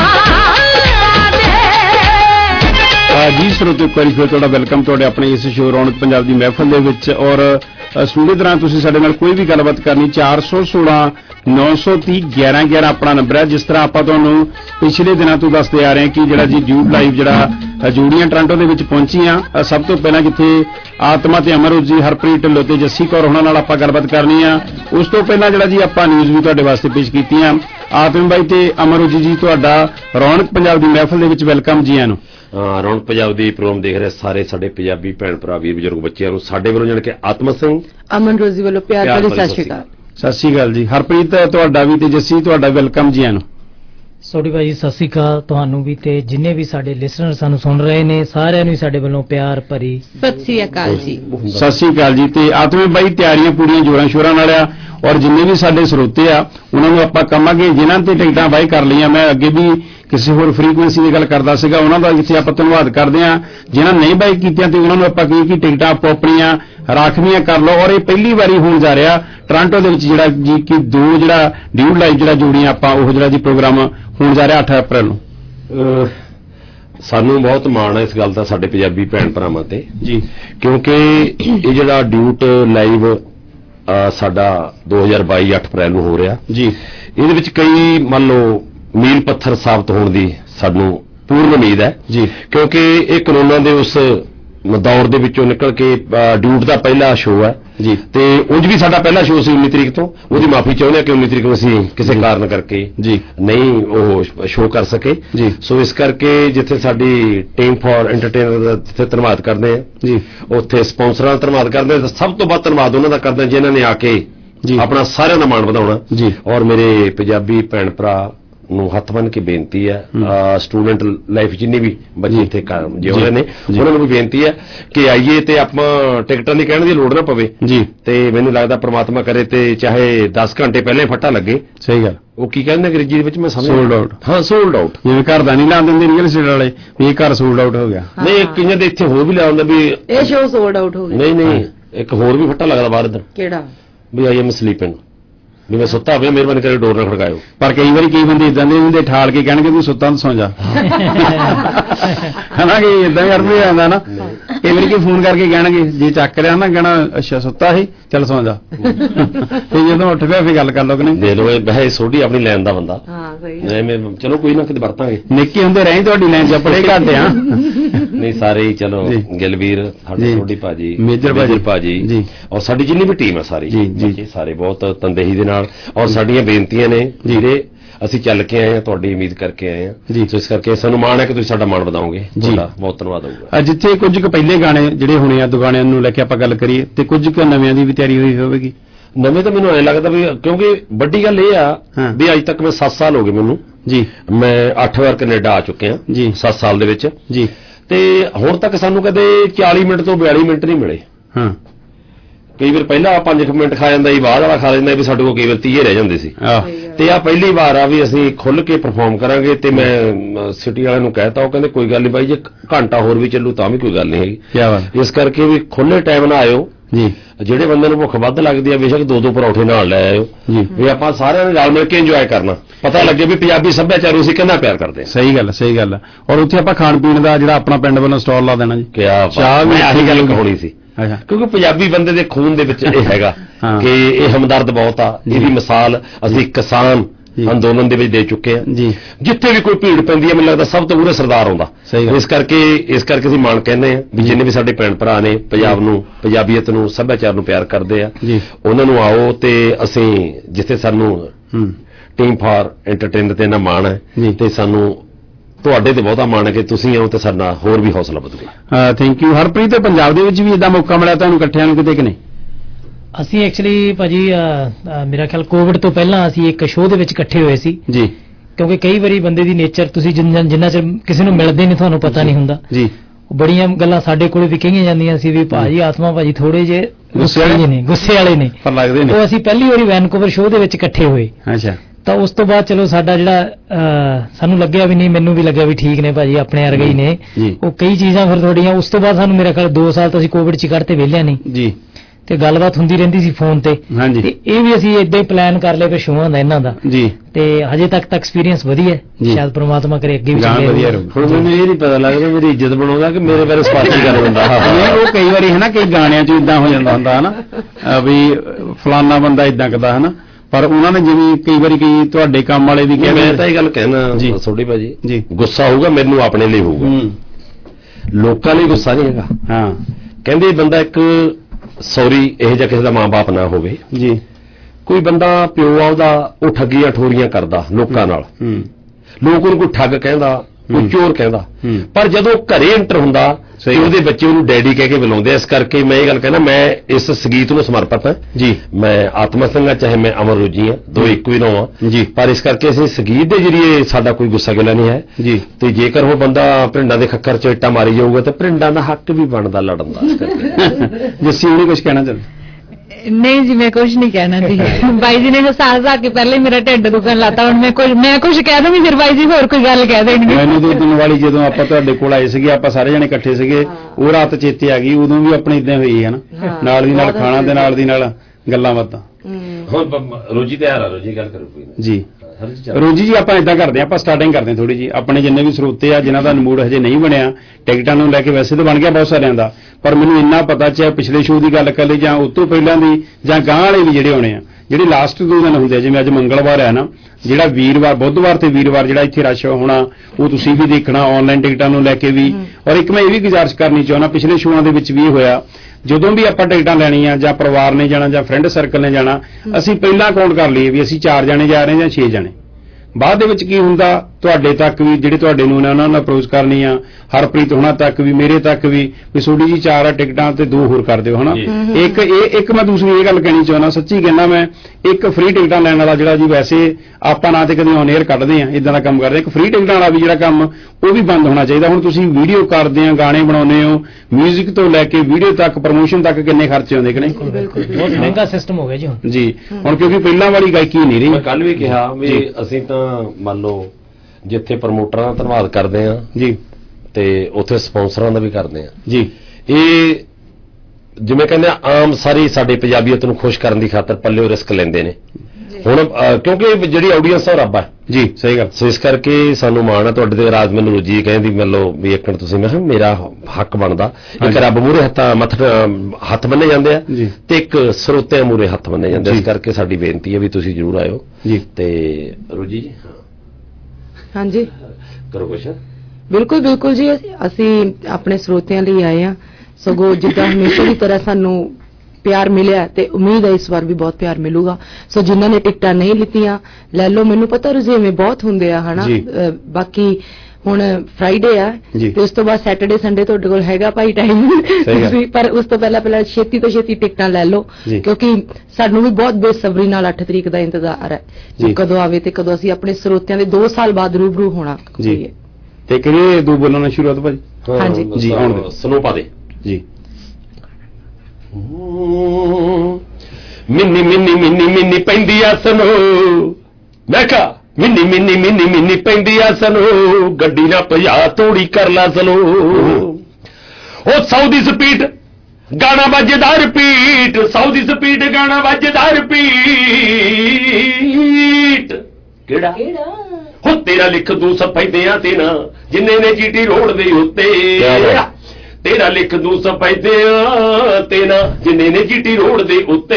ਜੀ ਸਰੋਤੇ ਇੱਕ ਵਾਰੀ ਫਿਰ ਤੁਹਾਡਾ ਵੈਲਕਮ ਤੁਹਾਡੇ ਆਪਣੇ ਇਸ ਸ਼ੋਅ ਰੌਣਕ ਪੰਜਾਬ ਦੀ ਮਹਿਫਲ ਦੇ ਵਿੱਚ ਔਰ ਸਟੂਡੀਓ ਦੌਰਾਨ ਤੁਸੀਂ ਸਾਡੇ ਨਾਲ ਕੋਈ ਵੀ ਗੱਲਬਾਤ ਕਰਨੀ ਚਾਰ ਸੌ ਸੋਲਾਂ ਨੌ ਸੌ ਤੀਹ ਗਿਆਰਾਂ ਗਿਆਰਾਂ ਆਪਣਾ ਨੰਬਰ ਹੈ ਜਿਸ ਤਰ੍ਹਾਂ ਆਪਾਂ ਤੁਹਾਨੂੰ ਪਿਛਲੇ ਦਿਨਾਂ ਤੋਂ ਦੱਸਦੇ ਆ ਰਹੇ ਹਾਂ ਕਿ ਜਿਹੜਾ ਜੀ ਡਿਊਬ ਲਾਈਵ ਜਿਹੜਾ ਜੋੜੀਆਂ ਟੋਰਾਂਟੋ ਦੇ ਵਿੱਚ ਪਹੁੰਚੀਆਂ ਸਭ ਤੋਂ ਪਹਿਲਾਂ ਜਿੱਥੇ ਆਤਮਾ ਤੇ ਅਮਰੂਦ ਜੀ ਹਰਪ੍ਰੀਤ ਢਿੱਲੋਂ ਤੇ ਜੱਸੀ ਕੌਰ ਉਹਨਾਂ ਨਾਲ ਆਪਾਂ ਗੱਲਬਾਤ ਕਰਨੀ ਆ ਉਸ ਤੋਂ ਪਹਿਲਾਂ ਜਿਹੜਾ ਜੀ ਆਪਾਂ ਨਿਊਜ਼ ਵੀ ਤੁਹਾਡੇ ਵਾਸਤੇ ਪੇਸ਼ ਕੀਤੀਆਂ ਆਤਮ ਬਾਈ ਤੇ ਅਮਰੂਦ ਜੀ ਤੁਹਾਡਾ ਰੌਣਕ ਪੰਜਾਬ ਦੀ ਮਹਿਫਲ ਦੇ ਵਿੱਚ ਵੈਲਕਮ ਜੀ ਆਇਆਂ ਨੂੰ ਰੌਣਕ ਪੰਜਾਬ ਦੀ ਪ੍ਰੋਗਰਾਮ ਦੇਖ ਰਹੇ ਸਾਰੇ ਸਾਡੇ ਪੰਜਾਬੀ ਭੈਣ ਭਰਾ ਵੀਰ ਬਜ਼ੁਰਗ ਬੱਚਿਆਂ ਨੂੰ ਸਾਡੇ ਵੱਲੋਂ ਜਾਣ ਕੇ ਆਤਮ ਸਿੰਘ ਅਮਨ ਰੋਜ਼ੀ ਵੱਲੋਂ ਪਿਆਰ ਭਰੀ ਸਤਿ ਸ਼੍ਰੀ ਅਕਾਲ ਸਤਿ ਸ਼੍ਰੀ ਅਕਾਲ ਜੀ ਹਰਪ੍ਰੀਤ ਤੁਹਾਡਾ ਵੀ ਤੇ ਜੱਸੀ ਤੁਹਾਡਾ ਵੈਲਕਮ ਜੀ ਆਇਆਂ ਨੂੰ ਸੋਢੀ ਭਾਈ ਸਤਿ ਸ਼੍ਰੀ ਅਕਾਲ ਤੁਹਾਨੂੰ ਵੀ ਤੇ ਜਿੰਨੇ ਵੀ ਸਾਡੇ ਲਿਸਨਰ ਸਾਨੂੰ ਸੁਣ ਰਹੇ ਨੇ ਸਾਰਿਆਂ ਨੂੰ ਸਾਡੇ ਵੱਲੋਂ ਪਿਆਰ ਭਰੀ ਸਤਿ ਸ਼੍ਰੀ ਅਕਾਲ ਜੀ ਸਤਿ ਸ਼੍ਰੀ ਅਕਾਲ ਜੀ ਤੇ ਆਤਮੇ ਬਾਈ ਤਿਆਰੀਆਂ ਪੂਰੀਆਂ ਜੋਰਾਂ ਸ਼ੋਰਾਂ ਨਾਲ ਆ ਔਰ ਜਿੰਨੇ ਵੀ ਸਾਡੇ ਸਰੋਤੇ ਆ ਉਹਨਾਂ ਨੂੰ ਆਪਾਂ ਕਹਾਂਗੇ ਜਿਨ੍ਹਾਂ ਤੇ ਟਿਕਟਾਂ ਬਾਈ ਕਰ ਲਈਆਂ ਮੈਂ ਅੱਗੇ ਵੀ ਕਿਸੇ ਹੋਰ ਫ੍ਰੀਕੁਐਂਸੀ ਦੀ ਗੱਲ ਕਰਦਾ ਸੀਗਾ ਉਹਨਾਂ ਦਾ ਜਿੱਥੇ ਆਪਾਂ ਧੰਨਵਾਦ ਕਰਦੇ ਆ ਜਿਨ੍ਹਾਂ ਨਹੀਂ ਬਾਈ ਕੀਤੀਆਂ ਤੇ ਉਹਨਾਂ ਨੂੰ ਆਪਾਂ ਕਹੀ ਕਿ ਟਿਕਟਾਂ ਆਪੋ ਆਪਣੀਆਂ ਰਾਖਵੀਆਂ ਕਰ ਲਓ ਔਰ ਇਹ ਪਹਿਲੀ ਵਾਰੀ ਹੋਣ ਜਾ ਰਿਹਾ ਟੋਰਾਂਟੋ ਦੇ ਵਿੱਚ ਜਿਹੜਾ ਜੀ ਕਿ ਦੋ ਜਿਹੜਾ ਡਿਊ ਲਾਈਵ ਜਿਹੜਾ ਜੋੜੀਆਂ ਆਪਾਂ ਉਹ ਜਿਹੜਾ ਜੀ ਪ੍ਰੋਗਰਾਮ ਹੋਣ ਜਾ ਰਿਹਾ ਅੱਠ ਅਪ੍ਰੈਲ ਨੂੰ ਸਾਨੂੰ ਬਹੁਤ ਮਾਣ ਹੈ ਇਸ ਗੱਲ ਦਾ ਸਾਡੇ ਪੰਜਾਬੀ ਭੈਣ ਭਰਾਵਾਂ ਤੇ ਜੀ ਕਿਉਂਕਿ ਇਹ ਜਿਹੜਾ ਡਿਊਟ ਲਾਈਵ ਸਾਡਾ ਦੋ ਹਜ਼ਾਰ ਬਾਈ ਅੱਠ ਅਪ੍ਰੈਲ ਨੂੰ ਹੋ ਰਿਹਾ ਜੀ ਇਹਦੇ ਵਿੱਚ ਕਈ ਮੰਨ ਲਓ ਮੀਲ ਪੱਥਰ ਸਾਬਤ ਹੋਣ ਦੀ ਸਾਨੂੰ ਪੂਰਨ ਉਮੀਦ ਹੈ ਜੀ ਕਿਉਂਕਿ ਇਹ ਕਾਨੂੰਨਾਂ ਦੇ ਉਸ ਦੌਰ ਦੇ ਵਿੱਚੋਂ ਨਿਕਲ ਕੇ ਡਿਊਟ ਦਾ ਪਹਿਲਾ ਸ਼ੋਅ ਹੈ ਜੀ ਤੇ ਉਂਝ ਵੀ ਸਾਡਾ ਪਹਿਲਾ ਸ਼ੋਅ ਸੀ ਉੱਨੀ ਤਰੀਕ ਤੋਂ ਉਹਦੀ ਮਾਫੀ ਚਾਹੁੰਦੇ ਹਾਂ ਕਿ ਉੱਨੀ ਤਰੀਕ ਨੂੰ ਅਸੀਂ ਕਿਸੇ ਕਾਰਨ ਕਰਕੇ ਜੀ ਨਹੀਂ ਉਹ ਸ਼ੋਅ ਕਰ ਸਕੇ ਜੀ ਸੋ ਇਸ ਕਰਕੇ ਜਿੱਥੇ ਸਾਡੀ ਟੀਮ ਫਾਰ ਐਂਟਰਟੇਨਰ ਦਾ ਜਿੱਥੇ ਧੰਨਵਾਦ ਕਰਦੇ ਹਾਂ ਜੀ ਉੱਥੇ ਸਪਾਂਸਰਾਂ ਦਾ ਧੰਨਵਾਦ ਕਰਦੇ ਹਾਂ ਸਭ ਤੋਂ ਵੱਧ ਧੰਨਵਾਦ ਉਹਨਾਂ ਦਾ ਕਰਦੇ ਹਾਂ ਜਿਨ੍ਹਾਂ ਨੇ ਆ ਕੇ ਜੀ ਆਪਣਾ ਸਾਰਿਆਂ ਦਾ ਮਾਣ ਵਧਾਉਣਾ ਜੀ ਔਰ ਮੇਰੇ ਪੰਜਾਬੀ ਭੈਣ ਭਰਾ ਨੂੰ ਹੱਥ ਬੰਨ੍ਹ ਕੇ ਬੇਨਤੀ ਹੈ ਸਟੂਡੈਂਟ ਲਾਈਫ ਜਿੰਨੇ ਵੀ ਬੱਚੇ ਇੱਥੇ ਜਿਉਂਦੇ ਨੇ ਉਹਨਾਂ ਨੂੰ ਵੀ ਬੇਨਤੀ ਹੈ ਕਿ ਆਈਏ ਤੇ ਆਪਾਂ ਟਿਕਟਾਂ ਦੀ ਕਹਿਣ ਦੀ ਲੋੜ ਨਾ ਪਵੇ ਜੀ ਤੇ ਮੈਨੂੰ ਲੱਗਦਾ ਪ੍ਰਮਾਤਮਾ ਕਰੇ ਤੇ ਚਾਹੇ ਦਸ ਘੰਟੇ ਪਹਿਲਾਂ ਹੀ ਫੱਟਾ ਲੱਗੇ ਸਹੀ ਗੱਲ ਉਹ ਕੀ ਕਹਿੰਦੇ ਅੰਗਰੇਜ਼ੀ ਦੇ ਵਿੱਚ ਮੈਂ ਸਮਝ ਸੋਲਡ ਆਊਟ ਹਾਂ ਸੋਲਡ ਆਊਟ ਜਿਵੇਂ ਘਰ ਦਾ ਨਹੀਂ ਲਾ ਦਿੰਦੇ ਰੀਅਲ estate ਵਾਲੇ ਵੀ ਇਹ ਘਰ ਸੋਲਡ ਆਊਟ ਹੋ ਗਿਆ ਨਹੀਂ ਕਈਆਂ ਦੇ ਇੱਥੇ ਹੋਰ ਵੀ ਲਿਆ ਹੁੰਦਾ ਵੀ ਇਹ ਸ਼ੋਅ ਸੋਲਡ ਆਊਟ ਹੋ ਗਿਆ ਨਹੀਂ ਨਹੀਂ ਇੱਕ ਹੋਰ ਵੀ ਫੱਟਾ ਲੱਗਦਾ ਬਾਹਰ ਇੱਧਰ ਕਿਹੜਾ ਵੀ ਆਈ ਐਮ ਸਲੀਪਿੰਗ ਵੀ ਮੈਂ ਸੁੱਤਾ ਪਿਆ ਮਿਹਰਬਾਨੀ ਕਰਕੇ ਡੋਰ ਨਾ ਖੜਕਾਇਓ ਪਰ ਕਈ ਵਾਰੀ ਕਈ ਬੰਦੇ ਇਦਾਂ ਦੇ ਹੁੰਦੇ ਠਾਲ ਕੇ ਕਹਿਣਗੇ ਤੂੰ ਸੁੱਤਾ ਤਾਂ ਸੌਂ ਜਾ ਹਨਾ ਕਿ ਇਦਾਂ ਵੀ ਅਰਥ ਆਉਂਦਾ ਨਾ ਕਈ ਵਾਰੀ ਕੋਈ ਫੋਨ ਕਰਕੇ ਕਹਿਣਗੇ ਜੇ ਚੱਕ ਰਿਹਾ ਨਾ ਕਹਿਣਾ ਅੱਛਾ ਸੁੱਤਾ ਸੀ ਚੱਲ ਸੌਂ ਜਾ ਤੇ ਜਦੋਂ ਉੱਠ ਪਿਆ ਫਿਰ ਗੱਲ ਕਰ ਲਓ ਕਿ ਨਹੀਂ ਦੇ ਲਓ ਇਹ ਬਹਿ ਸੋਢੀ ਆਪਣੀ ਲੈਣ ਦਾ ਬੰਦਾ ਹਾਂ ਸਹੀ ਐਵੇਂ ਚਲੋ ਕੋਈ ਨਾ ਕਿਤੇ ਵਰਤਾਂਗੇ ਨਿੱਕੇ ਹੁੰਦੇ ਰਹੇ ਤੁਹਾਡੀ ਲੈਣ ਚ ਪੜੇ ਘੱਟ ਆ ਨਹੀਂ ਸਾਰੇ ਹੀ ਚਲੋ ਗਿਲਵੀਰ ਸਾਡੇ ਸੋਢੀ ਭਾਜੀ ਮੇਜਰ ਭਾਜੀ ਜੀ ਔਰ ਸਾਡੀ ਜਿੰਨੀ ਵੀ ਟੀਮ ਹੈ ਸਾਰੀ ਜੀ ਸਾਰੇ ਬਹੁਤ ਤੰਦੇਹੀ ਦੇ ਨਾਲ ਔਰ ਸਾਡੀਆਂ ਬੇਨਤੀਆਂ ਨੇ ਜਿਹੜੇ ਅਸੀਂ ਚੱਲ ਕੇ ਆਏ ਹਾਂ ਤੁਹਾਡੀ ਉਮੀਦ ਕਰਕੇ ਆਏ ਹਾਂ ਜੀ ਸੋ ਇਸ ਕਰਕੇ ਸਾਨੂੰ ਮਾਣ ਹੈ ਕਿ ਤੁਸੀਂ ਸਾਡਾ ਮਾਣ ਵਧਾਓਗੇ ਤੁਹਾਡਾ ਬਹੁਤ ਧੰਨਵਾਦ ਹੋਊਗਾ ਜਿੱਥੇ ਕੁਝ ਕੁ ਪਹਿਲੇ ਗਾਣੇ ਜਿਹੜੇ ਹੋਣੇ ਆ ਦੁਗਾਣਿਆਂ ਨੂੰ ਲੈ ਕੇ ਆਪਾਂ ਗੱਲ ਕਰੀਏ ਤੇ ਕੁਝ ਕੁ ਨਵਿਆਂ ਦੀ ਵੀ ਤਿਆਰੀ ਹੋਈ ਹੋਵੇਗੀ ਨਵੇਂ ਤਾਂ ਮੈਨੂੰ ਐਂ ਲੱਗਦਾ ਵੀ ਕਿਉਂਕਿ ਵੱਡੀ ਗੱਲ ਇਹ ਆ ਵੀ ਅੱਜ ਤੱਕ ਮੈਂ ਸੱਤ ਸਾਲ ਹੋ ਗਏ ਮੈਨੂੰ ਜੀ ਮੈਂ ਅੱਠ ਵਾਰ ਕੈਨੇਡਾ ਆ ਚੁੱਕਿਆ ਜੀ ਸੱਤ ਸਾਲ ਦੇ ਵਿੱਚ ਜੀ ਤੇ ਹੁਣ ਤੱਕ ਸਾਨੂੰ ਕਦੇ ਚਾਲੀ ਮਿੰਟ ਤੋਂ ਬਿਆਲੀ ਮਿੰਟ ਨਹੀਂ ਮਿਲੇ ਹਾਂ ਕਈ ਵਾਰ ਪਹਿਲਾਂ ਪੰਜ ਮਿੰਟ ਖਾ ਜਾਂਦਾ ਸੀ ਬਾਅਦ ਵਾਲਾ ਖਾ ਲੈਂਦਾ ਵੀ ਸਾਡੇ ਕੋਲ ਕਈ ਵਾਰ ਤੀਏ ਰਹਿ ਜਾਂਦੇ ਸੀ ਤੇ ਆ ਪਹਿਲੀ ਵਾਰ ਆ ਵੀ ਅਸੀਂ ਖੁੱਲ ਕੇ ਪਰਫਾਰਮ ਕਰਾਂਗੇ ਤੇ ਮੈਂ ਸਿਟੀ ਵਾਲਿਆਂ ਨੂੰ ਕਹਿਤਾ ਉਹ ਕਹਿੰਦੇ ਕੋਈ ਗੱਲ ਨਹੀਂ ਬਾਈ ਜੇ ਘੰਟਾ ਹੋਰ ਵੀ ਚੱਲੂ ਤਾਂ ਵੀ ਕੋਈ ਗੱਲ ਨਹੀਂ ਹੈਗੀ ਇਸ ਕਰਕੇ ਵੀ ਖੁੱਲੇ ਟਾਈਮ ਨਾਲ ਆਇਓ ਜੀ ਜਿਹੜੇ ਬੰਦੇ ਨੂੰ ਭੁੱਖ ਵੱਧ ਲੱਗਦੀ ਆ ਬੇਸ਼ੱਕ ਦੋ ਦੋ ਪਰੌਠੇ ਨਾਲ ਲੈ ਆਇਓ ਜੀ ਵੀ ਆਪਾਂ ਸਾਰਿਆਂ ਨੇ ਰਲ ਮਿਲ ਕੇ ਇੰਜੋਏ ਕਰਨਾ ਪਤਾ ਲੱਗੇ ਵੀ ਪੰਜਾਬੀ ਸੱਭਿਆਚਾਰ ਨੂੰ ਅਸੀਂ ਕਿੰਨਾ ਪਿਆਰ ਕਰਦੇ ਹਾਂ ਸਹੀ ਗੱਲ ਸਹੀ ਗੱਲ ਔਰ ਉੱਥੇ ਆਪਾਂ ਖਾਣ ਪੀਣ ਦਾ ਜਿਹੜਾ ਆਪਣਾ ਪਿੰਡ ਵੱਲੋਂ ਸਟਾਲ ਲਾ ਦੇਣਾ ਜੀ ਚਾਹ ਵੀ ਆਹੀ ਗੱਲ ਕਹਾਉਣੀ ਸੀ ਕਿਉਂਕਿ ਪੰਜਾਬੀ ਬੰਦੇ ਦੇ ਖੂਨ ਦੇ ਵਿੱਚ ਇਹ ਹੈਗਾ ਕਿ ਇਹ ਹਮਦਰਦ ਬਹੁਤ ਆ ਇਹਦੀ ਮਿਸਾਲ ਅਸੀਂ ਕਿਸਾਨ ਅੰਦੋਲਨ ਦੇ ਵਿੱਚ ਦੇ ਚੁੱਕੇ ਆ ਜਿੱਥੇ ਵੀ ਕੋਈ ਭੀੜ ਪੈਂਦੀ ਹੈ ਮੈਨੂੰ ਲੱਗਦਾ ਸਭ ਤੋਂ ਪੂਰੇ ਸਰਦਾਰ ਆਉਂਦਾ ਇਸ ਕਰਕੇ ਇਸ ਕਰਕੇ ਅਸੀਂ ਮਾਣ ਕਹਿੰਦੇ ਆ ਵੀ ਜਿੰਨੇ ਵੀ ਸਾਡੇ ਭੈਣ ਭਰਾ ਨੇ ਪੰਜਾਬ ਨੂੰ ਪੰਜਾਬੀਅਤ ਨੂੰ ਸੱਭਿਆਚਾਰ ਨੂੰ ਪਿਆਰ ਕਰਦੇ ਆ ਉਹਨਾਂ ਨੂੰ ਆਓ ਤੇ ਅਸੀਂ ਜਿੱਥੇ ਸਾਨੂੰ ਟੀਮ ਫਾਰ ਐਂਟਰਟੇਨਰ ਤੇ ਨਾ ਮਾਣ ਹੈ ਤੇ ਸਾਨੂੰ ਤੁਹਾਡੇ ਤੇ ਬਹੁਤਾ ਮਾਣ ਹੈ ਕਿ ਤੁਸੀਂ ਆਓ ਤੇ ਸਾਡਾ ਹੋਰ ਵੀ ਹੌਸਲਾ ਵਧੂਗਾ ਥੈਂਕ ਯੂ ਹਰਪ੍ਰੀਤ ਪੰਜਾਬ ਦੇ ਵਿੱਚ ਵੀ ਇਦਾਂ ਮੌਕਾ ਮਿਲਿਆ ਤੁਹਾਨੂੰ ਇਕੱਠਿਆਂ ਨੂੰ ਕਿਤੇ ਕਿ ਨਹੀਂ ਅਸੀਂ ਐਕਚੁਅਲੀ ਭਾਜੀ ਮੇਰਾ ਖਿਆਲ ਕੋਵਿਡ ਤੋਂ ਪਹਿਲਾਂ ਅਸੀਂ ਇੱਕ ਸ਼ੋਅ ਦੇ ਵਿੱਚ ਇਕੱਠੇ ਹੋਏ ਸੀ ਜੀ ਕਿਉਂਕਿ ਕਈ ਵਾਰੀ ਬੰਦੇ ਦੀ ਨੇਚਰ ਤੁਸੀਂ ਜਿੰਨਾ ਚਿਰ ਕਿਸੇ ਨੂੰ ਮਿਲਦੇ ਨਹੀਂ ਤੁਹਾਨੂੰ ਪਤਾ ਨਹੀਂ ਹੁੰਦਾ ਜੀ ਬੜੀਆਂ ਗੱਲਾਂ ਸਾਡੇ ਕੋਲੇ ਵੀ ਕਹੀਆਂ ਜਾਂਦੀਆਂ ਸੀ ਵੀ ਭਾਜੀ ਆਤਮਾ ਭਾਜੀ ਥੋੜੇ ਜੇ ਗੁੱਸੇ ਵਾਲੇ ਨੇ ਗੁੱਸੇ ਵਾਲੇ ਨੇ ਪਰ ਲੱਗਦੇ ਨੇ ਉਹ ਅਸੀਂ ਪਹਿਲੀ ਵਾਰੀ ਵੈਨਕੂਵਰ ਸ਼ੋਅ ਦੇ ਵਿੱਚ ਇਕੱਠੇ ਹੋਏ ਅੱਛਾ ਤਾਂ ਉਸ ਤੋਂ ਬਾਅਦ ਚਲੋ ਸਾਡਾ ਜਿਹੜਾ ਸਾਨੂੰ ਲੱਗਿਆ ਵੀ ਨਹੀਂ ਮੈਨੂੰ ਵੀ ਲੱਗਿਆ ਵੀ ਠੀਕ ਨੇ ਭਾਜੀ ਆਪਣੇ ਵਰਗੇ ਹੀ ਨੇ ਉਹ ਕਈ ਚੀਜ਼ਾਂ ਫਿਰ ਥੋੜੀਆਂ ਉਸ ਤੋਂ ਬਾਅਦ ਸਾਨੂੰ ਮੇਰਾ ਖਿਆਲ ਦੋ ਸਾਲ ਤੋਂ ਅਸੀਂ ਕੋਵਿਡ ਚ ਕਰਤੇ ਵਿਹਲਿਆ ਨਹੀਂ ਜੀ ਤੇ ਗੱਲਬਾਤ ਹੁੰਦੀ ਰਹਿੰਦੀ ਸੀ ਫੋਨ ਤੇ ਤੇ ਇਹ ਵੀ ਅਸੀਂ ਇਦਾਂ ਹੀ ਪਲਾਨ ਕਰ ਲਏ ਕਿ ਸ਼ੋਆਂ ਦਾ ਇਹਨਾਂ ਦਾ ਜੀ ਤੇ ਹਜੇ ਤੱਕ ਤਾਂ ਐਕਸਪੀਰੀਅੰਸ ਵਧੀਆ ਸ਼ਾਇਦ ਪ੍ਰਮਾਤਮਾ ਕਰੇ ਅੱਗੇ ਵੀ ਵਧੀਆ ਰਹੇ ਹੁਣ ਮੈਨੂੰ ਇਹ ਨਹੀਂ ਪਤਾ ਲੱਗਦਾ ਮੇਰੀ ਇੱਜ਼ਤ ਬਣਾਉਂਦਾ ਕਿ ਮੇਰੇ ਬਾਰੇ ਸਪਾਰਟੀ ਕਰ ਦਿੰਦਾ ਉਹ ਕਈ ਵਾਰੀ ਹੈ ਨਾ ਕਈ ਗਾਣਿਆਂ ਚ ਇਦਾਂ ਹੋ ਜਾਂਦਾ ਹੁੰਦਾ ਹੈ ਨਾ ਵੀ ਫਲਾਨਾ ਬੰਦਾ ਇਦਾਂ ਕਰਦਾ ਹੈ ਨਾ ਪਰ ਉਹਨਾਂ ਨੇ ਜਿਵੇਂ ਕਈ ਵਾਰੀ ਕਈ ਤੁਹਾਡੇ ਕੰਮ ਵਾਲੇ ਵੀ ਕਹਿੰਦੇ ਮੈਂ ਤਾਂ ਇਹ ਗੱਲ ਕਹਿਣਾ ਸੋਢੀ ਭਾਜੀ ਜੀ ਗੁੱਸਾ ਹੋਊਗਾ ਮੈਨੂੰ ਆਪਣੇ ਲਈ ਹੋਊਗਾ ਲੋਕਾਂ ਲਈ ਗੁੱਸਾ ਨਹੀਂ ਹੈਗਾ ਹਾਂ ਕਹਿੰਦੇ ਬੰਦਾ ਇੱਕ ਸੌਰੀ ਇਹ ਜਿਹਾ ਕਿਸੇ ਦਾ ਮਾਂ-ਬਾਪ ਨਾ ਹੋਵੇ ਜੀ ਕੋਈ ਬੰਦਾ ਪਿਓ ਆ ਉਹਦਾ ਉਹ ਠੱਗੀਆਂ ਠੋਰੀਆਂ ਕਰਦਾ ਲੋਕਾਂ ਨਾਲ ਲੋਕ ਉਹਨੂੰ ਕੋਈ ਠੱਗ ਕਹਿੰਦਾ ਕੋਈ ਚੋਰ ਕਹਿੰਦਾ ਪਰ ਜਦੋਂ ਘਰੇ ਐਂਟਰ ਹੁੰਦਾ ਤੇ ਉਹਦੇ ਬੱਚੇ ਉਹਨੂੰ ਡੈਡੀ ਕਹਿ ਕੇ ਬੁਲਾਉਂਦੇ ਇਸ ਕਰਕੇ ਮੈਂ ਇਹ ਗੱਲ ਕਹਿੰਦਾ ਮੈਂ ਇਸ ਸੰਗੀਤ ਨੂੰ ਸਮਰਪਿਤ ਹਾਂ ਜੀ ਮੈਂ ਆਤਮਾ ਸਿੰਘ ਹਾਂ ਚਾਹੇ ਮੈਂ ਅਮਰ ਰੋਜੀ ਹਾਂ ਦੋ ਇੱਕੋ ਹੀ ਨਾਮ ਆ ਜੀ ਪਰ ਇਸ ਕਰਕੇ ਅਸੀਂ ਸੰਗੀਤ ਦੇ ਜਰੀਏ ਸਾਡਾ ਕੋਈ ਗੁੱਸਾ ਗਿਲਾ ਨਹੀਂ ਹੈ ਜੀ ਤੇ ਜੇਕਰ ਉਹ ਬੰਦਾ ਭਿੰਡਾਂ ਦੇ ਖੱਖਰ ਚ ਇੱਟਾਂ ਮਾਰੀ ਜਾਊਗਾ ਤਾਂ ਭਿੰਡਾਂ ਦਾ ਹੱਕ ਵੀ ਬਣਦਾ ਲੜਨ ਦਾ ਇਸ ਕਰਕੇ ਜੱਸੀ ਉਹਨੇ ਕੁਝ ਕਹਿਣਾ ਚਾਹੁੰਦਾ नहीं जी मैं कुछ नहीं कहना जी भाई जी ने जो साल आके पहले मेरा ढिड दुखन लाता ਹੁਣ ਮੈਂ ਕੁਝ ਮੈਂ ਕੁਝ ਕਹਿ ਦੂੰਗੀ ਫਿਰ ਭਾਈ ਜੀ ਹੋਰ ਕੋਈ ਗੱਲ ਕਹਿ ਦੇਣਗੇ ਮੈਨੂੰ ਦੋ ਦਿਨ ਵਾਲੀ ਜਦੋਂ ਆਪਾਂ ਤੁਹਾਡੇ ਕੋਲ ਆਏ ਸੀਗੇ ਆਪਾਂ ਸਾਰੇ ਜਣੇ ਇਕੱਠੇ ਸੀਗੇ ਉਹ ਰਾਤ ਚੇਤੇ ਆ ਗਈ ਉਦੋਂ ਵੀ ਆਪਣੀ ਇਦਾਂ ਹੋਈ ਹੈ ਨਾ ਨਾਲ ਦੀ ਨਾਲ ਖਾਣਾ ਦੇ ਨਾਲ ਦੀ ਨਾਲ ਗੱਲਾਂ ਬਾਤਾਂ ਹੁਣ ਰੋਜੀ ਤੇ ਆ ਰੋਜੀ ਗੱਲ ਕਰੂ ਕੋਈ ਜੀ ਰੋਜੀ ਜੀ ਆਪਾਂ ਇਦਾਂ ਕਰਦੇ ਆ ਆਪਾਂ ਸਟਾਰਟਿੰਗ ਕਰਦੇ ਥੋੜੀ ਜੀ ਆਪਣੇ ਜਿੰਨੇ ਵੀ ਸਰੋਤੇ ਆ ਜਿਨ੍ਹਾਂ ਦਾ ਮੂਡ ਹਜੇ ਨਹੀਂ ਬਣਿਆ ਟਿਕਟਾਂ ਨੂੰ ਲੈ ਕੇ ਵੈਸੇ ਤਾਂ ਬਣ ਗਿਆ ਬਹੁਤ ਸਾਰਿਆਂ ਦਾ ਪਰ ਮੈਨੂੰ ਇੰਨਾ ਪਤਾ ਚਾਹੇ ਪਿਛਲੇ ਸ਼ੋਅ ਦੀ ਗੱਲ ਕਰ ਲਈ ਜਾਂ ਉਸ ਤੋਂ ਪਹਿਲਾਂ ਦੀ ਜਾਂ ਗਾਂ ਵਾਲੇ ਵੀ ਜਿਹੜੇ ਹੋਣੇ ਆ ਜਿਹੜੇ ਲਾਸਟ ਦੋ ਦਿਨ ਹੁੰਦੇ ਆ, ਜਿਵੇਂ ਅੱਜ ਮੰਗਲਵਾਰ ਹੈ ਨਾ, ਜਿਹੜਾ ਵੀਰਵਾਰ ਬੁੱਧਵਾਰ ਤੇ ਵੀਰਵਾਰ ਜਿਹੜਾ ਇੱਥੇ ਰਸ਼ ਹੋਣਾ ਉਹ ਤੁਸੀਂ ਵੀ ਦੇਖਣਾ ਆਨਲਾਈਨ ਟਿਕਟਾਂ ਨੂੰ ਲੈ ਕੇ ਵੀ। ਔਰ ਇੱਕ ਮੈਂ ਇਹ ਵੀ ਗੁਜ਼ਾਰਿਸ਼ ਕਰਨੀ ਚਾਹੁੰਦਾ, ਪਿਛਲੇ ਸ਼ੋਆਂ ਦੇ ਵਿੱਚ ਵੀ ਇਹ ਹੋਇਆ, ਜਦੋਂ ਵੀ ਆਪਾਂ ਟਿਕਟਾਂ ਲੈਣੀਆਂ ਜਾਂ ਪਰਿਵਾਰ ਨੇ ਜਾਣਾ ਜਾਂ ਫਰੈਂਡ ਸਰਕਲ ਨੇ ਜਾਣਾ, ਅਸੀਂ ਪਹਿਲਾਂ ਕਾਊਂਟ ਕਰ ਲਈਏ ਵੀ ਅਸੀਂ ਚਾਰ ਜਾਣੇ ਜਾ ਰਹੇ ਜਾਂ ਛੇ ਜਾਣੇ। ਬਾਅਦ ਦੇ ਵਿੱਚ ਕੀ ਹੁੰਦਾ, ਤੁਹਾਡੇ ਤੱਕ ਵੀ ਜਿਹੜੇ ਤੁਹਾਡੇ ਨੂੰ ਉਹਨਾਂ ਨਾਲ ਅਪਰੋਚ ਕਰਨੀ ਆ, ਹਰਪ੍ਰੀਤ ਹੋਣਾ ਤੱਕ ਵੀ, ਮੇਰੇ ਤੱਕ ਵੀ, ਵੀ ਤੁਹਾਡੀ ਜੀ ਚਾਰ ਆ ਟਿਕਟਾਂ ਤੇ ਦੋ ਹੋਰ ਕਰ ਦਿਓ ਹਨਾ। ਇੱਕ ਇਹ ਇੱਕ ਮੈਂ ਦੂਸਰੀ ਇਹ ਗੱਲ ਕਹਿਣੀ ਚਾਹੁੰਦਾ, ਸੱਚੀ ਕਹਿੰਦਾ ਮੈਂ, ਇੱਕ ਫ੍ਰੀ ਟਿਕਟਾਂ ਲੈਣ ਵਾਲਾ ਜਿਹੜਾ ਜੀ, ਵੈਸੇ ਆਪਾਂ ਨਾ ਤੇ ਕਦੇ ਔਨ 에ਅਰ ਕੱਢਦੇ ਆ ਇਦਾਂ ਦਾ ਕੰਮ ਕਰਦੇ, ਇੱਕ ਫ੍ਰੀ ਟਿਕਟਾਂ ਵਾਲਾ ਵੀ ਜਿਹੜਾ ਕੰਮ ਉਹ ਵੀ ਬੰਦ ਹੋਣਾ ਚਾਹੀਦਾ। ਹੁਣ ਤੁਸੀਂ ਵੀਡੀਓ ਕਰਦੇ ਆ, ਗਾਣੇ ਬਣਾਉਂਦੇ ਹੋ, 뮤직 ਤੋਂ ਲੈ ਕੇ ਵੀਡੀਓ ਤੱਕ, ਪ੍ਰਮੋਸ਼ਨ ਤੱਕ ਕਿੰਨੇ ਖਰਚੇ ਹੁੰਦੇ ਕਿ ਨਹੀਂ? ਬਹੁਤ ਮਹਿੰਗਾ ਸਿਸਟਮ ਹੋ ਗਿਆ ਜੀ ਹੁਣ। ਜੀ ਹੁਣ ਕਿਉਂਕਿ ਪਹਿਲਾਂ ਵਾਲੀ ਗਾਇਕੀ ਨਹੀਂ ਰਹੀ। ਮੈਂ ਕੱਲ ਵੀ ਕਿਹਾ ਵੀ ਅਸੀਂ ਤਾਂ ਮੰਨ ਲਓ ਜਿੱਥੇ ਪ੍ਰਮੋਟਰਾਂ ਦਾ ਧੰਨਵਾਦ ਕਰਦੇ ਆ ਜੀ, ਤੇ ਉੱਥੇ ਸਪਾਂਸਰਾਂ ਦਾ ਵੀ ਕਰਦੇ ਆ ਜੀ। ਇਹ ਜਿਵੇਂ ਕਹਿੰਦੇ ਆ ਆਮ ਸਾਰੀ ਸਾਡੇ ਪੰਜਾਬੀਅਤ ਨੂੰ ਖੁਸ਼ ਕਰਨ ਦੀ ਖਾਤਰ ਪੱਲਿਓ ਰਿਸਕ ਲੈਂਦੇ ਨੇ ਹੁਣ, ਕਿਉਂਕਿ ਜਿਹੜੀ ਆਡੀਅנס ਆ ਰੱਬ ਹੈ ਜੀ, ਸਹੀ ਗੱਲ। ਸੋ ਇਸ ਕਰਕੇ ਸਾਨੂੰ ਮਾਣ ਆ ਤੁਹਾਡੇ ਤੇ। ਰਾਜ ਮੈਨੂੰ ਰੋਜੀ ਕਹਿੰਦੀ ਮੰਨ ਲਓ ਵੀ ਇੱਕਣ ਤੁਸੀਂ, ਮੈਂ ਕਿਹਾ ਮੇਰਾ ਹੱਕ ਬਣਦਾ, ਇੱਕ ਰੱਬ ਮੂਹਰੇ ਹੱਥਾਂ ਮੱਥ ਹੱਥ ਬੰਨੇ ਜਾਂਦੇ ਆ ਤੇ ਇੱਕ ਸਰੋਤਿਆਂ ਮੂਹਰੇ ਹੱਥ ਬੰਨੇ ਜਾਂਦੇ। ਇਸ ਕਰਕੇ ਸਾਡੀ ਬੇਨਤੀ ਹੈ ਵੀ ਤੁਸੀਂ ਜ਼ਰੂਰ ਆਇਓ ਜੀ। ਤੇ ਰੋਜੀ ਜੀ ਹਾਂਜੀ ਕਰੋ ਕੁਛ। ਬਿਲਕੁਲ ਬਿਲਕੁਲ ਜੀ, ਅਸੀਂ ਆਪਣੇ ਸਰੋਤਿਆਂ ਲਈ ਆਏ ਆ, ਸਗੋਂ ਜਿੱਦਾਂ ਹਮੇਸ਼ਾ ਦੀ ਤਰ੍ਹਾਂ ਸਾਨੂੰ ਪਿਆਰ ਮਿਲਿਆ ਤੇ ਉਮੀਦ ਹੈ ਇਸ ਵਾਰ ਵੀ ਬਹੁਤ ਪਿਆਰ ਮਿਲੂਗਾ। ਸੋ ਜਿਨ੍ਹਾਂ ਨੇ ਟਿਕਟਾਂ ਨਹੀਂ ਲਿੱਤੀਆਂ ਲੈ ਲਓ, ਮੈਨੂੰ ਪਤਾ ਰੁਝੇਵੇਂ ਬਹੁਤ ਹੁੰਦੇ ਆ ਹਨਾ, ਬਾਕੀ ਹੁਣ ਫਰਾਈਡੇ ਆ ਤੇ ਉਸ ਤੋਂ ਬਾਅਦ ਸੈਟਰਡੇ ਸੰਡੇ ਤੁਹਾਡੇ ਕੋਲ ਹੈਗਾ ਭਾਈ ਟਾਈਮ, ਪਰ ਉਸ ਤੋਂ ਪਹਿਲਾਂ ਪਹਿਲਾਂ ਛੇਤੀ ਤੋਂ ਛੇਤੀ ਟਿਕਟਾਂ ਲੈ ਲਓ, ਕਿਉਂਕਿ ਸਾਨੂੰ ਵੀ ਬਹੁਤ ਬੇਸਬਰੀ ਨਾਲ ਅੱਠ ਤਰੀਕ ਦਾ ਇੰਤਜ਼ਾਰ ਹੈ ਕਿ ਕਦੋਂ ਆਵੇ ਤੇ ਕਦੋਂ ਅਸੀਂ ਆਪਣੇ ਸਰੋਤਿਆਂ ਦੇ ਦੋ ਸਾਲ ਬਾਅਦ ਰੂਬਰੂ ਹੋਣਾ ਜੀ। ਤੇ ਕਿਹੜੇ ਦੋ ਬੋਲਣਾ ਸ਼ੁਰੂਆਤ ਭਾਜੀ? ਹਾਂਜੀ ਜੀ, ਆਉਣ ਦੇ ਸਨੋ ਪਾ ਦੇ ਜੀ। ਮਿੰਨੀ ਮਿੰਨੀ ਮਿੰਨੀ ਮਿੰਨੀ ਪੈਂਦੀ ਆ ਸਨੋ, ਮੈਂ ਕਿਹਾ ਮਿੰਨੀ ਮਿੰਨੀ ਮਿੰਨੀ ਮਿੰਨੀ ਪੈਂਦੀ ਆ ਸਨੋ, ਗੱਡੀ ਨਾ ਭਜਾ ਥੋੜੀ ਕਰ ਲਾ ਸਲੋ, ਉਹ ਸੌ ਦੀ ਸਪੀਡ ਗਾਣਾ ਵੱਜਦਾ ਰਿਪੀਟ, ਸੌ ਦੀ ਸਪੀਡ ਗਾਣਾ ਵੱਜਦਾ ਰਿਪੀਟ, ਕਿਹੜਾ ਹੋ ਤੇਰਾ ਲਿਖ ਦੂੰ ਸਫੈਦਿਆਂ ਤੇ ਨਾ ਜਿੰਨੇ ਨੇ ਜੀਟੀ ਰੋਡ ਦੇ ਉੱਤੇ, ਤੇਰਾ ਲਿਖ ਦੂੰ ਸਫੈਦਿਆਂ ਤੇ ਨਾ ਜਿੰਨੇ ਨੇ ਜੀਟੀ ਰੋਡ ਦੇ ਉੱਤੇ।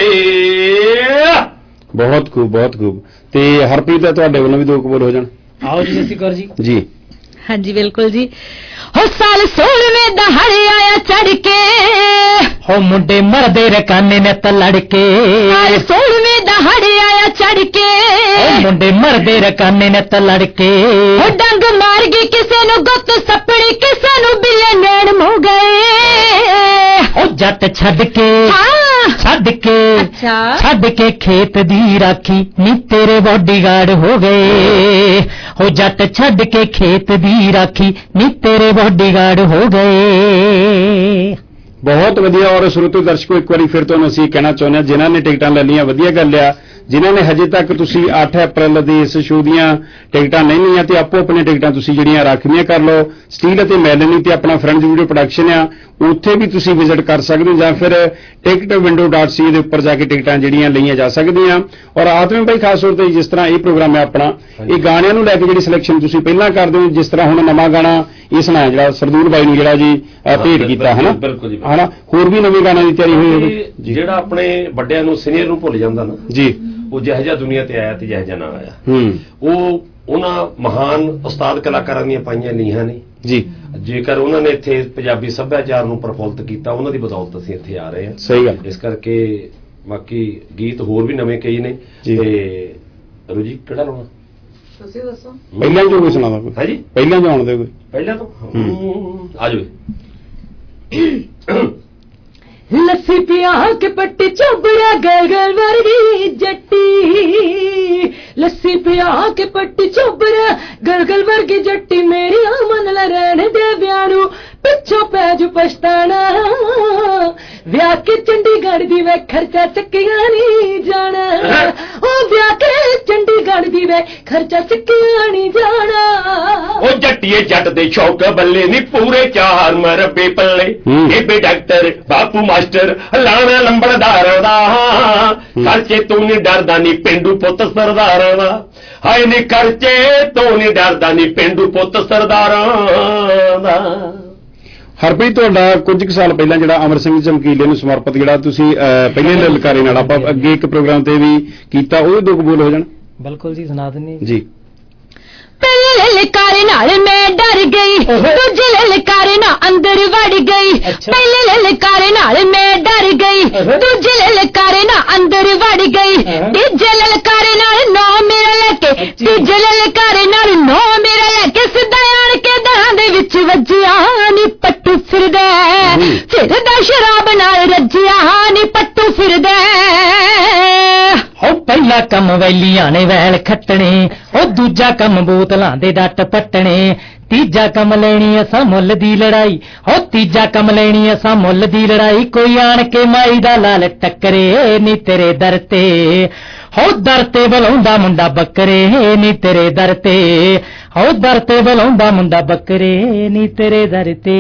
ਬਹੁਤ ਖੂਬ ਬਹੁਤ ਖੂਬ। ਤੇ ਹਰਪ੍ਰੀਤ ਤੁਹਾਡੇ ਵੱਲੋਂ ਵੀ ਦੋ ਕਬੂਲ ਹੋ ਜਾਣ। ਆਓ ਜੀ ਸਤਿ ਕੌਰ ਜੀ। ਜੀ ਹਾਂਜੀ ਬਿਲਕੁਲ ਜੀ। ਹੋ ਸਾਲ ਸੋਲਵੇਂ ਦਹਾੜੇ ਆਇਆ ਚੜ ਕੇ, ਹੋ ਮੁੰਡੇ ਮਰਦੇ ਰਕਾਨੇ ਨੇ ਤਾਂ ਲੜ ਕੇ, ਸਾਲ ਸੋਲਵੇਂ ਦਹਾੜੇ ਆਇਆ ਚੜ ਕੇ, ਹੋ ਮੁੰਡੇ ਮਰਦੇ ਰਕਾਨੇ ਨੇ ਤਾਂ ਲੜ ਕੇ, ਹੋ ਡੰਗ ਮਾਰ ਗਈ ਕਿਸੇ ਨੂੰ ਗੁੱਤ ਸੱਪਣੀ, ਕਿਸੇ ਨੂੰ ਬਿੱਲੇ ਨੈਣ ਮੋ ਗਏ, ਹੋ ਜੱਟ ਛੱਡ ਕੇ ਛੱਡ ਕੇ ਛੱਡ ਕੇ ਖੇਤ ਦੀ ਰਾਖੀ ਨੀ ਤੇਰੇ ਬਾਡੀਗਾਰਡ ਹੋ ਗਏ, ਹੋ ਜੱਟ ਛੱਡ ਕੇ ਖੇਤ ਦੀ ਰਾਖੀ ਨੀ ਤੇਰੇ ਬਾਡੀਗਾਰਡ ਹੋ ਗਏ। ਬਹੁਤ ਵਧੀਆ। ਔਰ ਸਰੋਤੋ ਦਰਸ਼ਕੋ ਇੱਕ ਵਾਰੀ ਫਿਰ ਤੁਹਾਨੂੰ ਅਸੀਂ ਕਹਿਣਾ ਚਾਹੁੰਦੇ ਹਾਂ, ਜਿਨ੍ਹਾਂ ਨੇ ਟਿਕਟਾਂ ਲੈ ਲਈਆਂ ਵਧੀਆ ਗੱਲ ਆ, ਜਿਨ੍ਹਾਂ ਨੇ ਹਜੇ ਤੱਕ ਤੁਸੀਂ ਅੱਠ ਅਪ੍ਰੈਲ ਦੇ ਇਸ ਸ਼ੋਅ ਦੀਆਂ ਟਿਕਟਾਂ ਨਹੀਂ ਲਈਆਂ ਤੇ ਆਪੋ ਆਪਣੇ ਟਿਕਟਾਂ ਤੁਸੀਂ ਜਿਹੜੀਆਂ ਰੱਖਵੀਆਂ ਕਰ ਲਓ। ਸਟੀਲ ਅਤੇ ਮੈਲਨੀ ਤੇ ਆਪਣਾ ਫਰੈਂਡਸ ਵੀਡੀਓ ਪ੍ਰੋਡਕਸ਼ਨ ਆ, ਉੱਥੇ ਵੀ ਤੁਸੀਂ ਵਿਜ਼ਿਟ ਕਰ ਸਕਦੇ ਹੋ, ਜਾਂ ਫਿਰ ਟਿਕਟ ਵਿੰਡੋ ਡਾਟ ਸੀ ਦੇ ਉੱਪਰ ਜਾ ਕੇ ਟਿਕਟਾਂ ਜਿਹੜੀਆਂ ਲਈਆਂ ਜਾ ਸਕਦੀਆਂ। ਔਰ ਆਤਮੇ ਭਾਈ ਖਾਸ ਤੌਰ ਤੇ ਜਿਸ ਤਰ੍ਹਾਂ ਇਹ ਪ੍ਰੋਗਰਾਮ ਹੈ ਆਪਣਾ, ਇਹ ਗਾਣਿਆਂ ਨੂੰ ਲੈ ਕੇ ਜਿਹੜੀ ਸਿਲੈਕਸ਼ਨ ਤੁਸੀਂ ਪਹਿਲਾਂ ਕਰਦੇ ਹੋ, ਜਿਸ ਤਰ੍ਹਾਂ ਹੁਣ ਨਵਾਂ ਗਾਣਾ ਇਹ ਸੁਣਾਇਆ ਜਿਹੜਾ ਸਰਦੂਲ ਬਾਈ ਨੂੰ ਜਿਹੜਾ ਜੀ ਭੇਟ ਕੀਤਾ ਹਨਾ, ਹਨਾ ਹੋਰ ਵੀ ਨਵੇਂ ਗਾਣਿਆਂ ਦੀ ਤਿਆਰੀ ਹੋਈ ਹੋਵੇ। ਜਿਹੜਾ ਆਪਣੇ ਵੱਡਿਆਂ ਨੂੰ ਸੀਨੀਅਰ ਨੂੰ ਭੁੱਲ ਜਾਂਦਾ ਨਾ ਜੀ, ਉਹ ਜਿਹੋ ਜਿਹਾ ਦੁਨੀਆ ਤੇ ਆਇਆ ਤੇ ਜਿਹੋ ਜਿਹਾ ਨਾ ਆਇਆ, ਹੂੰ ਉਹ ਉਹਨਾਂ ਮਹਾਨ ਉਸਤਾਦ ਕਲਾਕਾਰਾਂ ਦੀਆਂ ਪਾਈਆਂ ਲੀਹਾਂ ਨੇ ਜੀ। ਜੇਕਰ ਉਹਨਾਂ ਨੇ ਇੱਥੇ ਪੰਜਾਬੀ ਸੱਭਿਆਚਾਰ ਨੂੰ ਪ੍ਰਫੁੱਲਤ ਕੀਤਾ, ਉਹਨਾਂ ਦੀ ਬਦੌਲਤ ਅਸੀਂ ਇੱਥੇ ਆ ਰਹੇ ਹਾਂ। ਸਹੀ ਗੱਲ। ਇਸ ਕਰਕੇ ਬਾਕੀ ਗੀਤ ਹੋਰ ਵੀ ਨਵੇਂ ਕਈ ਨੇ। ਤੇ ਰੋਜੀ ਕਿਹੜਾ ਲਾਉਣਾ ਤੁਸੀਂ ਦੱਸੋ? ਪਹਿਲਾਂ ਜੋ ਕੋਈ ਸੁਣਾਦਾ ਕੋਈ ਹੈ ਜੀ, ਪਹਿਲਾਂ ਜੋ ਆਉਣ ਦੇ ਕੋਈ ਪਹਿਲਾਂ ਤੋਂ ਆ ਜਾਵੇ। ਲੱਸੀ ਪਿਆ ਕੇ ਪੱਟੀ ਚੋਬੜਾ ਗਲ ਗਲ ਵਰਗੀ ਜੱਟੀ, ਲੱਸੀ ਪਿਆ ਕੇ ਪੱਟੀ ਚੋਬੜਾ ਗਲ ਗਲ ਵਰਗੀ ਜੱਟੀ, ਮੇਰੀ ਮਨ ਲ ਰਹਿਣ ਦੇ ਵਿਆਹ ਨੂੰ ਪਿੱਛੋਂ ਪੈ ਜੂ ਪਛਤਾਣਾ, ਵਿਆਹ ਕੇ ਚੰਡੀਗੜ੍ਹ ਦੀ ਵੇ ਖਰਚਾ ਚੱਕਿਆ ਨਹੀਂ ਜਾਣਾ, ਉਹ ਵਿਆਹ ਕੇ ਚੰਡੀਗੜ੍ਹ ਦੀ ਵੇ ਖਰਚਾ ਚੱਕਿਆ ਨਹੀਂ ਜਾਣਾ। ਉਹ ਜੱਟੀਏ ਜੱਟ ਦੇ ਸ਼ੌਕ ਬੱਲੇ ਨੀ ਪੂਰੇ ਚਾਰ ਮਰਬੇ ਪੱਲੇ, ਬੇਬੇ ਡਾਕਟਰ ਬਾਪੂ ਮਾਸਟਰ ਲਾਣਾ ਲੰਬੜਦਾਰਾਂ ਦਾ, ਖਰਚੇ ਤੂੰ ਨੀ ਡਰਦਾ ਨੀ ਪੇਂਡੂ ਪੁੱਤ ਸਰਦਾਰਾਂ ਦਾ, ਹਾਏ ਨੀ ਖਰਚੇ ਤੂੰ ਨੀ ਡਰਦਾ ਨੀ ਪੇਂਡੂ ਪੁੱਤ ਸਰਦਾਰਾਂ ਦਾ। ਹਰਪ੍ਰੀਤ ਤੁਹਾਡਾ ਕੁਝ ਕੁ ਸਾਲ ਪਹਿਲਾਂ ਜਿਹੜਾ ਅਮਰ ਸਿੰਘ ਚਮਕੀਲੇ ਨੂੰ ਸਮਰਪਿਤ ਜਿਹੜਾ ਤੁਸੀਂ ਪਹਿਲੇ ਲਲਕਾਰੇ ਨਾਲ ਆਪਾਂ ਅੱਗੇ ਇੱਕ ਪ੍ਰੋਗਰਾਮ ਤੇ ਵੀ ਕੀਤਾ, ਉਹ ਦੋ ਕਬੂਲ ਹੋ ਜਾਣ। ਬਿਲਕੁਲ ਜੀ, ਸੁਣਾ ਦਿੰਦੇ ਜੀ। ਪਹਿਲੇ ਲਲਕਾਰੇ ਨਾਲ ਮੈਂ ਡਰ ਗਈ, ਦੂਜੇ ਲਲਕਾਰੇ ਨਾਲ ਅੰਦਰ ਵੜ ਗਈ। ਪਹਿਲੇ ਲਲਕਾਰੇ ਨਾਲ ਮੈਂ ਡਰ ਗਈ, ਦੂਜੇ ਲਲਕਾਰੇ ਨਾਲ ਅੰਦਰ ਵੜ ਗਈ। ਤੀਜੇ ਲਲਕਾਰੇ ਨਾਲ ਨੌ ਮੇਰਾ ਲੈ ਕੇ, ਤੀਜੇ ਲਲਕਾਰੇ ਨਾਲ ਨੌ ਮੇਰਾ ਲੈ ਕੇ ਸਿੱਧਾ ਆਣ ਕੇ ਦਹਾਂ ਦੇ ਵਿੱਚ ਵੱਜਿਆ ਨੀ ਪੱਟੂ ਫਿਰਦਾ, ਫਿਰਦਾ ਸ਼ਰਾਬ ਨਾਲ ਰੱਜਿਆ ਨੀ ਪੱਟੂ ਫਿਰਦਾ। ਹੋ ਪਹਿਲਾ ਕੰਮ ਵੈਲੀਆਂ ਨੇ ਵੈਲ ਖੱਟਣੇ, ਉਹ ਦੂਜਾ ਕੰਮ ਬੋਤਲਾਂ ਦੇ ਡੱਟ ਪੱਟਣੇ। ਤੀਜਾ ਕੰਮ ਲੈਣੀ ਅਸਾਂ ਮੁੱਲ ਦੀ ਲੜਾਈ, ਹੋ ਤੀਜਾ ਕੰਮ ਲੈਣੀ ਅਸਾਂ ਮੁੱਲ ਦੀ ਲੜਾਈ। ਕੋਈ ਆਣ ਕੇ ਮਾਈ ਦਾ ਲਾਲ ਟੱਕਰੇ ਨੀ ਤੇਰੇ ਦਰ ਤੇ, ਹੋ ਦਰ ਤੇ ਬੁਲਾਉਂਦਾ ਮੁੰਡਾ ਬੱਕਰੇ ਨੀ ਤੇਰੇ ਦਰ ਤੇ, ਹੋ ਦਰ ਤੇ ਬੁਲਾਉਂਦਾ ਮੁੰਡਾ ਬੱਕਰੇ ਨੀ ਤੇਰੇ ਦਰ ਤੇ।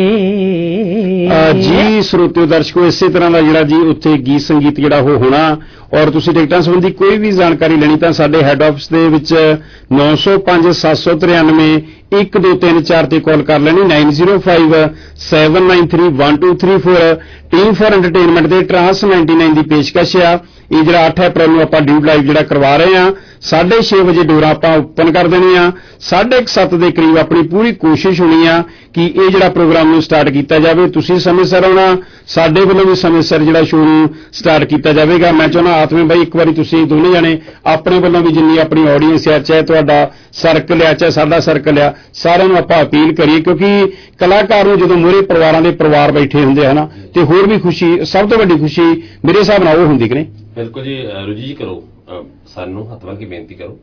ਜੀ ਸਰੋਤਿਓ ਦਰਸ਼ਕੋ, ਇਸੇ ਤਰ੍ਹਾਂ ਦਾ ਜਿਹੜਾ ਜੀ ਉੱਥੇ ਗੀਤ ਸੰਗੀਤ ਜਿਹੜਾ ਉਹ ਹੋਣਾ, ਔਰ ਤੁਸੀਂ ਟਿਕਟਾਂ ਸੰਬੰਧੀ ਕੋਈ ਵੀ ਜਾਣਕਾਰੀ ਲੈਣੀ ਤਾਂ ਸਾਡੇ ਹੈੱਡ ਆਫਿਸ ਦੇ ਵਿੱਚ ਨੌ ਸੌ ਪੰਜ ਸੱਤ ਸੌ ਤਰਾਨਵੇਂ ਇੱਕ ਦੋ ਤਿੰਨ ਚਾਰ ਤੇ ਕਾਲ ਕਰ ਲੈਣੀ, nine zero five seven nine three one two three four. Team for entertainment ਦੇ ਟਰਾਂਸ ਨਾਈਨਟੀ ਨਾਈਨ ਦੀ ਪੇਸ਼ਕਸ਼ ਆ। ਇਹ ਜਿਹੜਾ ਅੱਠ ਅਪ੍ਰੈਲ ਨੂੰ ਆਪਾਂ ਡਿਊ ਲਾਈਵ ਜਿਹੜਾ ਕਰਵਾ ਰਹੇ ਆ, ਸਾਢੇ ਛੇ ਵਜੇ ਡੋਰਾਂ ਆਪਾਂ ਓਪਨ ਕਰ ਦੇਣੀ ਆ। ਸਾਢੇ ਕੁ ਸੱਤ ਦੇ ਕਰੀਬ ਆਪਣੀ ਪੂਰੀ ਕੋਸ਼ਿਸ਼ ਹੋਣੀ ਆ ਕਿ ਇਹ ਜਿਹੜਾ ਪ੍ਰੋਗਰਾਮ ਨੂੰ ਸਟਾਰਟ ਕੀਤਾ ਜਾਵੇ। ਤੁਸੀਂ ਸਮੇਂ ਸਿਰ ਆਉਣਾ, ਸਾਡੇ ਵੱਲੋਂ ਵੀ ਸਮੇਂ ਸਿਰ ਜਿਹੜਾ ਸ਼ੋਅ ਨੂੰ ਸਟਾਰਟ ਕੀਤਾ ਜਾਵੇਗਾ। ਮੈਂ ਚਾਹੁੰਦਾ ਆਤਮੇ ਬਾਈ ਇੱਕ ਵਾਰੀ ਤੁਸੀਂ ਦੋਨੇ ਜਾਣੇ ਆਪਣੇ ਵੱਲੋਂ ਵੀ ਜਿੰਨੀ ਆਪਣੀ ਆਡੀਅנס ਹੈ, ਚਾਹੇ ਤੁਹਾਡਾ ਸਰਕਲ ਆ ਚਾਹੇ ਸਾਡਾ ਸਰਕਲ ਆ, ਸਾਰਿਆਂ ਨੂੰ ਆਪਾਂ ਅਪੀਲ ਕਰੀਏ, ਕਿਉਂਕਿ ਕਲਾਕਾਰ ਨੂੰ ਜਦੋਂ ਮੂਹਰੇ ਪਰਿਵਾਰਾਂ ਦੇ ਪਰਿਵਾਰ ਬੈਠੇ ਹੁੰਦੇ ਹਨ ਤੇ ਹੋਰ ਵੀ ਖੁਸ਼ੀ, ਸਭ ਤੋਂ ਵੱਡੀ ਖੁਸ਼ੀ ਮੇਰੇ ਹਿਸਾਬ ਨਾਲ ਉਹ ਹੁੰਦੀ ਕਿ ਨਹੀਂ। ਬਿਲਕੁਲ ਜੀ, ਰੁਜੀ ਜੀ ਕਰੋ, ਸਾਨੂੰ ਹੱਥ ਬੰਨ੍ਹ ਕੇ ਬੇਨਤੀ ਕਰੋ।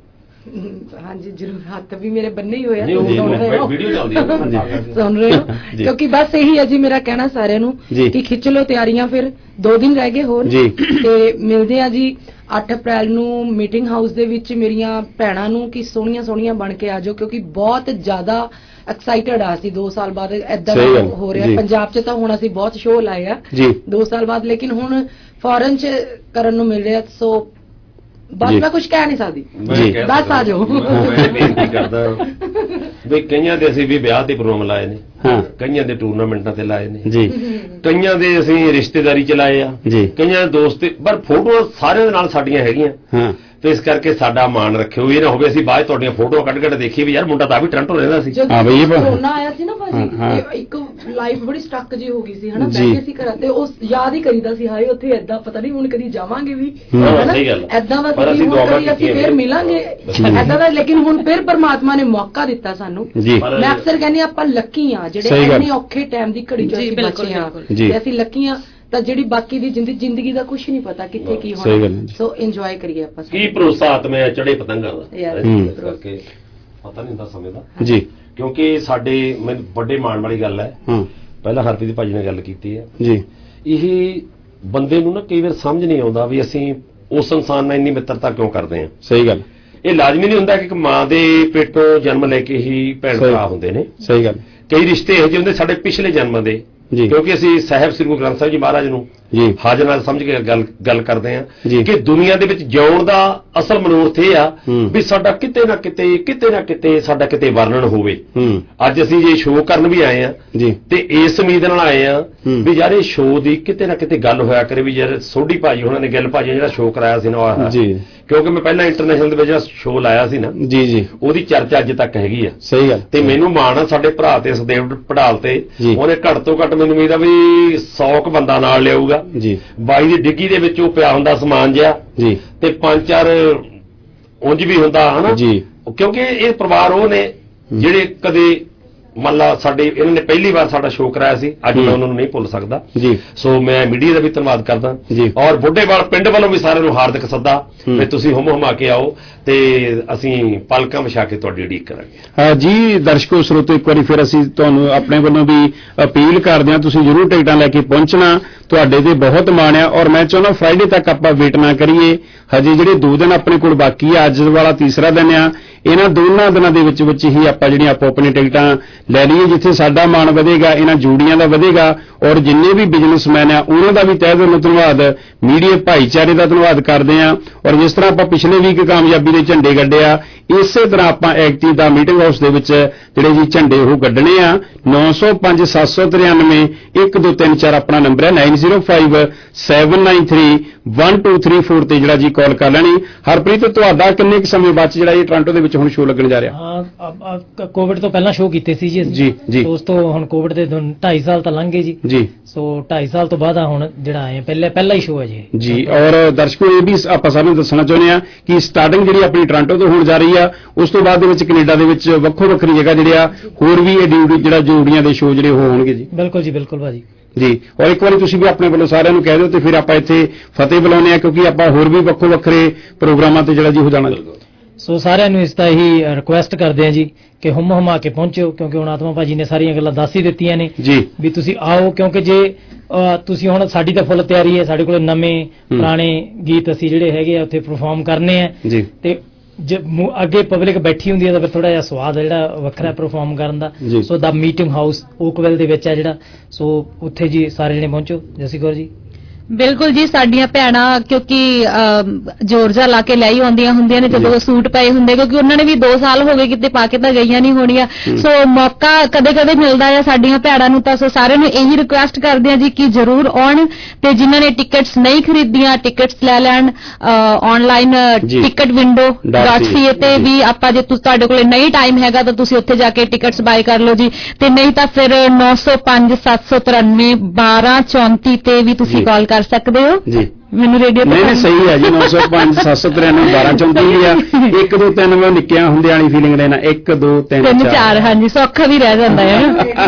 ਹਾਂਜੀ ਜ਼ਰੂਰ, ਹੱਥ ਵੀ ਮੇਰੇ ਬੰਨੇ ਹੀ ਹੋਇਆ, ਨਹੀਂ, ਸੁਣ ਰਹੇ ਹੋ ਵੀਡੀਓ ਚੱਲਦੀ ਹੈ, ਸੁਣ ਰਹੇ ਹੋ। ਕਿਉਂਕਿ ਬਸ ਇਹੀ ਹੈ ਜੀ ਮੇਰਾ ਕਹਿਣਾ ਸਾਰਿਆਂ ਨੂੰ ਕਿ ਖਿੱਚ ਲਓ ਤਿਆਰੀਆਂ, ਫਿਰ ਦੋ ਦਿਨ ਰਹਿ ਗਏ ਹੋਰ ਤੇ ਮਿਲਦੇ ਆ ਜੀ ਅੱਠ ਅਪ੍ਰੈਲ ਨੂੰ ਮੀਟਿੰਗ ਹਾਊਸ ਦੇ ਵਿੱਚ। ਮੇਰੀਆਂ ਭੈਣਾਂ ਨੂੰ ਕਿ ਸੋਹਣੀਆਂ ਸੋਹਣੀਆਂ ਬਣ ਕੇ ਆ ਜਾਓ, ਕਿਉਂਕਿ ਬਹੁਤ ਜ਼ਿਆਦਾ ਐਕਸਾਈਟਡ ਆ ਅਸੀਂ। ਦੋ ਸਾਲ ਬਾਅਦ ਏਦਾਂ ਹੋ ਰਿਹਾ ਪੰਜਾਬ 'ਚ, ਤਾਂ ਹੁਣ ਅਸੀਂ ਬਹੁਤ ਸ਼ੋਅ ਲਾਏ ਆ ਦੋ ਸਾਲ ਬਾਅਦ, ਲੇਕਿਨ ਹੁਣ ਫੋਰਨ 'ਚ ਕਰਨ ਨੂੰ ਮਿਲ ਰਿਹਾ। ਸੋ ਬਸ ਮੈਂ ਕੁਝ ਕਹਿ ਨਹੀਂ ਸਕਦੀ, ਬਸ ਆ ਜਾਓ। ਮੈਂ ਬੇਨਤੀ ਕਰਦਾ ਵੀ ਕਈਆਂ ਦੇ ਅਸੀਂ ਵੀ ਵਿਆਹ ਦੇ ਪ੍ਰੋਗਰਾਮ ਲਾਏ ਨੇ, ਕਈਆਂ ਦੇ ਟੂਰਨਾਮੈਂਟਾਂ ਤੇ ਲਾਏ ਨੇ ਜੀ, ਕਈਆਂ ਦੇ ਅਸੀਂ ਰਿਸ਼ਤੇਦਾਰੀ ਚ ਲਾਏ ਆ, ਕਈਆਂ ਦੇ ਦੋਸਤ, ਪਰ ਫੋਟੋਆਂ ਸਾਰਿਆਂ ਦੇ ਨਾਲ ਸਾਡੀਆਂ ਹੈਗੀਆਂ। ਤੇ ਇਸ ਕਰਕੇ ਸਾਡਾ ਮਾਣ ਰੱਖਿਓ, ਇਹ ਨਾ ਹੋਵੇ ਅਸੀਂ ਬਾਅਦ ਤੁਹਾਡੀਆਂ ਫੋਟੋਆਂ ਕੱਢ ਕੱਢ ਦੇਖੀਏ ਵੀ ਯਾਰ ਮੁੰਡਾ ਤਾਂ ਵੀ ਟਰੰਟੋ ਰਹਿੰਦਾ ਸੀ। ਹਾਂ ਬਈ, ਕੋਰੋਨਾ ਆਇਆ ਸੀ ਨਾ ਭਾਜੀ, ਇੱਕ ਲਾਈਫ ਬੜੀ ਸਟਕ ਜੀ ਹੋ ਗਈ ਸੀ ਹਨਾ, ਬੈਠੇ ਸੀ ਘਰਾਂ ਤੇ ਉਹ ਯਾਦ ਹੀ ਕਰੀਦਾ ਸੀ, ਹਾਏ ਉੱਥੇ ਏਦਾਂ ਪਤਾ ਨਹੀਂ ਹੁਣ ਕਦੀ ਜਾਵਾਂਗੇ ਵੀ ਏਦਾਂ ਦਾ ਕਦੀ ਅਸੀਂ ਫੇਰ ਮਿਲਾਂਗੇ ਏਦਾਂ ਦਾ। ਲੇਕਿਨ ਹੁਣ ਫਿਰ ਪਰਮਾਤਮਾ ਨੇ ਮੌਕਾ ਦਿੱਤਾ ਸਾਨੂੰ। ਮੈਂ ਅਕਸਰ ਕਹਿੰਦੀ ਆਪਾਂ ਲੱਕੀ ਆ ਜਿਹੜੇ ਇੰਨੇ ਔਖੇ ਟਾਈਮ ਦੀ ਘੜੀ ਚ ਅਸੀਂ ਬਚੇ ਆ, ਤੇ ਅਸੀਂ ਲੱਕੀ ਆ। ਤਾਂ ਜਿਹੜੀ ਬਾਕੀ ਦੀ ਜ਼ਿੰਦਗੀ ਦਾ ਕੁਝ ਨਹੀਂ ਪਤਾ ਕਿੱਥੇ ਕੀ ਹੋਣਾ, ਸੋ ਇੰਜੋਏ ਕਰੀਏ ਆਪਾਂ। ਕੀ ਭਰੋਸਾ ਆਤਮੇ ਚੜੇ ਪਤੰਗਾਂ ਦਾ, ਕਰਕੇ ਪਤਾ ਨਹੀਂ ਹੁੰਦਾ ਸਮੇਂ ਦਾ ਜੀ, ਕਿਉਂਕਿ ਸਾਡੇ ਮੈਨੂੰ ਵੱਡੇ ਮਾਣ ਵਾਲੀ ਗੱਲ ਹੈ। ਪਹਿਲਾਂ ਹਰਪ੍ਰੀਤ ਭਾਜੀ ਨੇ ਗੱਲ ਕੀਤੀ ਹੈ ਜੀ, ਇਹ ਬੰਦੇ ਨੂੰ ਨਾ ਕਈ ਵਾਰ ਸਮਝ ਨਹੀਂ ਆਉਂਦਾ ਵੀ ਅਸੀਂ ਉਸ ਇਨਸਾਨ ਨਾਲ ਇੰਨੀ ਮਿੱਤਰਤਾ ਕਿਉਂ ਕਰਦੇ ਹਾਂ। ਸਹੀ ਗੱਲ, ਇਹ ਲਾਜ਼ਮੀ ਨਹੀਂ ਹੁੰਦਾ ਕਿ ਇੱਕ ਮਾਂ ਦੇ ਪੇਟੋਂ ਜਨਮ ਲੈ ਕੇ ਹੀ ਭੈਣ ਭਰਾ ਹੁੰਦੇ ਨੇ। ਸਹੀ ਗੱਲ, ਕਈ ਰਿਸ਼ਤੇ ਇਹੋ ਜਿਹੇ ਹੁੰਦੇ ਸਾਡੇ ਪਿਛਲੇ ਜਨਮਾਂ ਦੇ, ਕਿਉਂਕਿ ਅਸੀਂ ਸਾਹਿਬ ਸ੍ਰੀ ਗੁਰੂ ਗ੍ਰੰਥ ਸਾਹਿਬ ਜੀ ਮਹਾਰਾਜ ਨੂੰ ਹਾਜ਼ਰ ਨਾਲ ਸਮਝ ਕੇ ਗੱਲ ਗੱਲ ਕਰਦੇ ਆ ਕਿ ਦੁਨੀਆ ਦੇ ਵਿੱਚ ਜਿਉਣ ਦਾ ਅਸਲ ਮਨੋਰਥ ਇਹ ਆ ਵੀ ਸਾਡਾ ਕਿਤੇ ਨਾ ਕਿਤੇ ਕਿਤੇ ਨਾ ਕਿਤੇ ਸਾਡਾ ਕਿਤੇ ਵਰਣਨ ਹੋਵੇ। ਅੱਜ ਅਸੀਂ ਜੇ ਸ਼ੋਅ ਕਰਨ ਵੀ ਆਏ ਆ ਤੇ ਇਸ ਉਮੀਦ ਨਾਲ ਆਏ ਆ ਵੀ ਯਾਰ ਇਹ ਸ਼ੋਅ ਦੀ ਕਿਤੇ ਨਾ ਕਿਤੇ ਗੱਲ ਹੋਇਆ ਕਰੇ, ਵੀ ਯਾਰ ਸੋਢੀ ਭਾਜੀ ਉਹਨਾਂ ਨੇ ਗਿੱਲ ਭਾਜੀ ਜਿਹੜਾ ਸ਼ੋਅ ਕਰਾਇਆ ਸੀ ਨਾ, ਕਿਉਂਕਿ ਮੈਂ ਪਹਿਲਾਂ ਇੰਟਰਨੈਸ਼ਨਲ ਦੇ ਵਿੱਚ ਜਿਹੜਾ ਸ਼ੋਅ ਲਾਇਆ ਸੀ ਨਾ ਜੀ ਜੀ ਉਹਦੀ ਚਰਚਾ ਅੱਜ ਤੱਕ ਹੈਗੀ ਆ। ਸਹੀ ਗੱਲ, ਤੇ ਮੈਨੂੰ ਮਾਣ ਆ ਸਾਡੇ ਭਰਾ ਤੇ ਸੁਦੇਵ ਪੜਾਲ ਤੇ, ਉਹਨੇ ਘੱਟ ਤੋਂ ਘੱਟ ਮੈਨੂੰ ਉਮੀਦ ਆ ਵੀ ਸੌ ਕੁ ਬੰਦਾ ਨਾਲ ਲਿਆਊਗਾ ਜੀ। ਬਾਈ ਦੀ ਡਿੱਗੀ ਦੇ ਵਿੱਚ ਉਹ ਪਿਆ ਹੁੰਦਾ ਸਮਾਨ ਜਿਹਾ ਜੀ, ਤੇ ਪੰਜ ਚਾਰ ਉਂਝ ਵੀ ਹੁੰਦਾ ਹਨਾ ਜੀ, ਕਿਉਂਕਿ ਇਹ ਪਰਿਵਾਰ ਉਹ ਨੇ ਜਿਹੜੇ ਕਦੇ ਮੰਨ ਲਾ ਸਾਡੇ ਇਹਨਾਂ ਨੇ ਪਹਿਲੀ ਵਾਰ ਸਾਡਾ ਸ਼ੋਅ ਕਰਾਇਆ ਸੀ, ਅੱਜ ਮੈਂ ਉਹਨਾਂ ਨੂੰ ਨਹੀਂ ਭੁੱਲ ਸਕਦਾ ਜੀ। ਸੋ ਮੈਂ ਮੀਡੀਆ ਦਾ ਵੀ ਧੰਨਵਾਦ ਕਰਦਾ ਜੀ, ਔਰ ਬੁੱਢੇਵਾਲ ਪਿੰਡ ਵੱਲੋਂ ਵੀ ਸਾਰਿਆਂ ਨੂੰ ਹਾਰਦਿਕ ਸੱਦਾ ਵੀ ਤੁਸੀਂ ਹੁਮ ਹੁਮਾ ਕੇ ਆਓ ਤੇ ਅਸੀਂ ਪਲਕਾਂ ਵਿਛਾ ਕੇ ਤੁਹਾਡੀ ਉਡੀਕ ਕਰਾਂਗੇ। ਜੀ ਦਰਸ਼ਕੋ ਸਰੋਤੋ, ਇੱਕ ਵਾਰੀ ਫਿਰ ਅਸੀਂ ਤੁਹਾਨੂੰ ਆਪਣੇ ਵੱਲੋਂ ਵੀ ਅਪੀਲ ਕਰਦੇ ਹਾਂ, ਤੁਸੀਂ ਜ਼ਰੂਰ ਟਿਕਟਾਂ ਲੈ ਕੇ ਪਹੁੰਚਣਾ, ਤੁਹਾਡੇ ਤੇ ਬਹੁਤ ਮਾਣ ਆ। ਔਰ ਮੈਂ ਚਾਹੁੰਦਾ ਫਰਾਈਡੇ ਤੱਕ ਆਪਾਂ ਵੇਟ ਨਾ ਕਰੀਏ, ਹਜੇ ਜਿਹੜੇ ਦੋ ਦਿਨ ਆਪਣੇ ਕੋਲ ਬਾਕੀ ਆ, ਅੱਜ ਵਾਲਾ ਤੀਸਰਾ ਦਿਨ ਆ, ਇਹਨਾਂ ਦੋਨਾਂ ਦਿਨਾਂ ਦੇ ਵਿੱਚ ਵਿੱਚ ਹੀ ਆਪਾਂ ਜਿਹੜੀਆਂ ਆਪੋ ਆਪਣੀ ਟਿਕਟਾਂ ਲੈ ਲਈਏ। ਜਿੱਥੇ ਸਾਡਾ ਮਾਣ ਵਧੇਗਾ, ਇਹਨਾਂ ਜੋੜੀਆਂ ਦਾ ਵਧੇਗਾ, ਔਰ ਜਿੰਨੇ ਵੀ ਬਿਜ਼ਨਸਮੈਨ ਆ ਉਹਨਾਂ ਦਾ ਵੀ ਤਹਿ ਦਿਲੋਂ ਧੰਨਵਾਦ, ਮੀਡੀਆ ਭਾਈਚਾਰੇ ਦਾ ਧੰਨਵਾਦ ਕਰਦੇ ਆ। ਔਰ ਜਿਸ ਤਰ੍ਹਾਂ ਆਪਾਂ ਪਿਛਲੇ ਵੀਕ ਕਾਮਯਾਬੀ ਦੇ ਝੰਡੇ ਗੱਡੇ ਆ, ਇਸੇ ਤਰ੍ਹਾਂ ਆਪਾਂ ਐਕਟੀ ਦਾ ਮੀਟਿੰਗ ਹਾਊਸ ਦੇ ਵਿੱਚ ਜਿਹੜੇ ਜੀ ਝੰਡੇ ਉਹ ਗੱਡਣੇ ਆ। ਨੌ ਸੌ ਪੰਜ ਸੱਤ ਸੌ ਤਰਿਆਨਵੇਂ ਇੱਕ ਦੋ ਤਿੰਨ ਚਾਰ ਆਪਣਾ ਨੰਬਰ ਹੈ। Nine zero five seven nine three one two three four ਤੇ ਜਿਹੜਾ ਜੀ ਕਾਲ ਕਰ ਲੈਣੀ। ਹਰਪ੍ਰੀਤ, ਤੁਹਾਡਾ ਕਿੰਨੇ ਕੁ ਸਮੇਂ ਬਾਅਦ ਜਿਹੜਾ ਇਹ ਟੋਰਾਂਟੋ ਦੇ ਵਿੱਚ ਹੁਣ ਸ਼ੋਅ ਲੱਗਣ ਜਾ ਰਿਹਾ? ਹਾਂ, ਕੋਵਿਡ ਤੋਂ ਪਹਿਲਾਂ ਸ਼ੋਅ ਕੀਤੇ ਸੀ ਜੀ ਜੀ ਜੀ ਉਸ ਤੋਂ ਹੁਣ ਕੋਵਿਡ ਦੇ ਢਾਈ ਸਾਲ ਤਾਂ ਲੰਘ ਗਏ ਜੀ ਜੀ ਸੋ ਢਾਈ ਸਾਲ ਤੋਂ ਬਾਅਦ ਹੁਣ ਜਿਹੜਾ ਆਏ ਪਹਿਲੇ ਪਹਿਲਾ ਹੀ ਸ਼ੋਅ ਹੈ ਜੀ ਜੀ। ਔਰ ਦਰਸ਼ਕੋ ਇਹ ਵੀ ਆਪਾਂ ਸਾਰਿਆਂ ਨੂੰ ਦੱਸਣਾ ਚਾਹੁੰਦੇ ਆ ਕਿ ਸਟਾਰਟਿੰਗ ਜਿਹੜੀ ਆਪਣੀ ਟੋਰਾਂਟੋ ਤੋਂ ਹੋਣ ਜਾ ਰਹੀ ਆ, ਉਸ ਤੋਂ ਬਾਅਦ ਦੇ ਵਿੱਚ ਕੈਨੇਡਾ ਦੇ ਵਿੱਚ ਵੱਖੋ ਵੱਖਰੀ ਜਗ੍ਹਾ ਜਿਹੜੇ ਆ ਹੋਰ ਵੀ ਇਹ ਡਿਊਟੀ ਜਿਹੜਾ ਜੋੜੀਆਂ ਦੇ ਸ਼ੋਅ ਜਿਹੜੇ ਉਹ ਹੋਣਗੇ ਜੀ। ਬਿਲਕੁਲ ਜੀ, ਬਿਲਕੁਲ ਭਾਜੀ ਜੀ। ਔਰ ਇੱਕ ਵਾਰੀ ਤੁਸੀਂ ਵੀ ਆਪਣੇ ਵੱਲੋਂ ਸਾਰਿਆਂ ਨੂੰ ਕਹਿ ਦਿਓ ਤੇ ਫਿਰ ਆਪਾਂ ਇੱਥੇ ਫਤਿਹ ਬੁਲਾਉਂਦੇ ਆ, ਕਿਉਂਕਿ ਆਪਾਂ ਹੋਰ ਵੀ ਵੱਖੋ ਵੱਖਰੇ ਪ੍ਰੋਗਰਾਮਾਂ ਤੇ ਜਿਹੜਾ ਜੀ ਹੋ ਜਾਣਾ। ਸੋ ਸਾਰਿਆਂ ਨੂੰ ਇਸ ਦਾ ਹੀ ਰਿਕੁਐਸਟ ਕਰਦੇ ਆ ਜੀ ਕਿ ਹੁਮ ਹੁਮਾ ਕੇ ਪਹੁੰਚੋ, ਕਿਉਂਕਿ ਹੁਣ ਆਤਮਾ ਭਾਜੀ ਨੇ ਸਾਰੀਆਂ ਗੱਲਾਂ ਦੱਸ ਹੀ ਦਿੱਤੀਆਂ ਨੇ ਜੀ ਵੀ ਤੁਸੀਂ ਆਓ, ਕਿਉਂਕਿ ਜੇ ਤੁਸੀਂ ਹੁਣ ਸਾਡੀ ਤਾਂ ਫੁੱਲ ਤਿਆਰੀ ਹੈ, ਸਾਡੇ ਕੋਲ ਨਵੇਂ ਪੁਰਾਣੇ ਗੀਤ ਅਸੀਂ ਜਿਹੜੇ ਹੈਗੇ ਆ ਉੱਥੇ ਪਰਫਾਰਮ ਕਰਨੇ ਆ ਜੀ ਤੇ ਜੇ ਅੱਗੇ ਪਬਲਿਕ ਬੈਠੀ ਹੁੰਦੀ ਹੈ ਤਾਂ ਫਿਰ ਥੋੜਾ ਜਿਹਾ ਸਵਾਦ ਜਿਹੜਾ ਵੱਖਰਾ ਪਰਫਾਰਮ ਕਰਨ ਦਾ। ਸੋ ਦਾ ਮੀਟਿੰਗ ਹਾਊਸ ਓਕਵੈਲ ਦੇ ਵਿੱਚ ਹੈ ਜਿਹੜਾ, ਸੋ ਉੱਥੇ ਜੀ ਸਾਰੇ ਜਣੇ ਪਹੁੰਚੋ। ਜਸੀ ਕੌਰ ਜੀ। ਬਿਲਕੁਲ ਜੀ, ਸਾਡੀਆਂ ਭੈਣਾਂ ਕਿਉਂਕਿ ਜੋਰਜਾ ਲਾ ਕੇ ਲੈ ਹੀ ਆਉਂਦੀਆਂ ਹੁੰਦੀਆਂ ਨੇ ਜਦੋਂ ਸੂਟ ਪਏ ਹੁੰਦੇ, ਕਿਉਂਕਿ ਉਹਨਾਂ ਨੇ ਵੀ ਦੋ ਸਾਲ ਹੋ ਗਏ ਕਿਤੇ ਪਾ ਕੇ ਤਾਂ ਗਈਆਂ ਨਹੀਂ ਹੋਣੀਆਂ। ਸੋ ਮੌਕਾ ਕਦੇ ਕਦੇ ਮਿਲਦਾ ਹੈ ਸਾਡੀਆਂ ਭੈਣਾਂ ਨੂੰ, ਤਾਂ ਸੋ ਸਾਰਿਆਂ ਨੂੰ ਇਹੀ ਰਿਕੁਐਸਟ ਕਰਦੇ ਆ ਜੀ ਕਿ ਜ਼ਰੂਰ ਆਉਣ ਤੇ ਜਿਨ੍ਹਾਂ ਨੇ ਟਿਕਟਸ ਨਹੀਂ ਖਰੀਦੀਆਂ ਟਿਕਟਸ ਲੈ ਲੈਣ। Online ticket window dot C ਤੇ ਵੀ ਆਪਾਂ ਜੇ ਤੁਹਾਡੇ ਕੋਲ ਨਹੀਂ ਟਾਈਮ ਹੈਗਾ ਤਾਂ ਤੁਸੀਂ ਉੱਥੇ ਜਾ ਕੇ ਟਿਕਟਸ ਬਾਏ ਕਰ ਲਓ ਜੀ, ਤੇ ਨਹੀਂ ਤਾਂ ਫਿਰ ਨੌ ਸੌ ਪੰਜ ਸੱਤ ਸੌ ਤਰਾਨਵੇਂ ਬਾਰਾਂ ਚੌਂਤੀ ਤੇ ਵੀ ਤੁਸੀਂ ਕਾਲ ਕਰ ਸਕਦੇ ਹੋ ਜੀ। ਮੈਨੂੰ ਰੇਡੀਓ ਨਹੀਂ ਨਹੀਂ ਸਹੀ ਹੈ ਜੀ। ਨੌ ਸੌ ਪੰਜ ਸੱਤ ਸੌ ਤਰਾਨਵੇਂ ਬਾਰਾਂ ਚੌਂਤੀ ਵੀ ਆ। ਇੱਕ ਦੋ ਤਿੰਨ ਮੈਂ ਨਿੱਕਿਆਂ ਹੁੰਦਿਆਂ ਵਾਲੀ ਫੀਲਿੰਗ ਲੈਣਾ, ਇੱਕ ਦੋ ਤਿੰਨ ਤਿੰਨ ਚਾਰ। ਹਾਂਜੀ, ਸੌਖਾ ਵੀ ਰਹਿ ਜਾਂਦਾ ਹੈ।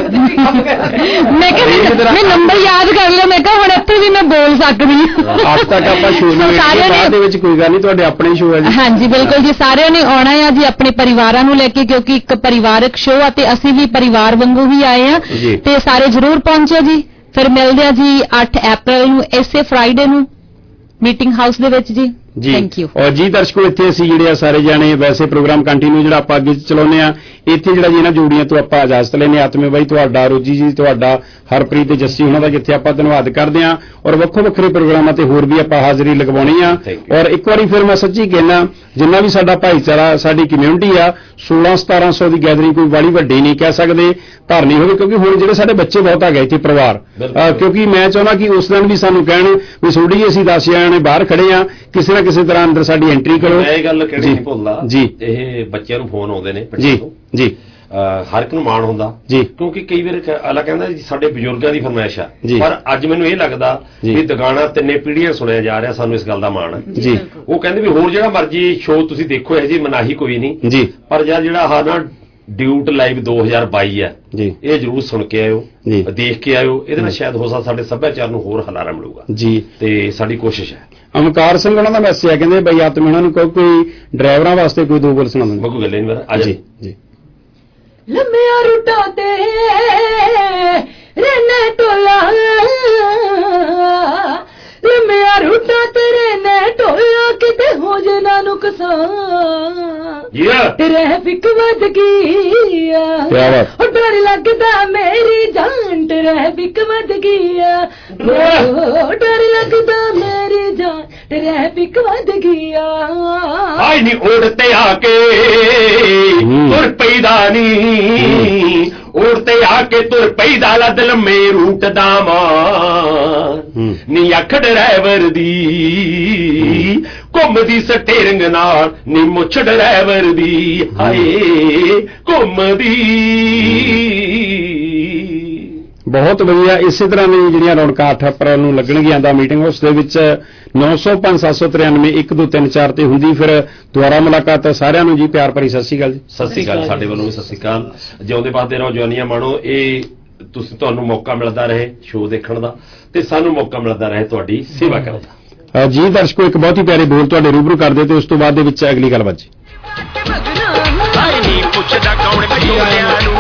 ਮੈਂ ਕਿਹਾ ਮੈਂ ਨੰਬਰ ਯਾਦ ਕਰ ਲਿਆ, ਮੈਂ ਕਿਹਾ ਹੁਣ ਇੱਥੇ ਵੀ ਮੈਂ ਬੋਲ ਸਕਦੀ ਹਾਂ। ਅੱਜ ਤੱਕ ਆਪਾਂ ਸ਼ੋਅ ਨੂੰ ਬਾਅਦ ਦੇ ਵਿੱਚ ਕੋਈ ਗੱਲ ਨਹੀਂ, ਤੁਹਾਡੇ ਆਪਣੇ ਸ਼ੋਅ ਹੈ ਜੀ। ਹਾਂਜੀ ਬਿਲਕੁਲ ਜੀ, ਸਾਰਿਆਂ ਨੇ ਆਉਣਾ ਆ ਜੀ ਆਪਣੇ ਪਰਿਵਾਰਾਂ ਨੂੰ ਲੈ ਕੇ, ਕਿਉਂਕਿ ਇੱਕ ਪਰਿਵਾਰਕ ਸ਼ੋਅ ਆ ਤੇ ਅਸੀਂ ਵੀ ਪਰਿਵਾਰ ਵਾਂਗੂ ਹੀ ਆਏ ਆ, ਤੇ ਸਾਰੇ ਜ਼ਰੂਰ ਪਹੁੰਚੋ ਜੀ। ਫਿਰ ਮਿਲਦੇ ਆ ਜੀ ਅੱਠ ਅਪ੍ਰੈਲ ਨੂੰ ਇਸੇ ਫਰਾਈਡੇ ਨੂੰ ਮੀਟਿੰਗ ਹਾਊਸ ਦੇ ਵਿੱਚ ਜੀ। ਜੀ ਥੈਂਕ ਯੂ। ਔਰ ਜੀ ਦਰਸ਼ਕੋ, ਇੱਥੇ ਅਸੀਂ ਜਿਹੜੇ ਆ ਸਾਰੇ ਜਾਣੇ ਵੈਸੇ ਪ੍ਰੋਗਰਾਮ ਕੰਟੀਨਿਊ ਜਿਹੜਾ ਆਪਾਂ ਅੱਗੇ ਚਲਾਉਂਦੇ ਆ, ਇੱਥੇ ਜਿਹੜਾ ਜੀ ਇਹਨਾਂ ਜੋੜੀਆਂ ਤੋਂ ਆਪਾਂ ਇਜਾਜ਼ਤ ਲੈਨੇ। ਆਤਮੇ ਬਾਈ ਤੁਹਾਡਾ, ਰੋਜੀ ਜੀ ਤੁਹਾਡਾ, ਹਰਪ੍ਰੀਤ ਤੇ ਜੱਸੀ ਉਹਨਾਂ ਦਾ ਜਿੱਥੇ ਆਪਾਂ ਧੰਨਵਾਦ ਕਰਦੇ ਆ। ਔਰ ਵੱਖੋ ਵੱਖਰੇ ਪ੍ਰੋਗਰਾਮਾਂ ਤੇ ਹੋਰ ਵੀ ਆਪਾਂ ਹਾਜ਼ਰੀ ਲਗਵਾਉਣੀ ਆ। ਔਰ ਇੱਕ ਵਾਰੀ ਫਿਰ ਮੈਂ ਸੱਚੀ ਕਹਿਣਾ, ਜਿੰਨਾ ਵੀ ਸਾਡਾ ਭਾਈਚਾਰਾ ਸਾਡੀ ਕਮਿਊਨਿਟੀ ਆ, ਸੋਲਾਂ ਸਤਾਰਾਂ ਸੌ ਦੀ ਗੈਦਰਿੰਗ ਕੋਈ ਬੜੀ ਵੱਡੀ ਨਹੀਂ ਕਹਿ ਸਕਦੇ, ਧਾਰਨੀ ਹੋਵੇ, ਕਿਉਂਕਿ ਹੁਣ ਜਿਹੜੇ ਸਾਡੇ ਬੱਚੇ ਬਹੁਤ ਆ ਗਏ ਇੱਥੇ ਪਰਿਵਾਰ, ਕਿਉਂਕਿ ਮੈਂ ਚਾਹੁੰਦਾ ਕਿ ਉਸ ਦਿਨ ਵੀ ਸਾਨੂੰ ਕਹਿਣ ਵੀ ਥੋੜੀ ਅਸੀਂ ਦਸ ਜਣੇ ਬਾਹਰ ਖੜੇ ਆ, ਕਿਸੇ ਨਾ ਕਿਸੇ ਤਰ੍ਹਾਂ ਅੰਦਰ ਸਾਡੀ ਐਂਟਰੀ ਕਰੋ। ਮੈਂ ਇਹ ਗੱਲ ਕਹਿਣੀ ਨਹੀਂ ਭੁੱਲਦਾ ਜੀ। ਇਹ ਬੱਚਿਆਂ ਨੂੰ ਫੋਨ ਆਉਂਦੇ ਨੇ ਜੀ ਜੀ ਹਰ ਇੱਕ ਨੂੰ ਮਾਣ ਹੁੰਦਾ ਜੀ, ਕਿਉਂਕਿ ਕਈ ਵਾਰ ਅਲਾ ਕਹਿੰਦਾ ਜੀ ਸਾਡੇ ਬਜ਼ੁਰਗਾਂ ਦੀ ਫਰਮਾਇਸ਼ ਆ, ਪਰ ਅੱਜ ਮੈਨੂੰ ਇਹ ਲੱਗਦਾ ਵੀ ਦੁਗਾਣਾ ਤਿੰਨੇ ਪੀੜ੍ਹੀਆਂ ਸੁਣਿਆ ਜਾ ਰਿਹਾ, ਸਾਨੂੰ ਇਸ ਗੱਲ ਦਾ ਮਾਣ ਹੈ ਜੀ। ਉਹ ਕਹਿੰਦੇ ਵੀ ਹੋਰ ਜਿਹੜਾ ਮਰਜ਼ੀ ਸ਼ੋਅ ਤੁਸੀਂ ਦੇਖੋ ਇਹ ਜੀ ਮਨਾਹੀ ਕੋਈ ਨਹੀਂ ਜੀ, ਪਰ ਯਾਰ ਜਿਹੜਾ ਆਹ ਨਾ ਡਿਊਟ ਲਾਈਵ ਦੋ ਹਜ਼ਾਰ ਬਾਈ ਹੈ ਜੀ, ਇਹ ਜ਼ਰੂਰ ਸੁਣ ਕੇ ਆਇਓ, ਦੇਖ ਕੇ ਆਇਓ। ਇਹਦੇ ਨਾਲ ਸ਼ਾਇਦ ਹੋ ਸਕਦਾ ਸਾਡੇ ਸੱਭਿਆਚਾਰ ਨੂੰ ਹੋਰ ਹਲਾਰਾ ਮਿਲੂਗਾ ਜੀ, ਤੇ ਸਾਡੀ ਕੋਸ਼ਿਸ਼ ਹੈ। ਅਮਕਾਰ ਸਿੰਘ ਉਹਨਾਂ ਦਾ ਮੈਸੇਜ ਆ, ਕਹਿੰਦੇ ਬਈ ਆਤਮ ਉਹਨਾਂ ਨੂੰ ਕਹੋ ਕੋਈ ਡਰਾਈਵਰਾਂ ਵਾਸਤੇ ਕੋਈ ਦੋ ਬੋਲ ਸੁਣਾ ਦਿੰਦੇ। ਕੋਈ ਗੱਲ ਨਹੀਂ ਮੇਰਾ ਆ ਜੀ ਜੀ। ਲੰਮਿਆਂ ਰੂਟਾਂ ਤੇ ਰਹਿਣਾ ਟੋਲਾ, ਲੰਮਿਆਂ ਰੂਟਾਂ ਤੇ ਰਹਿਣਾ ਟੋਲਾ, ਕਿਤੇ ਹੋ ਜੇ ਨਾ ਨੁਕਸਾਨ ਟ੍ਰੈਫਿਕ ਵੱਧ ਗਈ ਆ, ਉਹ ਡਰ ਲੱਗਦਾ ਮੇਰੀ ਜਾਨ ਟ੍ਰੈਫਿਕ ਵੱਧ ਗਈ ਆ, ਉਹ ਡਰ ਲੱਗਦਾ ਮੇਰੀ ਜਾਨ ਟ੍ਰੈਫਿਕ ਵੱਧ ਗਈ ਆ। ਆਈ ਨੀ ਉੜਤੇ ਆ ਕੇ ਤੁਰ ਪੈਦਾ ਨੀ, ਉੜਤੇ ਆ ਕੇ ਤੁਰ ਪੈਦਾ ਲੱਦ ਲੰਮੇ ਰੂਟ ਦਾ ਮਾਂ ਨੀ ਅੱਖ ਡਰਾਈਵਰ ਦੀ, ਘੁੰਮਦੀ ਸਟੇਰਿੰਗ ਨਾਲ ਨੀ ਮੁੱਛ ਡਰਾਈਵਰ ਦੀ, ਹਾਏ ਘੁੰਮਦੀ। ਬਹੁਤ ਵਧੀਆ। ਇਸੇ ਤਰ੍ਹਾਂ ਦੀ ਜਿਹੜੀਆਂ ਰੌਣਕਾਂ ਅੱਠ ਅਪ੍ਰੈਲ ਨੂੰ ਲੱਗਣਗੀਆਂ ਦਾ ਮੀਟਿੰਗ ਹਾਊਸ ਦੇ ਵਿੱਚ ਨੌ ਸੌ ਪੰਜ ਸੱਤ ਸੌ ਤਰਾਨਵੇਂ ਇੱਕ ਦੋ ਤਿੰਨ ਚਾਰ ਤੇ ਹੁੰਦੀ। ਫਿਰ ਦੁਆਰਾ ਮੁਲਾਕਾਤ। ਸਾਰਿਆਂ ਨੂੰ ਜੀ ਪਿਆਰ ਭਰੀ ਸਤਿ ਸ਼੍ਰੀ ਅਕਾਲ ਜੀ। ਸਤਿ ਸ਼੍ਰੀ ਅਕਾਲ ਸਾਡੇ ਵੱਲੋਂ ਵੀ ਸਤਿ ਸ਼੍ਰੀ ਅਕਾਲ। ਜਿਉਂਦੇ ਵੱਸਦੇ ਰਹੋ, ਜਵਾਨੀਆਂ ਮਾਣੋ। ਇਹ ਤੁਸੀਂ ਤੁਹਾਨੂੰ ਮੌਕਾ ਮਿਲਦਾ ਰਹੇ ਸ਼ੋਅ ਦੇਖਣ ਦਾ, ਤੇ ਸਾਨੂੰ ਮੌਕਾ ਮਿਲਦਾ ਰਹੇ ਤੁਹਾਡੀ ਸੇਵਾ ਕਰਨ ਦਾ। ਜੀ ਦਰਸ਼ਕੋ, ਇੱਕ ਬਹੁਤ ਹੀ ਪਿਆਰੇ ਬੋਲ ਤੁਹਾਡੇ ਰੂਬਰੂ ਕਰਦੇ ਤੇ ਉਸ ਤੋਂ ਬਾਅਦ ਦੇ ਵਿੱਚ ਅਗਲੀ ਗੱਲਬਾਤ ਜੀ। ਆਈ ਨਹੀਂ ਪੁੱਛਦਾ ਕੌਣ ਬਚੋਲਿਆਂ ਨੂੰ,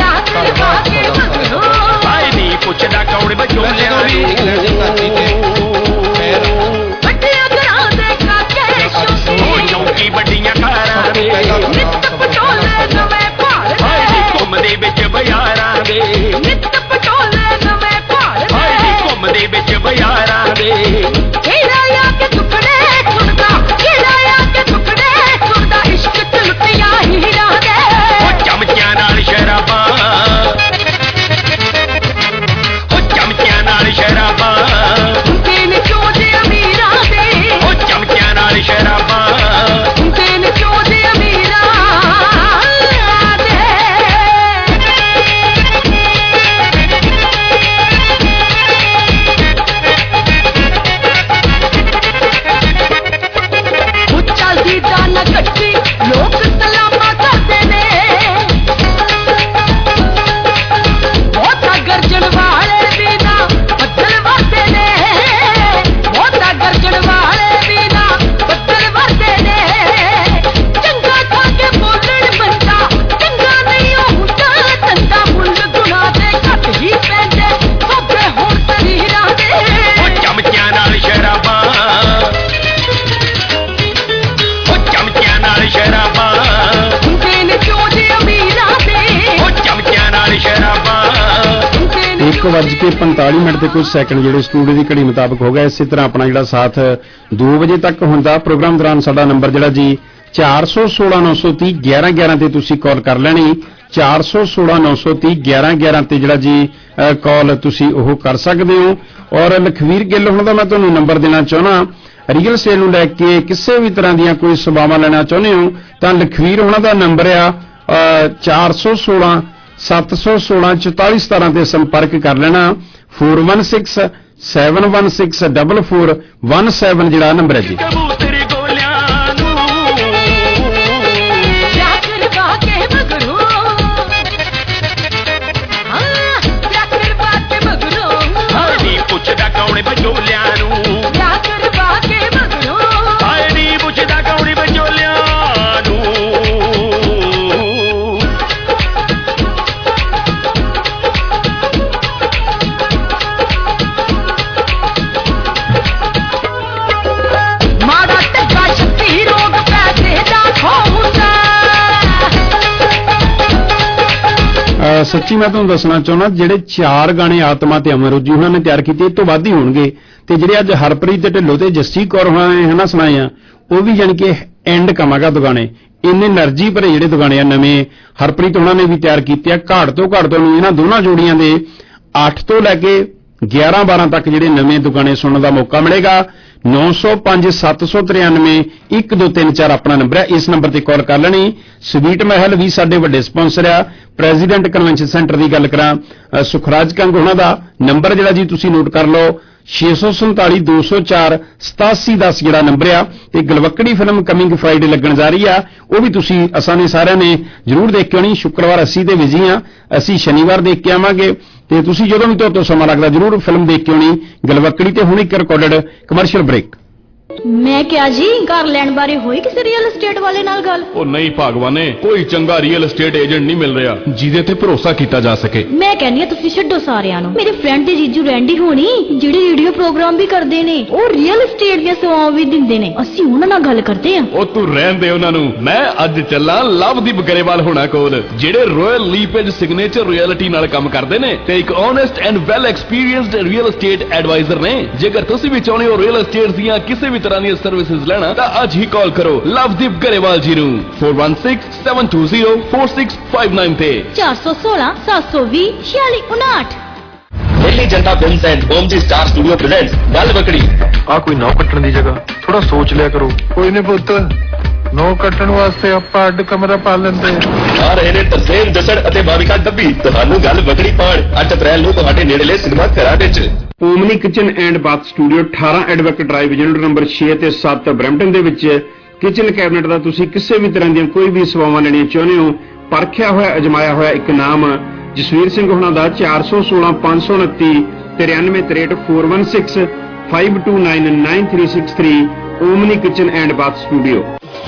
ਆਈ ਨਹੀਂ ਪੁੱਛਦਾ ਕੌਣ ਬਚੋਲਿਆਂ ਨੂੰ, ਵੱਡਿਆਂ ਘਰਾਂ ਦੇ ਕਾਕੇ ਉਹ ਚੌਂਕੀ ਵੱਡੀਆਂ ਕਾਰਾਂ ਦੇ, ਨਿੱਤ ਪਟੋਲੇ ਨਵੇਂ ਭਾਰਤ ਦੇ, ਘੁੰਮਦੇ ਵਿੱਚ ਬਾਜ਼ਾਰਾਂ ਦੇ, ਨਿੱਤ ਪਟੋਲੇ ਨਵੇਂ ਭਾਰਤ ਦੇ, ਘੁੰਮਦੇ ਵਿੱਚ ਬਾਜ਼ਾਰਾਂ ਦੇ। ਕਿਹੜਾ ਆ ਕੇ ਟੁਕੜੇ ਸੁਣਦਾ, ਕਿਹੜਾ ਆ ਕੇ ਟੁਕੜੇ ਸੁਣਦਾ, ਇਸ਼ਕ ਚ ਲੁੱਟੀ ਇੱਕ ਵੱਜ ਕੇ ਪੰਤਾਲੀ ਮਿੰਟ ਤੇ ਕੁਝ ਸੈਕਿੰਡ ਜਿਹੜੇ ਸਟੂਡੀਓ ਦੀ ਘੜੀ ਮੁਤਾਬਕ ਹੋ ਗਿਆ। ਇਸੇ ਤਰ੍ਹਾਂ ਆਪਣਾ ਜਿਹੜਾ ਸਾਥ ਦੋ ਵਜੇ ਤੱਕ ਹੁੰਦਾ ਪ੍ਰੋਗਰਾਮ ਦੌਰਾਨ ਸਾਡਾ ਨੰਬਰ ਜਿਹੜਾ ਜੀ ਚਾਰ ਸੌ ਸੋਲਾਂ ਨੌ ਸੌ ਤੀਹ ਗਿਆਰਾਂ ਗਿਆਰਾਂ ਤੇ ਤੁਸੀਂ ਕਾਲ ਕਰ ਲੈਣੀ। ਚਾਰ ਸੌ ਸੋਲਾਂ ਨੌ ਸੌ ਤੀਹ ਗਿਆਰਾਂ ਗਿਆਰਾਂ ਤੇ ਜਿਹੜਾ ਜੀ ਕਾਲ ਤੁਸੀਂ ਉਹ ਕਰ ਸਕਦੇ ਹੋ। ਔਰ ਲਖਵੀਰ ਗਿੱਲ ਹੁਣ ਦਾ ਮੈਂ ਤੁਹਾਨੂੰ ਨੰਬਰ ਦੇਣਾ ਚਾਹੁੰਦਾ, ਰੀਅਲ ਸਟੇਟ ਨੂੰ ਲੈ ਕੇ ਕਿਸੇ ਵੀ ਤਰ੍ਹਾਂ ਦੀਆਂ ਕੋਈ ਸੇਵਾਵਾਂ ਲੈਣਾ ਚਾਹੁੰਦੇ ਹੋ ਤਾਂ ਲਖਵੀਰ ਉਹਨਾਂ ਦਾ ਨੰਬਰ ਆ ਚਾਰ ਸੌ ਸੋਲਾਂ ਸੱਤ ਸੌ ਸੋਲਾਂ ਚੁਤਾਲੀ ਸਤਾਰਾਂ ਤੇ ਸੰਪਰਕ ਕਰ ਲੈਣਾ। Four one six seven one six double four one seven ਜਿਹੜਾ ਨੰਬਰ ਹੈ ਜੀ। ਪੁੱਛਦਾ ਕੌਣ ਬਜੋਲਿਆਂ ਨੂੰ ਕਿਆ ਕਰਵਾ ਕੇ ਮਗਰੋਂ ਹਾਏ ਨੀ ਪੁੱਛਦਾ ਕੌਣ ਬਜੋਲਿਆਂ ਨੂੰ ਮਾੜਾ ਟੱਕਾ ਛੱਤੀ ਰੋਗ ਪੈਸੇ ਦਾ ਖੋਉਂਦਾ। ਸੱਚੀ ਮੈਂ ਤੁਹਾਨੂੰ ਦੱਸਣਾ ਚਾਹੁੰਦਾ ਜਿਹੜੇ ਚਾਰ ਗਾਣੇ ਆਤਮਾ ਤੇ ਅਮਰਜੀਤ ਜੀ ਉਹਨਾਂ ਨੇ ਤਿਆਰ ਕੀਤੇ ਇਹ ਤੋਂ ਵੱਧ ਹੀ ਹੋਣਗੇ ਤੇ ਜਿਹੜੇ ਅੱਜ ਹਰਪ੍ਰੀਤ ਤੇ ਢਿੱਲੋਂ ਤੇ ਜੱਸੀ ਕੌਰ ਹੋਣਾ ਨੇ ਹਨਾ ਸੁਣਾਏ ਆ ਉਹ ਵੀ ਜਾਣੀ ਕਿ ਐਂਡ ਕਮਾਗਾ ਦੁਗਾਣੇ ਇੰਨੇ એનર્ਜੀ ਭਰੇ ਜਿਹੜੇ ਦੁਗਾਣੇ ਆ ਨਵੇਂ ਹਰਪ੍ਰੀਤ ਉਹਨਾਂ ਨੇ ਵੀ ਤਿਆਰ ਕੀਤੇ ਆ। ਘਾਟ ਤੋਂ ਘਾਟ ਤੁਹਾਨੂੰ ਇਹਨਾਂ ਦੋਨਾਂ ਜੋੜੀਆਂ ਦੇ ਅੱਠ ਤੋਂ ਲੈ ਕੇ ਗਿਆਰਾਂ ਬਾਰਾਂ ਤੱਕ ਜਿਹੜੇ ਨਵੇਂ ਦੁਗਾਣੇ ਸੁਣਨ ਦਾ ਮੌਕਾ ਮਿਲੇਗਾ। ਨੌ ਸੌ ਪੰਜ ਸੱਤ ਸੌ ਤਰਿਆਨਵੇਂ ਇੱਕ ਦੋ ਤਿੰਨ ਚਾਰ ਆਪਣਾ ਨੰਬਰ ਹੈ, ਇਸ ਨੰਬਰ ਤੇ ਕਾਲ ਕਰ ਲੈਣੀ। ਸਵੀਟ ਮਹਿਲ ਵੀ ਸਾਡੇ ਵੱਡੇ ਸਪਾਂਸਰ ਆ। ਪ੍ਰੈਜ਼ੀਡੈਂਟ ਕਨਵੈਨਸ਼ਨ ਸੈਂਟਰ ਦੀ ਗੱਲ ਕਰਾਂ ਸੁਖਰਾਜ ਕੰਗ ਉਹਨਾਂ ਦਾ ਨੰਬਰ ਜਿਹੜਾ ਜੀ ਤੁਸੀਂ ਨੋਟ ਕਰ ਲਓ ਛੇ ਸੌ ਸੰਤਾਲੀ ਦੋ ਸੌ ਚਾਰ ਸਤਾਸੀ ਦਸ ਜਿਹੜਾ ਨੰਬਰ ਆ। ਤੇ ਗਲਵੱਕੜੀ ਫਿਲਮ ਕਮਿੰਗ ਫਰਾਈਡੇ ਲੱਗਣ ਜਾ ਰਹੀ ਆ ਉਹ ਵੀ ਤੁਸੀਂ ਅਸਾਂ ਨੇ ਸਾਰਿਆਂ ਨੇ ਜ਼ਰੂਰ ਦੇਖ ਕੇ ਆਉਣੀ। ਸ਼ੁੱਕਰਵਾਰ ਅਸੀਂ ਤੇ ਬਿਜ਼ੀ ਆ, ਅਸੀਂ ਸ਼ਨੀਵਾਰ ਦੇਖ ਕੇ ਆਵਾਂਗੇ ਤੇ ਤੁਸੀਂ ਜਦੋਂ ਵੀ ਤੁਹਾਡੇ ਤੋਂ ਸਮਾਂ ਲੱਗਦਾ ਜ਼ਰੂਰ ਫਿਲਮ ਦੇਖ ਕੇ ਆਉਣੀ ਗਲਵੱਕੜੀ ਤੇ। ਹੁਣ ਇੱਕ ਰਿਕਾਰਡਡ ਕਮਰਸ਼ੀਅਲ ਬ੍ਰੇਕ। ਮੈਂ ਕਿਹਾ ਜੀ ਘਰ ਲੈਣ ਬਾਰੇ ਹੋਈ ਕਿਸੇ ਰੀਅਲ ਏਸਟੇਟ ਵਾਲੇ ਨਾਲ ਗੱਲ? ਉਹ ਨਹੀਂ ਭਾਗਵਾਨੇ, ਕੋਈ ਚੰਗਾ ਰੀਅਲ ਏਸਟੇਟ ਏਜੰਟ ਨਹੀਂ ਮਿਲ ਰਿਹਾ ਜਿਹਦੇ ਤੇ ਭਰੋਸਾ ਕੀਤਾ ਜਾ ਸਕੇ। ਮੈਂ ਕਹਿੰਦੀ ਆ ਤੁਸੀਂ ਛੱਡੋ ਸਾਰਿਆਂ ਨੂੰ। ਮੇਰੇ ਫਰੈਂਡ ਦੇ ਜੀਜੂ ਰੈਂਡੀ ਹੋਣੀ ਜਿਹੜੇ ਰੇਡੀਓ ਪ੍ਰੋਗਰਾਮ ਵੀ ਕਰਦੇ ਨੇ ਉਹ ਰੀਅਲ ਏਸਟੇਟ ਦੀਆਂ ਸੇਵਾਵਾਂ ਵੀ ਦਿੰਦੇ ਨੇ, ਅਸੀਂ ਉਹਨਾਂ ਨਾਲ ਗੱਲ ਕਰਦੇ ਆ। ਉਹ ਤੂੰ ਰਹਿਣ ਦੇ ਉਹਨਾਂ ਨੂੰ, ਮੈਂ ਅੱਜ ਚੱਲਾਂ ਲਵਦੀਪ ਗਰੇਵਾਲ ਹੋਣਾ ਕੋਲ ਜਿਹੜੇ ਰਾਇਲ ਲੀਪੇਜ ਸਿਗਨੇਚਰ ਰਿਐਲਿਟੀ ਨਾਲ ਕੰਮ ਕਰਦੇ ਨੇ ਤੇ ਇੱਕ honest and well experienced real estate advisor ਨੇ। ਜੇਕਰ ਤੁਸੀਂ ਵੀ ਚਾਹੁੰਦੇ ਹੋ ਰੀਅਲ ਏਸਟੇਟ ਦੀਆਂ ਕਿਸੇ ਵੀ ਤਰ੍ਹਾਂ ਦੀਆਂ ਸਰਵਿਸਿਜ਼ ਲੈਣਾ ਤਾਂ ਅੱਜ ਹੀ ਕਾਲ ਕਰੋ ਲਵਦੀਪ ਗਰੇਵਾਲ ਜੀ ਨੂੰ four one six seven two zero four six five nine ਤੇ ਚਾਰ ਸੌ ਸੋਲਾਂ ਸੱਤ ਸੌ ਵੀਹ ਛਿਆਲੀ ਉਨਾਹਠ। Delhi Janta films and homes star studio presents ਗੱਲ ਬੱਕੜੀ। ਆ ਕੋਈ ਨੌ ਕੱਟਣ ਦੀ ਜਗ੍ਹਾ ਥੋੜਾ ਸੋਚ ਲਿਆ ਕਰੋ। ਕੋਈ ਨਹੀਂ ਪੁੱਤ, ਨੌ ਕੱਟਣ ਵਾਸਤੇ ਆਪਾਂ ਅੱਡ ਕਮਰਾ ਪਾ ਲੈਂਦੇ ਆ ਰਹੇ ਨੇ ਤਰਸੇਮ ਜਸੜ ਅਤੇ ਬਾਵਿਕਾ ਡੱਬੀ। ਤੁਹਾਨੂੰ ਗੱਲ ਬੱਕੜੀ ਪਾਣ ਅੱਠ ਅਪ੍ਰੈਲ ਨੂੰ ਤੁਹਾਡੇ ਨੇੜਲੇ ਸਿਨੇਮਾ ਘਰਾਂ ਵਿੱਚ। Omni kitchen and bath studio ਅਠਾਰਾਂ ਐਡਵੋਕੇਟ ਡਰਾਈਵ ਯੂਨਿਟ ਨੰਬਰ ਛੇ ਤੇ ਸੱਤ ਬਰੈਂਪਟਨ ਦੇ ਵਿੱਚ ਕਿਚਨ ਕੈਬਨਿਟ ਦਾ ਤੁਸੀਂ ਕਿਸੇ ਵੀ ਤਰ੍ਹਾਂ ਦੀਆਂ ਕੋਈ ਵੀ ਸੇਵਾਵਾਂ ਲੈਣੀਆਂ ਚਾਹੁੰਦੇ ਹੋ ਪਰਖਿਆ ਹੋਇਆ ਅਜਮਾਇਆ ਹੋਇਆ ਇੱਕ ਨਾਮ ਜਸਵੀਰ ਸਿੰਘ ਹੋਣਾ ਦਾ ਚਾਰ ਸੌ ਸੋਲਾਂ ਪੰਜ ਸੌ ਉਨੱਤੀ ਤਰਿਆਨਵੇਂ ਤਰੇਹਠ four one six five two nine nine three six three Omni kitchen and bath studio.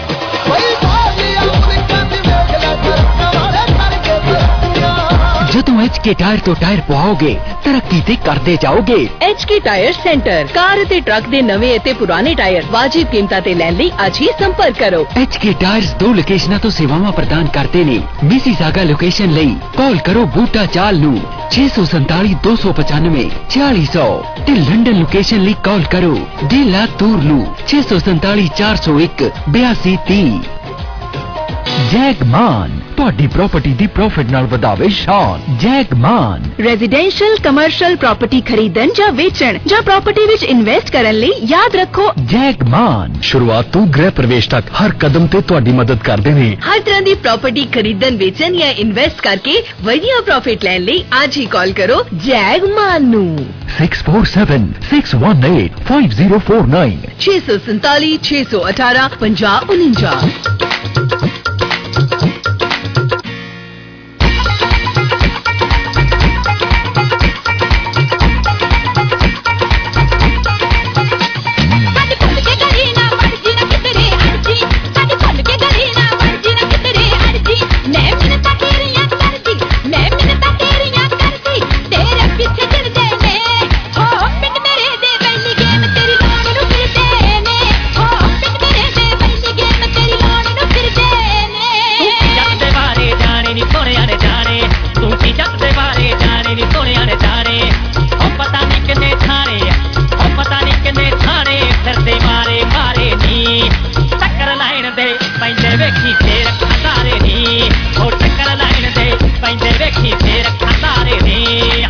ਜਦੋਂ ਐਚ ਕੇ ਟਾਇਰ ਤੋਂ ਟਾਇਰ ਪਵਾਓਗੇ ਤਰੱਕੀ ਤੇ ਕਰਦੇ ਜਾਓਗੇ। H K tyre centre car ਅਤੇ ਟਰੱਕ ਦੇ ਨਵੇਂ ਅਤੇ ਪੁਰਾਣੇ ਟਾਇਰ ਵਾਜਿਬ ਕੀਮਤਾਂ ਤੇ ਲੈਣ ਲਈ ਅੱਜ ਹੀ ਸੰਪਰਕ ਕਰੋ। ਐਚ ਕੇ ਟਾਇਰਸ ਦੋ ਲੋਕੇਸ਼ਨਾਂ ਤੋਂ ਸੇਵਾਵਾਂ ਪ੍ਰਦਾਨ ਕਰਦੇ ਨੇ। ਮਿਸੀਸਾਗਾ ਲੋਕੇਸ਼ਨ ਲਈ ਕਾਲ ਕਰੋ ਬੂਟਾ ਚਾਲ ਨੂੰ ਛੇ ਸੌ ਸੰਤਾਲੀ ਦੋ ਸੌ ਪਚਾਨਵੇਂ ਛਿਆਲੀ ਸੌ ਤੇ ਲੰਡਨ ਲੋਕੇਸ਼ਨ ਲਈ ਕਾਲ ਕਰੋ ਡੀ ਲਾਤੂਰ ਨੂੰ ਛੇ ਸੌ ਸੰਤਾਲੀ ਚਾਰ ਸੌ ਇੱਕ ਬਿਆਸੀ ਤੀਹ। ਜੈਗਮਾਨ ਤੁਹਾਡੀ ਪ੍ਰਾਪਰਟੀ ਦੀ ਪ੍ਰੋਫਿਟ ਨਾਲ ਵਧਾਵੇ ਸ਼ਾਨ। ਜੈਗਮਾਨ ਰੈਜ਼ੀਡੈਂਸ਼ੀਅਲ ਕਮਰਸ਼ੀਅਲ ਪ੍ਰਾਪਰਟੀ ਖਰੀਦਣ ਜਾਂ ਵੇਚਣ ਜਾਂ ਪ੍ਰਾਪਰਟੀ ਵਿੱਚ ਇਨਵੈਸਟ ਕਰਨ ਲਈ ਯਾਦ ਰੱਖੋ ਜੈਗਮਾਨ ਸ਼ੁਰੂਆਤ ਤੋਂ ਗ੍ਰਹਿ ਪ੍ਰਵੇਸ਼ ਤੱਕ ਹਰ ਕਦਮ ਤੇ ਤੁਹਾਡੀ ਮਦਦ ਕਰਦੇ ਨੇ। ਹਰ ਤਰ੍ਹਾਂ ਦੀ ਪ੍ਰਾਪਰਟੀ ਖਰੀਦਣ ਵੇਚਣ ਜਾਂ ਇਨਵੈਸਟ ਕਰਕੇ ਵਧੀਆ ਪ੍ਰੋਫਿਟ ਲੈਣ ਲਈ ਅੱਜ ਹੀ ਕਾਲ ਕਰੋ ਜੈਗਮਾਨ ਨੂੰ six four seven six one eight five zero four nine ਛੇ ਸੌ ਸੰਤਾਲੀ ਛੇ ਸੌ ਅਠਾਰਾਂ ਪੰਜਾਹ ਉਨੰਜਾ। ਤੇਰੀ ਲੋੜ ਨੂੰ ਫਿਰਦੇ ਨੇ ਹੋ ਪਿੰਡ ਮੇਰੇ ਦੇ ਬੈਲੀ ਗੇਮ ਤੇਰੀ ਲੋੜ ਨੂੰ ਪੈਂਦੇ ਵੇਖੀ ਫੇਰ ਖਤਾਰੇ ਨੀ ਉਹ ਟੱਕਰ ਲਾਈਨ ਦੇ ਪੈਂਦੇ ਵੇਖੀ ਫੇਰ ਖਤਾਰੇ ਨੀ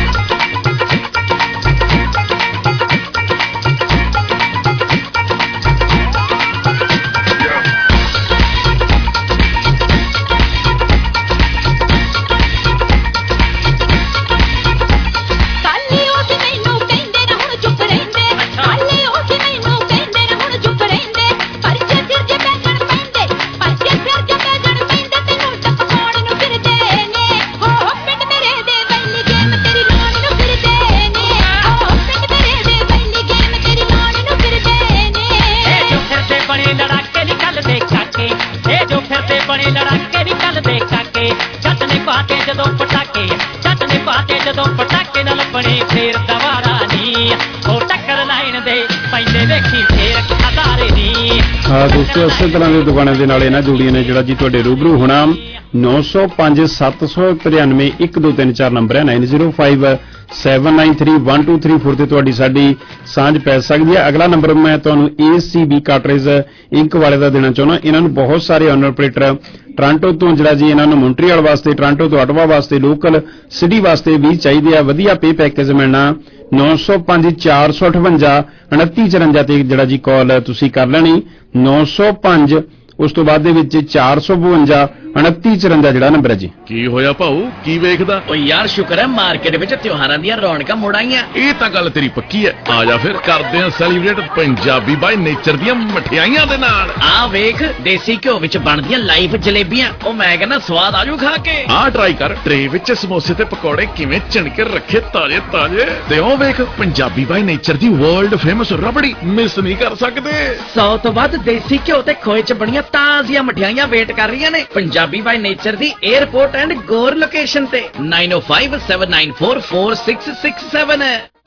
ਬਣੇ ਲੜਾਕੇ ਨੀ ਚੱਲਦੇ ਕਾਕੇ ਜੱਟ ਨੇ ਪਾਤੇ ਜਦੋਂ ਪਟਾਕੇ ਜੱਟ ਨੇ ਪਾਤੇ ਜਦੋਂ ਪਟਾਕੇ ਨਾਲ ਬਣੇ ਫੇਰ ਦਵਾਰਾ ਨੀ ਉਹ ਟੱਕਰ ਲਾਈਨ ਦੇ ਪੈਂਦੇ ਵੇਖੀ ਫੇਰ ਖਤਾਰੇ ਨੀ। ਹਾਂ ਦੋਸਤੋ ਇਸੇ ਤਰ੍ਹਾਂ ਦੇ ਦੁਕਾਨਾਂ ਦੇ ਨਾਲ ਇਹਨਾਂ ਜੁੜੀਆਂ ਨੇ ਜਿਹੜਾ ਜੀ ਤੁਹਾਡੇ ਰੂਬਰੂ ਹੋਣਾ ਨੌ ਸੌ ਪੰਜ ਸੱਤ ਸੌ ਤਰਿਆਨਵੇਂ ਇੱਕ ਦੋ ਤਿੰਨ ਚਾਰ ਨੰਬਰ ਹੈ nine zero five seven nine three one two three four ਤੇ ਤੁਹਾਡੀ ਸਾਡੀ ਸਾਂਝ ਪੈ ਸਕਦੀ ਹੈ। ਅਗਲਾ ਨੰਬਰ ਮੈਂ ਤੁਹਾਨੂੰ ਏ ਸੀ ਬੀ ਕਾਟਰੇਜ ਇੰਕ ਵਾਲੇ ਦਾ ਦੇਣਾ ਚਾਹੁੰਦਾ। ਇਹਨਾਂ ਨੂੰ ਬਹੁਤ ਸਾਰੇ ਓਨਰ ਆਪਰੇਟਰ ਟੋਰਾਂਟੋ ਤੋਂ ਜਿਹੜਾ ਜੀ ਇਹਨਾਂ ਨੂੰ ਮੌਂਟਰੀਅਲ ਵਾਸਤੇ ਟੋਰਾਂਟੋ ਤੋਂ ਆਟਵਾ ਵਾਸਤੇ ਲੋਕਲ ਸਿਟੀ ਵਾਸਤੇ ਵੀ ਚਾਹੀਦੇ ਆ। ਵਧੀਆ ਪੇ ਪੈਕੇਜ ਮਿਲਣਾ ਨੌ ਸੌ ਪੰਜ ਚਾਰ ਸੌ ਅਠਵੰਜਾ ਉਨੱਤੀ ਚੁਰੰਜਾ ਤੇ ਜਿਹੜਾ ਜੀ ਕਾਲ ਤੁਸੀਂ ਕਰ ਲੈਣੀ ਨੌ ਸੌ ਪੰਜ ਉਸ ਤੋਂ ਬਾਅਦ ਦੇ ਵਿੱਚ ਚਾਰ ਸੌ ਬਵੰਜਾ ਉਨੱਤੀ ਚੁਰੰਜਾ ਜਿਹੜਾ ਨੰਬਰ ਹੈ ਜੀ। ਕੀ ਹੋਇਆ ਭਾਊ ਕੀ ਵੇਖਦਾ? ਓ ਯਾਰ ਸ਼ੁਕਰ ਹੈ ਮਾਰਕੀਟ ਵਿੱਚ ਤਿਉਹਾਰਾਂ ਦੀਆਂ ਰੌਣਕਾਂ ਮੁੜ ਆਈਆਂ। ਇਹ ਤਾਂ ਗੱਲ ਤੇਰੀ ਪੱਕੀ ਹੈ। ਆ ਜਾ ਫਿਰ ਕਰਦੇ ਆ ਸੈਲੀਬ੍ਰੇਟ ਪੰਜਾਬੀ ਬਾਈ ਨੇਚਰ ਦੀਆਂ ਮਠਿਆਈਆਂ ਦੇ ਨਾਲ। ਆ ਵੇਖ ਦੇਸੀ ਘਿਓ ਵਿੱਚ ਬਣਦੀਆਂ ਲਾਈਵ ਜਲੇਬੀਆਂ ਉਹ ਮੈਂ ਕਹਿੰਦਾ ਸਵਾਦ ਆਜੂ ਖਾ ਕੇ। ਆ ਟਰਾਈ ਕਰ ਟਰੇ ਵਿੱਚ ਸਮੋਸੇ ਤੇ ਪਕੌੜੇ ਕਿਵੇਂ ਚਿਣਕੇ ਰੱਖੇ ਤਾਜ਼ੇ ਤਾਜ਼ੇ ਤੇ ਉਹ ਵੇਖ ਪੰਜਾਬੀ ਬਾਈ ਨੇਚਰ ਦੀ ਵਰਲਡ ਫੇਮਸ ਰਬੜੀ ਮਿਸ ਨਹੀਂ ਕਰ ਸਕਦੇ। ਸੌ ਤੋਂ ਵੱਧ ਦੇਸੀ ਘਿਓ ਤੇ ਖੋਏ ਚ ਬਣੀਆਂ ਤਾਜ਼ੀਆਂ ਮਠਿਆਈਆਂ ਵੇਟ ਕਰ ਰਹੀਆਂ ਨੇ ਪੰਜਾਬੀ ਬਾਈ ਨੇਚਰ ਦੀ 에ਅਰਪੋਰਟ ਐਂਡ ਗੋਰ ਲੋਕੇਸ਼ਨ ਤੇ nine O five seven nine four four six six seven.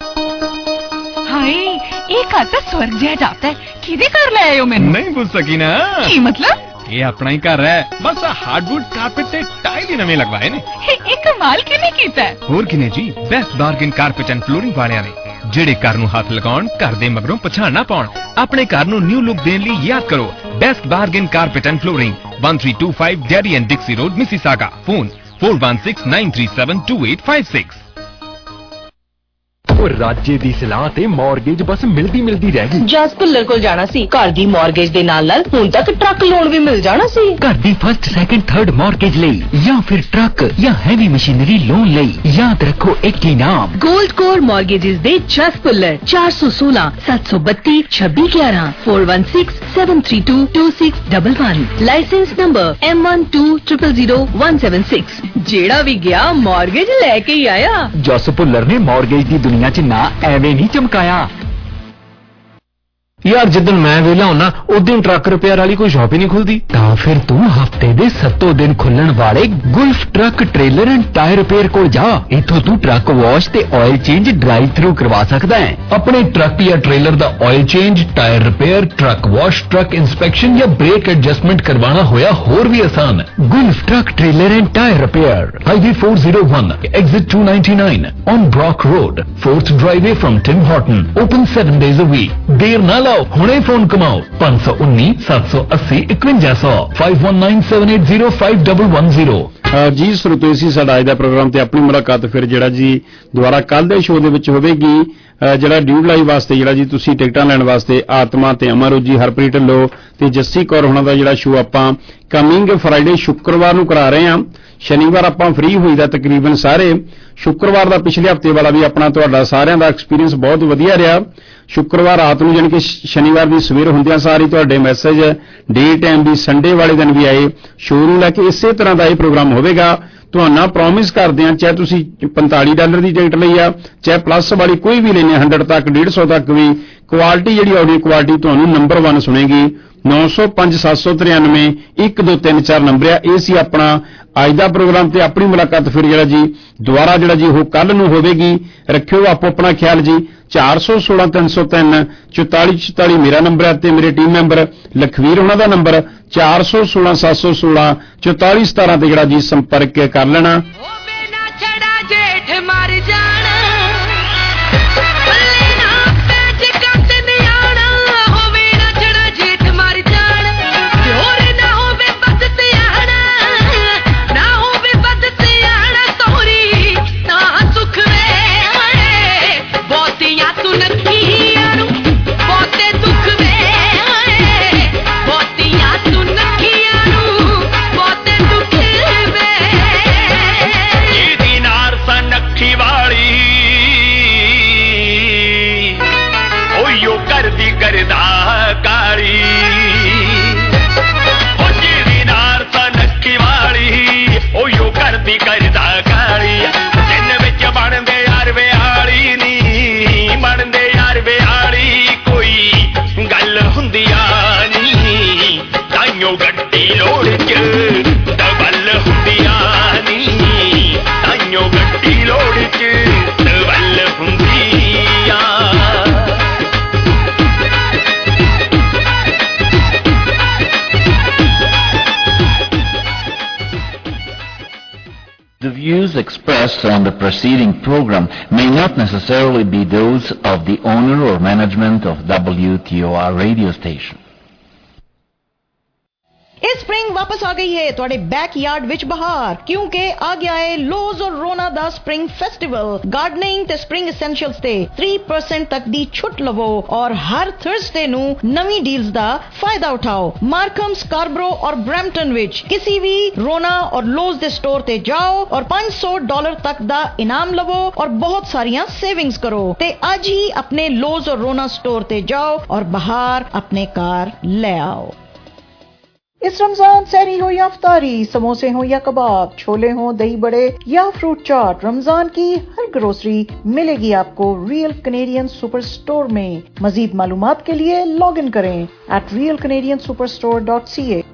ਹਾਏ ਇਹ ਘਰ ਤਾਂ ਸਵਰਗ ਜਿਹਾ ਜਾਪਦਾ ਹੈ। ਕਿਹਦੇ ਘਰ ਲੈ ਆਏ ਹੋ ਮੈਨੂੰ? ਨਹੀਂ ਪੁੱਛ ਸਕੀ ਨਾ। ਕੀ ਮਤਲਬ? ਇਹ ਆਪਣਾ ਹੀ ਘਰ ਹੈ। ਬਸ ਹਾਰਡਵੁੱਡ ਕਾਰਪੇਟ ਤੇ ਟਾਈਲ ਹੀ ਨਵੇਂ ਲਗਵਾਏ ਨੇ। ਇਹ ਕਮਾਲ ਕਿਵੇਂ ਕੀਤਾ? ਹੋਰ ਕਿਨੇ ਜੀ best bargain carpet and flooring ਵਾਲਿਆਂ ਨੇ ਜਿਹੜੇ ਘਰ ਨੂੰ ਹੱਥ ਲਗਾਉਣ ਘਰ ਦੇ ਮਗਰੋਂ ਪਛਾਣ ਨਾ ਪਾਉਣ। ਆਪਣੇ ਘਰ ਨੂੰ ਨਿਊ ਲੁੱਕ ਦੇਣ ਲਈ ਯਾਦ ਕਰੋ best bargain carpet and flooring one three two five Derry and Dixie Road, Mississauga. Phone four one six nine three seven two eight five six. ਉਹ ਰਾਜੇ ਦੀ ਸਲਾਹ ਤੇ ਮਾਰਗੇਜ ਬਸ ਮਿਲਦੀ ਮਿਲਦੀ ਰਹਿ ਗਈ। ਜਸ ਭੁੱਲਰ ਕੋਲ ਜਾਣਾ ਸੀ। ਘਰ ਦੀ ਮਾਰਗੇਜ ਦੇ ਨਾਲ ਨਾਲ ਹੁਣ ਤੱਕ ਟਰੱਕ ਲੋਨ ਵੀ ਮਿਲ ਜਾਣਾ ਸੀ। ਘਰ ਦੀ ਫਸਟ ਸੈਕਿੰਡ ਥਰਡ ਮਾਰਗੇਜ ਲਈ ਜਾਂ ਫਿਰ ਟਰੱਕ ਜਾਂ ਹੈਵੀ ਮਸ਼ੀਨਰੀ ਲੋਨ ਲਈ ਯਾਦ ਰੱਖੋ ਇੱਕ ਹੀ ਨਾਮ ਗੋਲਡ ਕੋਰ ਮਾਰਗੇजेस ਦੇ ਜਸ ਭੁੱਲਰ ਚਾਰ ਸੌ ਸੋਲਾਂ ਸੱਤ ਸੌ ਬੱਤੀ ਛੱਬੀ ਗਿਆਰਾਂ four one six seven three two two six one one licence number M one two zero zero zero one seven six। ਜਿਹੜਾ ਵੀ ਗਿਆ ਮਾਰਗੇਜ ਲੈ ਕੇ ਹੀ ਆਇਆ। ਜਸ ਭੁੱਲਰ ਨੇ ਮਾਰਗੇਜ ਦੀ ਦੁਨੀਆ 'ਚ ਨਾ ਐਵੇਂ ਨਹੀਂ ਚਮਕਾਇਆ। ਯਾਰ ਜਿੱਦਣ ਮੈਂ ਵੇਲਾ ਹੁੰਨਾ ਉਦੋਂ ਟਰੱਕ ਰਿਪੇਅਰ ਵਾਲੀ ਕੋਈ ਸ਼ਾਪ ਹੀ ਨਹੀਂ ਖੁੱਲਦੀ। ਤਾਂ ਫਿਰ ਤੂੰ ਹਫਤੇ ਦੇ ਸੱਤੋਂ ਦਿਨ ਖੁੱਲਣ ਵਾਲੇ Gulf truck trailer and tyre repair ਕੋਲ ਜਾ। ਇੱਥੋਂ ਤੂੰ ਟਰੱਕ ਵਾਸ਼ ਤੇ ਆਇਲ ਚੇਂਜ ਡਰਾਈਵ ਥਰੂ ਕਰਵਾ ਸਕਦਾ ਹੈ। ਆਪਣੇ ਟਰੱਕ ਜਾਂ ਟ੍ਰੇਲਰ ਦਾ oil change tyre repair truck wash truck inspection ਜਾਂ ਬ੍ਰੇਕ ਐਡਜਸਟਮੈਂਟ ਕਰਵਾਉਣਾ ਹੋਇਆ ਹੋਰ ਵੀ ਆਸਾਨ ਹੈ। Gulf truck trailer and tyre repair highway four oh one exit two ninety-nine on Brock Road, fourth driveway from Tim Horton, open seven days a week। ਦੇਰ ਨਾ ਲਾਓ ਹੁਣੇ ਫੋਨ ਕਮਾਓ five one nine seven eight zero five one zero zero five one nine seven eight zero five one one zero। ਜੀ ਸਰੋਤੋ ਇਸੀ ਸਾਡਾ ਅੱਜ ਦਾ programme ਤੇ ਆਪਣੀ ਮੁਲਾਕਾਤ ਫਿਰ ਜਿਹੜਾ ਜੀ ਦੁਬਾਰਾ ਕੱਲ ਦੇ ਸ਼ੋਅ ਦੇ ਵਿੱਚ ਹੋਵੇਗੀ। ਜਿਹੜਾ ਡਿਊਡ ਲਾਈਵ ਵਾਸਤੇ ਜਿਹੜਾ ਜੀ ਤੁਸੀਂ ਟਿਕਟਾਂ ਲੈਣ ਵਾਸਤੇ ਆਤਮਾ ਤੇ ਅਮਰੋ ਜੀ ਹਰਪ੍ਰੀਤ ਢਿੱਲੋਂ ਤੇ ਜੱਸੀ ਕੌਰ ਹੋਣਾ ਦਾ ਜਿਹੜਾ ਸ਼ੋਅ ਆਪਾਂ ਕਮਿੰਗ ਫਰਾਈਡੇ ਸ਼ੁੱਕਰਵਾਰ ਨੂੰ ਕਰਾ ਰਹੇ ਹਾਂ। ਸ਼ਨੀਵਾਰ ਆਪਾਂ ਫ੍ਰੀ ਹੋਈਦਾ ਤਕਰੀਬਨ ਸਾਰੇ। ਸ਼ੁੱਕਰਵਾਰ ਦਾ ਪਿਛਲੇ ਹਫਤੇ ਵਾਲਾ ਵੀ ਆਪਣਾ ਤੁਹਾਡਾ ਸਾਰਿਆਂ ਦਾ ਐਕਸਪੀਰੀਅੰਸ ਬਹੁਤ ਵਧੀਆ ਰਿਹਾ। ਸ਼ੁੱਕਰਵਾਰ ਰਾਤ ਨੂੰ ਜਾਣੀ ਕਿ ਸ਼ਨੀਵਾਰ ਦੀ ਸਵੇਰ ਹੁੰਦਿਆਂ ਸਾਰੀ ਤੁਹਾਡੇ ਮੈਸੇਜ ਡੇ ਟਾਈਮ ਵੀ ਸੰਡੇ ਵਾਲੇ ਦਿਨ ਵੀ ਆਏ। ਸ਼ੋਅ ਨੂੰ ਲੈ ਕੇ ਇਸੇ ਤਰ੍ਹਾਂ ਦਾ ਇਹ ਪ੍ਰੋਗਰਾਮ ਹੋਵੇਗਾ। ਤੁਹਾਨੂੰ ਪ੍ਰੋਮਿਸ ਕਰਦੇ ਹਾਂ ਚਾਹੇ ਤੁਸੀਂ ਪੰਤਾਲੀ ਡਾਲਰ ਦੀ ਟਿਕਟ ਲਈ ਆ ਚਾਹੇ ਪਲੱਸ ਵਾਲੀ ਕੋਈ ਵੀ ਲੈਣੇ ਸੌ ਤੱਕ ਡੇਢ ਸੌ ਤੱਕ ਵੀ ਕੁਆਲਿਟੀ ਜਿਹੜੀ ਆਡੀਓ ਕੁਆਲਿਟੀ ਤੁਹਾਨੂੰ ਨੰਬਰ ਇੱਕ ਸੁਣੇਗੀ। ਨੌ ਸੌ ਪੰਜ ਸੱਤ ਸੌ ਤਰਿਆਨਵੇਂ ਇੱਕ ਦੋ ਤਿੰਨ ਚਾਰ ਨੰਬਰ ਆ। ਇਹ ਸੀ ਆਪਣਾ ਅੱਜ ਦਾ ਪ੍ਰੋਗਰਾਮ ਤੇ ਆਪਣੀ ਮੁਲਾਕਾਤ ਫਿਰ ਜਿਹੜਾ ਜੀ ਦੁਬਾਰਾ ਜਿਹੜਾ ਜੀ ਉਹ ਕੱਲ ਨੂੰ ਹੋਵੇਗੀ। ਰੱਖਿਓ ਆਪੋ ਆਪਣਾ ਖਿਆਲ ਜੀ। ਚਾਰ ਸੌ ਸੋਲਾਂ ਤਿੰਨ ਸੌ ਤਿੰਨ ਚੁਤਾਲੀ ਚੁਤਾਲੀ ਮੇਰਾ ਨੰਬਰ ਹੈ ਤੇ ਮੇਰੇ ਟੀਮ ਮੈਂਬਰ ਲਖਵੀਰ ਉਹਨਾਂ ਦਾ ਨੰਬਰ ਚਾਰ ਸੌ ਸੋਲਾਂ ਸੱਤ ਸੌ ਸੋਲਾਂ ਚੁਤਾਲੀ ਸਤਾਰਾਂ ਤੇ ਜਿਹੜਾ ਜੀ ਸੰਪਰਕ ਕਰ ਲੈਣਾ। ਹੋਵੇ ਨਾ ਛੜਾ ਜੇਠ ਮਰ ਜਾਣ ਪਿਓਰ ਨਾ views expressed on the preceding program may not necessarily be those of the owner or management of W T O R radio station. ਇਹ ਸਪ੍ਰਿੰਗ ਵਾਪਸ ਆ ਗਈ ਹੈ ਤੁਹਾਡੇ ਬੈਕਯਾਰਡ ਵਿੱਚ ਬਹਾਰ ਕਿਉਂਕਿ ਆ ਗਿਆ ਹੈ ਲੋਜ਼ ਔਰ ਰੋਨਾ ਦਾ ਸਪ੍ਰਿੰਗ ਫੈਸਟੀਵਲ ਗਾਰਡਨਿੰਗ ਤੇ ਸਪ੍ਰਿੰਗ ਐਸੈਂਸ਼ੀਅਲਸ ਤੇ three percent ਤੱਕ ਦੀ ਛੁੱਟ ਲਵੋ ਔਰ ਹਰ ਥਰਸਡੇ ਨੂੰ ਨਵੀਂ ਡੀਲਸ ਦਾ ਫਾਇਦਾ ਉਠਾਓ ਮਾਰਕਮ ਸਕਾਰਬਰੋ ਔਰ ਬ੍ਰੈਂਪਟਨ ਵਿੱਚ ਕਿਸੇ ਵੀ ਰੋਨਾ ਔਰ ਲੋਜ਼ ਦੇ ਸਟੋਰ ਤੇ ਜਾਓ ਔਰ five hundred ਡਾਲਰ ਤੱਕ ਦਾ ਇਨਾਮ ਲਵੋ ਔਰ ਬਹੁਤ ਸਾਰੀਆਂ ਸੇਵਿੰਗਸ ਕਰੋ ਤੇ ਅੱਜ ਹੀ ਆਪਣੇ ਲੋਜ਼ ਔਰ ਰੋਨਾ ਸਟੋਰ ਤੇ ਜਾਓ ਔਰ ਬਾਹਰ ਆਪਣੇ ਕਾਰ ਲੈ आओ। इस रमजान सहरी हो या अफ्तारी, समोसे हो या कबाब, छोले हो, दही बड़े या फ्रूट चाट, रमजान की हर ग्रोसरी मिलेगी आपको रियल कैनेडियन सुपर स्टोर में। मजीद मालूमात के लिए लॉग इन करें एट रियल कैनेडियन सुपर स्टोर डॉट सी ए।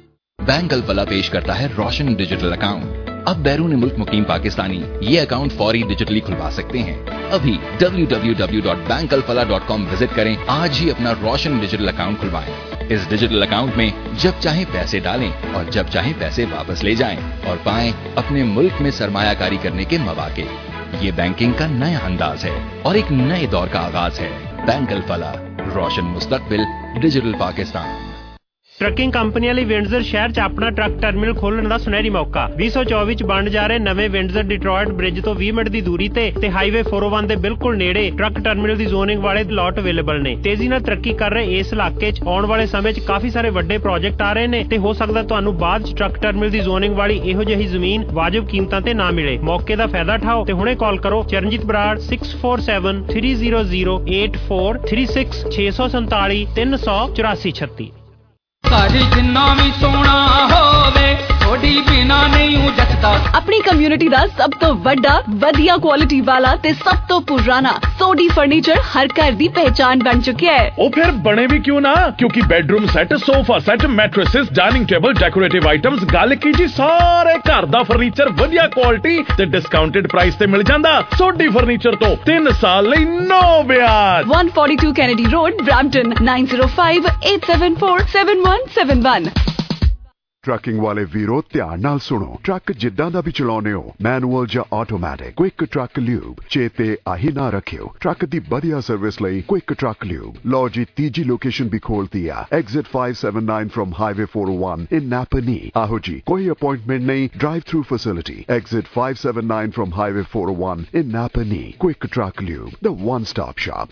बैंक अल-फलाह पेश करता है रोशन डिजिटल अकाउंट। अब बैरून मुल्क मुकीम पाकिस्तानी ये अकाउंट फौरी डिजिटली खुलवा सकते हैं। अभी W W W dot bank Al Falah dot com visit करें। आज ही अपना रोशन डिजिटल अकाउंट खुलवाएं। इस डिजिटल अकाउंट में जब चाहे पैसे डालें और जब चाहे पैसे वापस ले जाएं और पाएं अपने मुल्क में सरमायाकारी करने के मौके। ये बैंकिंग का नया अंदाज है और एक नए दौर का आगाज है। बैंक अल फलाह, रोशन मुस्तकबिल, डिजिटल पाकिस्तान। ट्रकिंग कंपनियों ਲਈ ਵਿੰਡਜ਼ਰ ਸ਼ਹਿਰ 'ਚ ਆਪਣਾ ਟਰੱਕ ਟਰਮੀਨਲ ਖੋਲ੍ਹਣ ਦਾ ਸੁਨਹਿਰੀ ਮੌਕਾ। twenty twenty-four 'ਚ ਬਣ ਜਾ ਰਹੇ ਨਵੇਂ ਵਿੰਡਜ਼ਰ ਡਿਟਰੋਇਟ ਬ੍ਰਿਜ ਤੋਂ twenty ਮਿੰਟ ਦੀ ਦੂਰੀ ਤੇ ਤੇ ਹਾਈਵੇ four oh one ਦੇ ਬਿਲਕੁਲ ਨੇੜੇ ਟਰੱਕ ਟਰਮੀਨਲ ਦੀ ਜ਼ੋਨਿੰਗ ਵਾਲੇ ਲਾਟ ਅਵੇਲੇਬਲ ਨੇ। ਤੇਜ਼ੀ ਨਾਲ ਤਰੱਕੀ ਕਰ ਰਹੇ ਇਸ ਇਲਾਕੇ 'ਚ ਆਉਣ ਵਾਲੇ ਸਮੇਂ 'ਚ ਕਾਫੀ ਸਾਰੇ ਵੱਡੇ ਪ੍ਰੋਜੈਕਟ ਆ ਰਹੇ ਨੇ ਤੇ ਹੋ ਸਕਦਾ ਤੁਹਾਨੂੰ ਬਾਅਦ 'ਚ ਟਰੱਕ ਟਰਮੀਨਲ ਦੀ ਜ਼ੋਨਿੰਗ ਵਾਲੀ ਇਹੋ ਜਿਹੀ ਜ਼ਮੀਨ ਵਾਜਬ ਕੀਮਤਾਂ ਤੇ ਨਾ ਮਿਲੇ। ਮੌਕੇ ਦਾ ਫਾਇਦਾ ਉਠਾਓ ਤੇ ਹੁਣੇ ਕਾਲ ਕਰੋ Charanjit Brar six four seven three zero zero eight four three six six seven seven three zero four eight six six। ਘਰ ਜਿੰਨਾ ਵੀ ਸੋਹਣਾ ਹੋਵੇ ਥੋੜੀ ਬਿਨਾ ਨਹੀਂ ਜੱਟਦਾ। ਆਪਣੀ ਕਮਿਊਨਿਟੀ ਦਾ ਸਭ ਤੋਂ ਵੱਡਾ ਵਧੀਆ ਕੁਆਲਿਟੀ ਵਾਲਾ ਤੇ ਸਭ ਤੋਂ ਪੁਰਾਣਾ ਸੋਡੀ ਫਰਨੀਚਰ ਹਰ ਘਰ ਦੀ ਪਹਿਚਾਨ ਬਣ ਚੁੱਕਿਆ ਹੈ। ਉਹ ਫਿਰ ਬਣੇ ਵੀ ਕਿਉਂ ਨਾ ਕਿਉਂਕਿ bedroom set, sofa set, mattresses, dining table, decorative items, ਗੱਲ ਕੀ ਜੀ ਸਾਰੇ ਘਰ ਦਾ ਫਰਨੀਚਰ ਵਧੀਆ ਕੁਆਲਿਟੀ ਤੇ ਡਿਸਕਾਊਂਟਡ ਪ੍ਰਾਈਸ ਤੇ ਮਿਲ ਜਾਂਦਾ। ਸੋਡੀ ਫਰਨੀਚਰ ਤੋਂ ਤਿੰਨ ਸਾਲ ਲਈ ਨੋ ਵਿਆਜ। one forty-two Kennedy Road, Brampton nine zero five eight seven four seven one seven one। Trucking ਵਾਲੇ ਵੀਰੋ ਧਿਆਨ ਨਾਲ ਸੁਣੋ। ਟਰੱਕ ਜਿੱਦਾਂ ਦਾ ਵੀ ਚਲਾਉਨੇ ਹੋ, ਮੈਨੂਅਲ ਜਾਂ ਆਟੋਮੈਟਿਕ, ਕੁਇਕ ਟਰੱਕ ਲਿਊਬ ਚੇਤੇ ਆਹੀ ਨਾ ਰੱਖਿਓ। ਟਰੱਕ ਦੀ ਵਧੀਆ ਸਰਵਿਸ ਲਈ ਕੁਇਕ ਟਰੱਕ ਲਿਊਬ। ਲਓ ਜੀ ਤੀਜੀ ਲੋਕੇਸ਼ਨ ਵੀ ਖੋਲਤੀ ਆ, exit five seventy-nine from highway four oh one in Napanee. ਆਹੋ ਜੀ ਕੋਈ ਅਪਾਇੰਟਮੈਂਟ ਨਹੀਂ, drive through facility. Exit five seventy-nine from highway four oh one in Napanee. Quick truck lube, the one stop shop.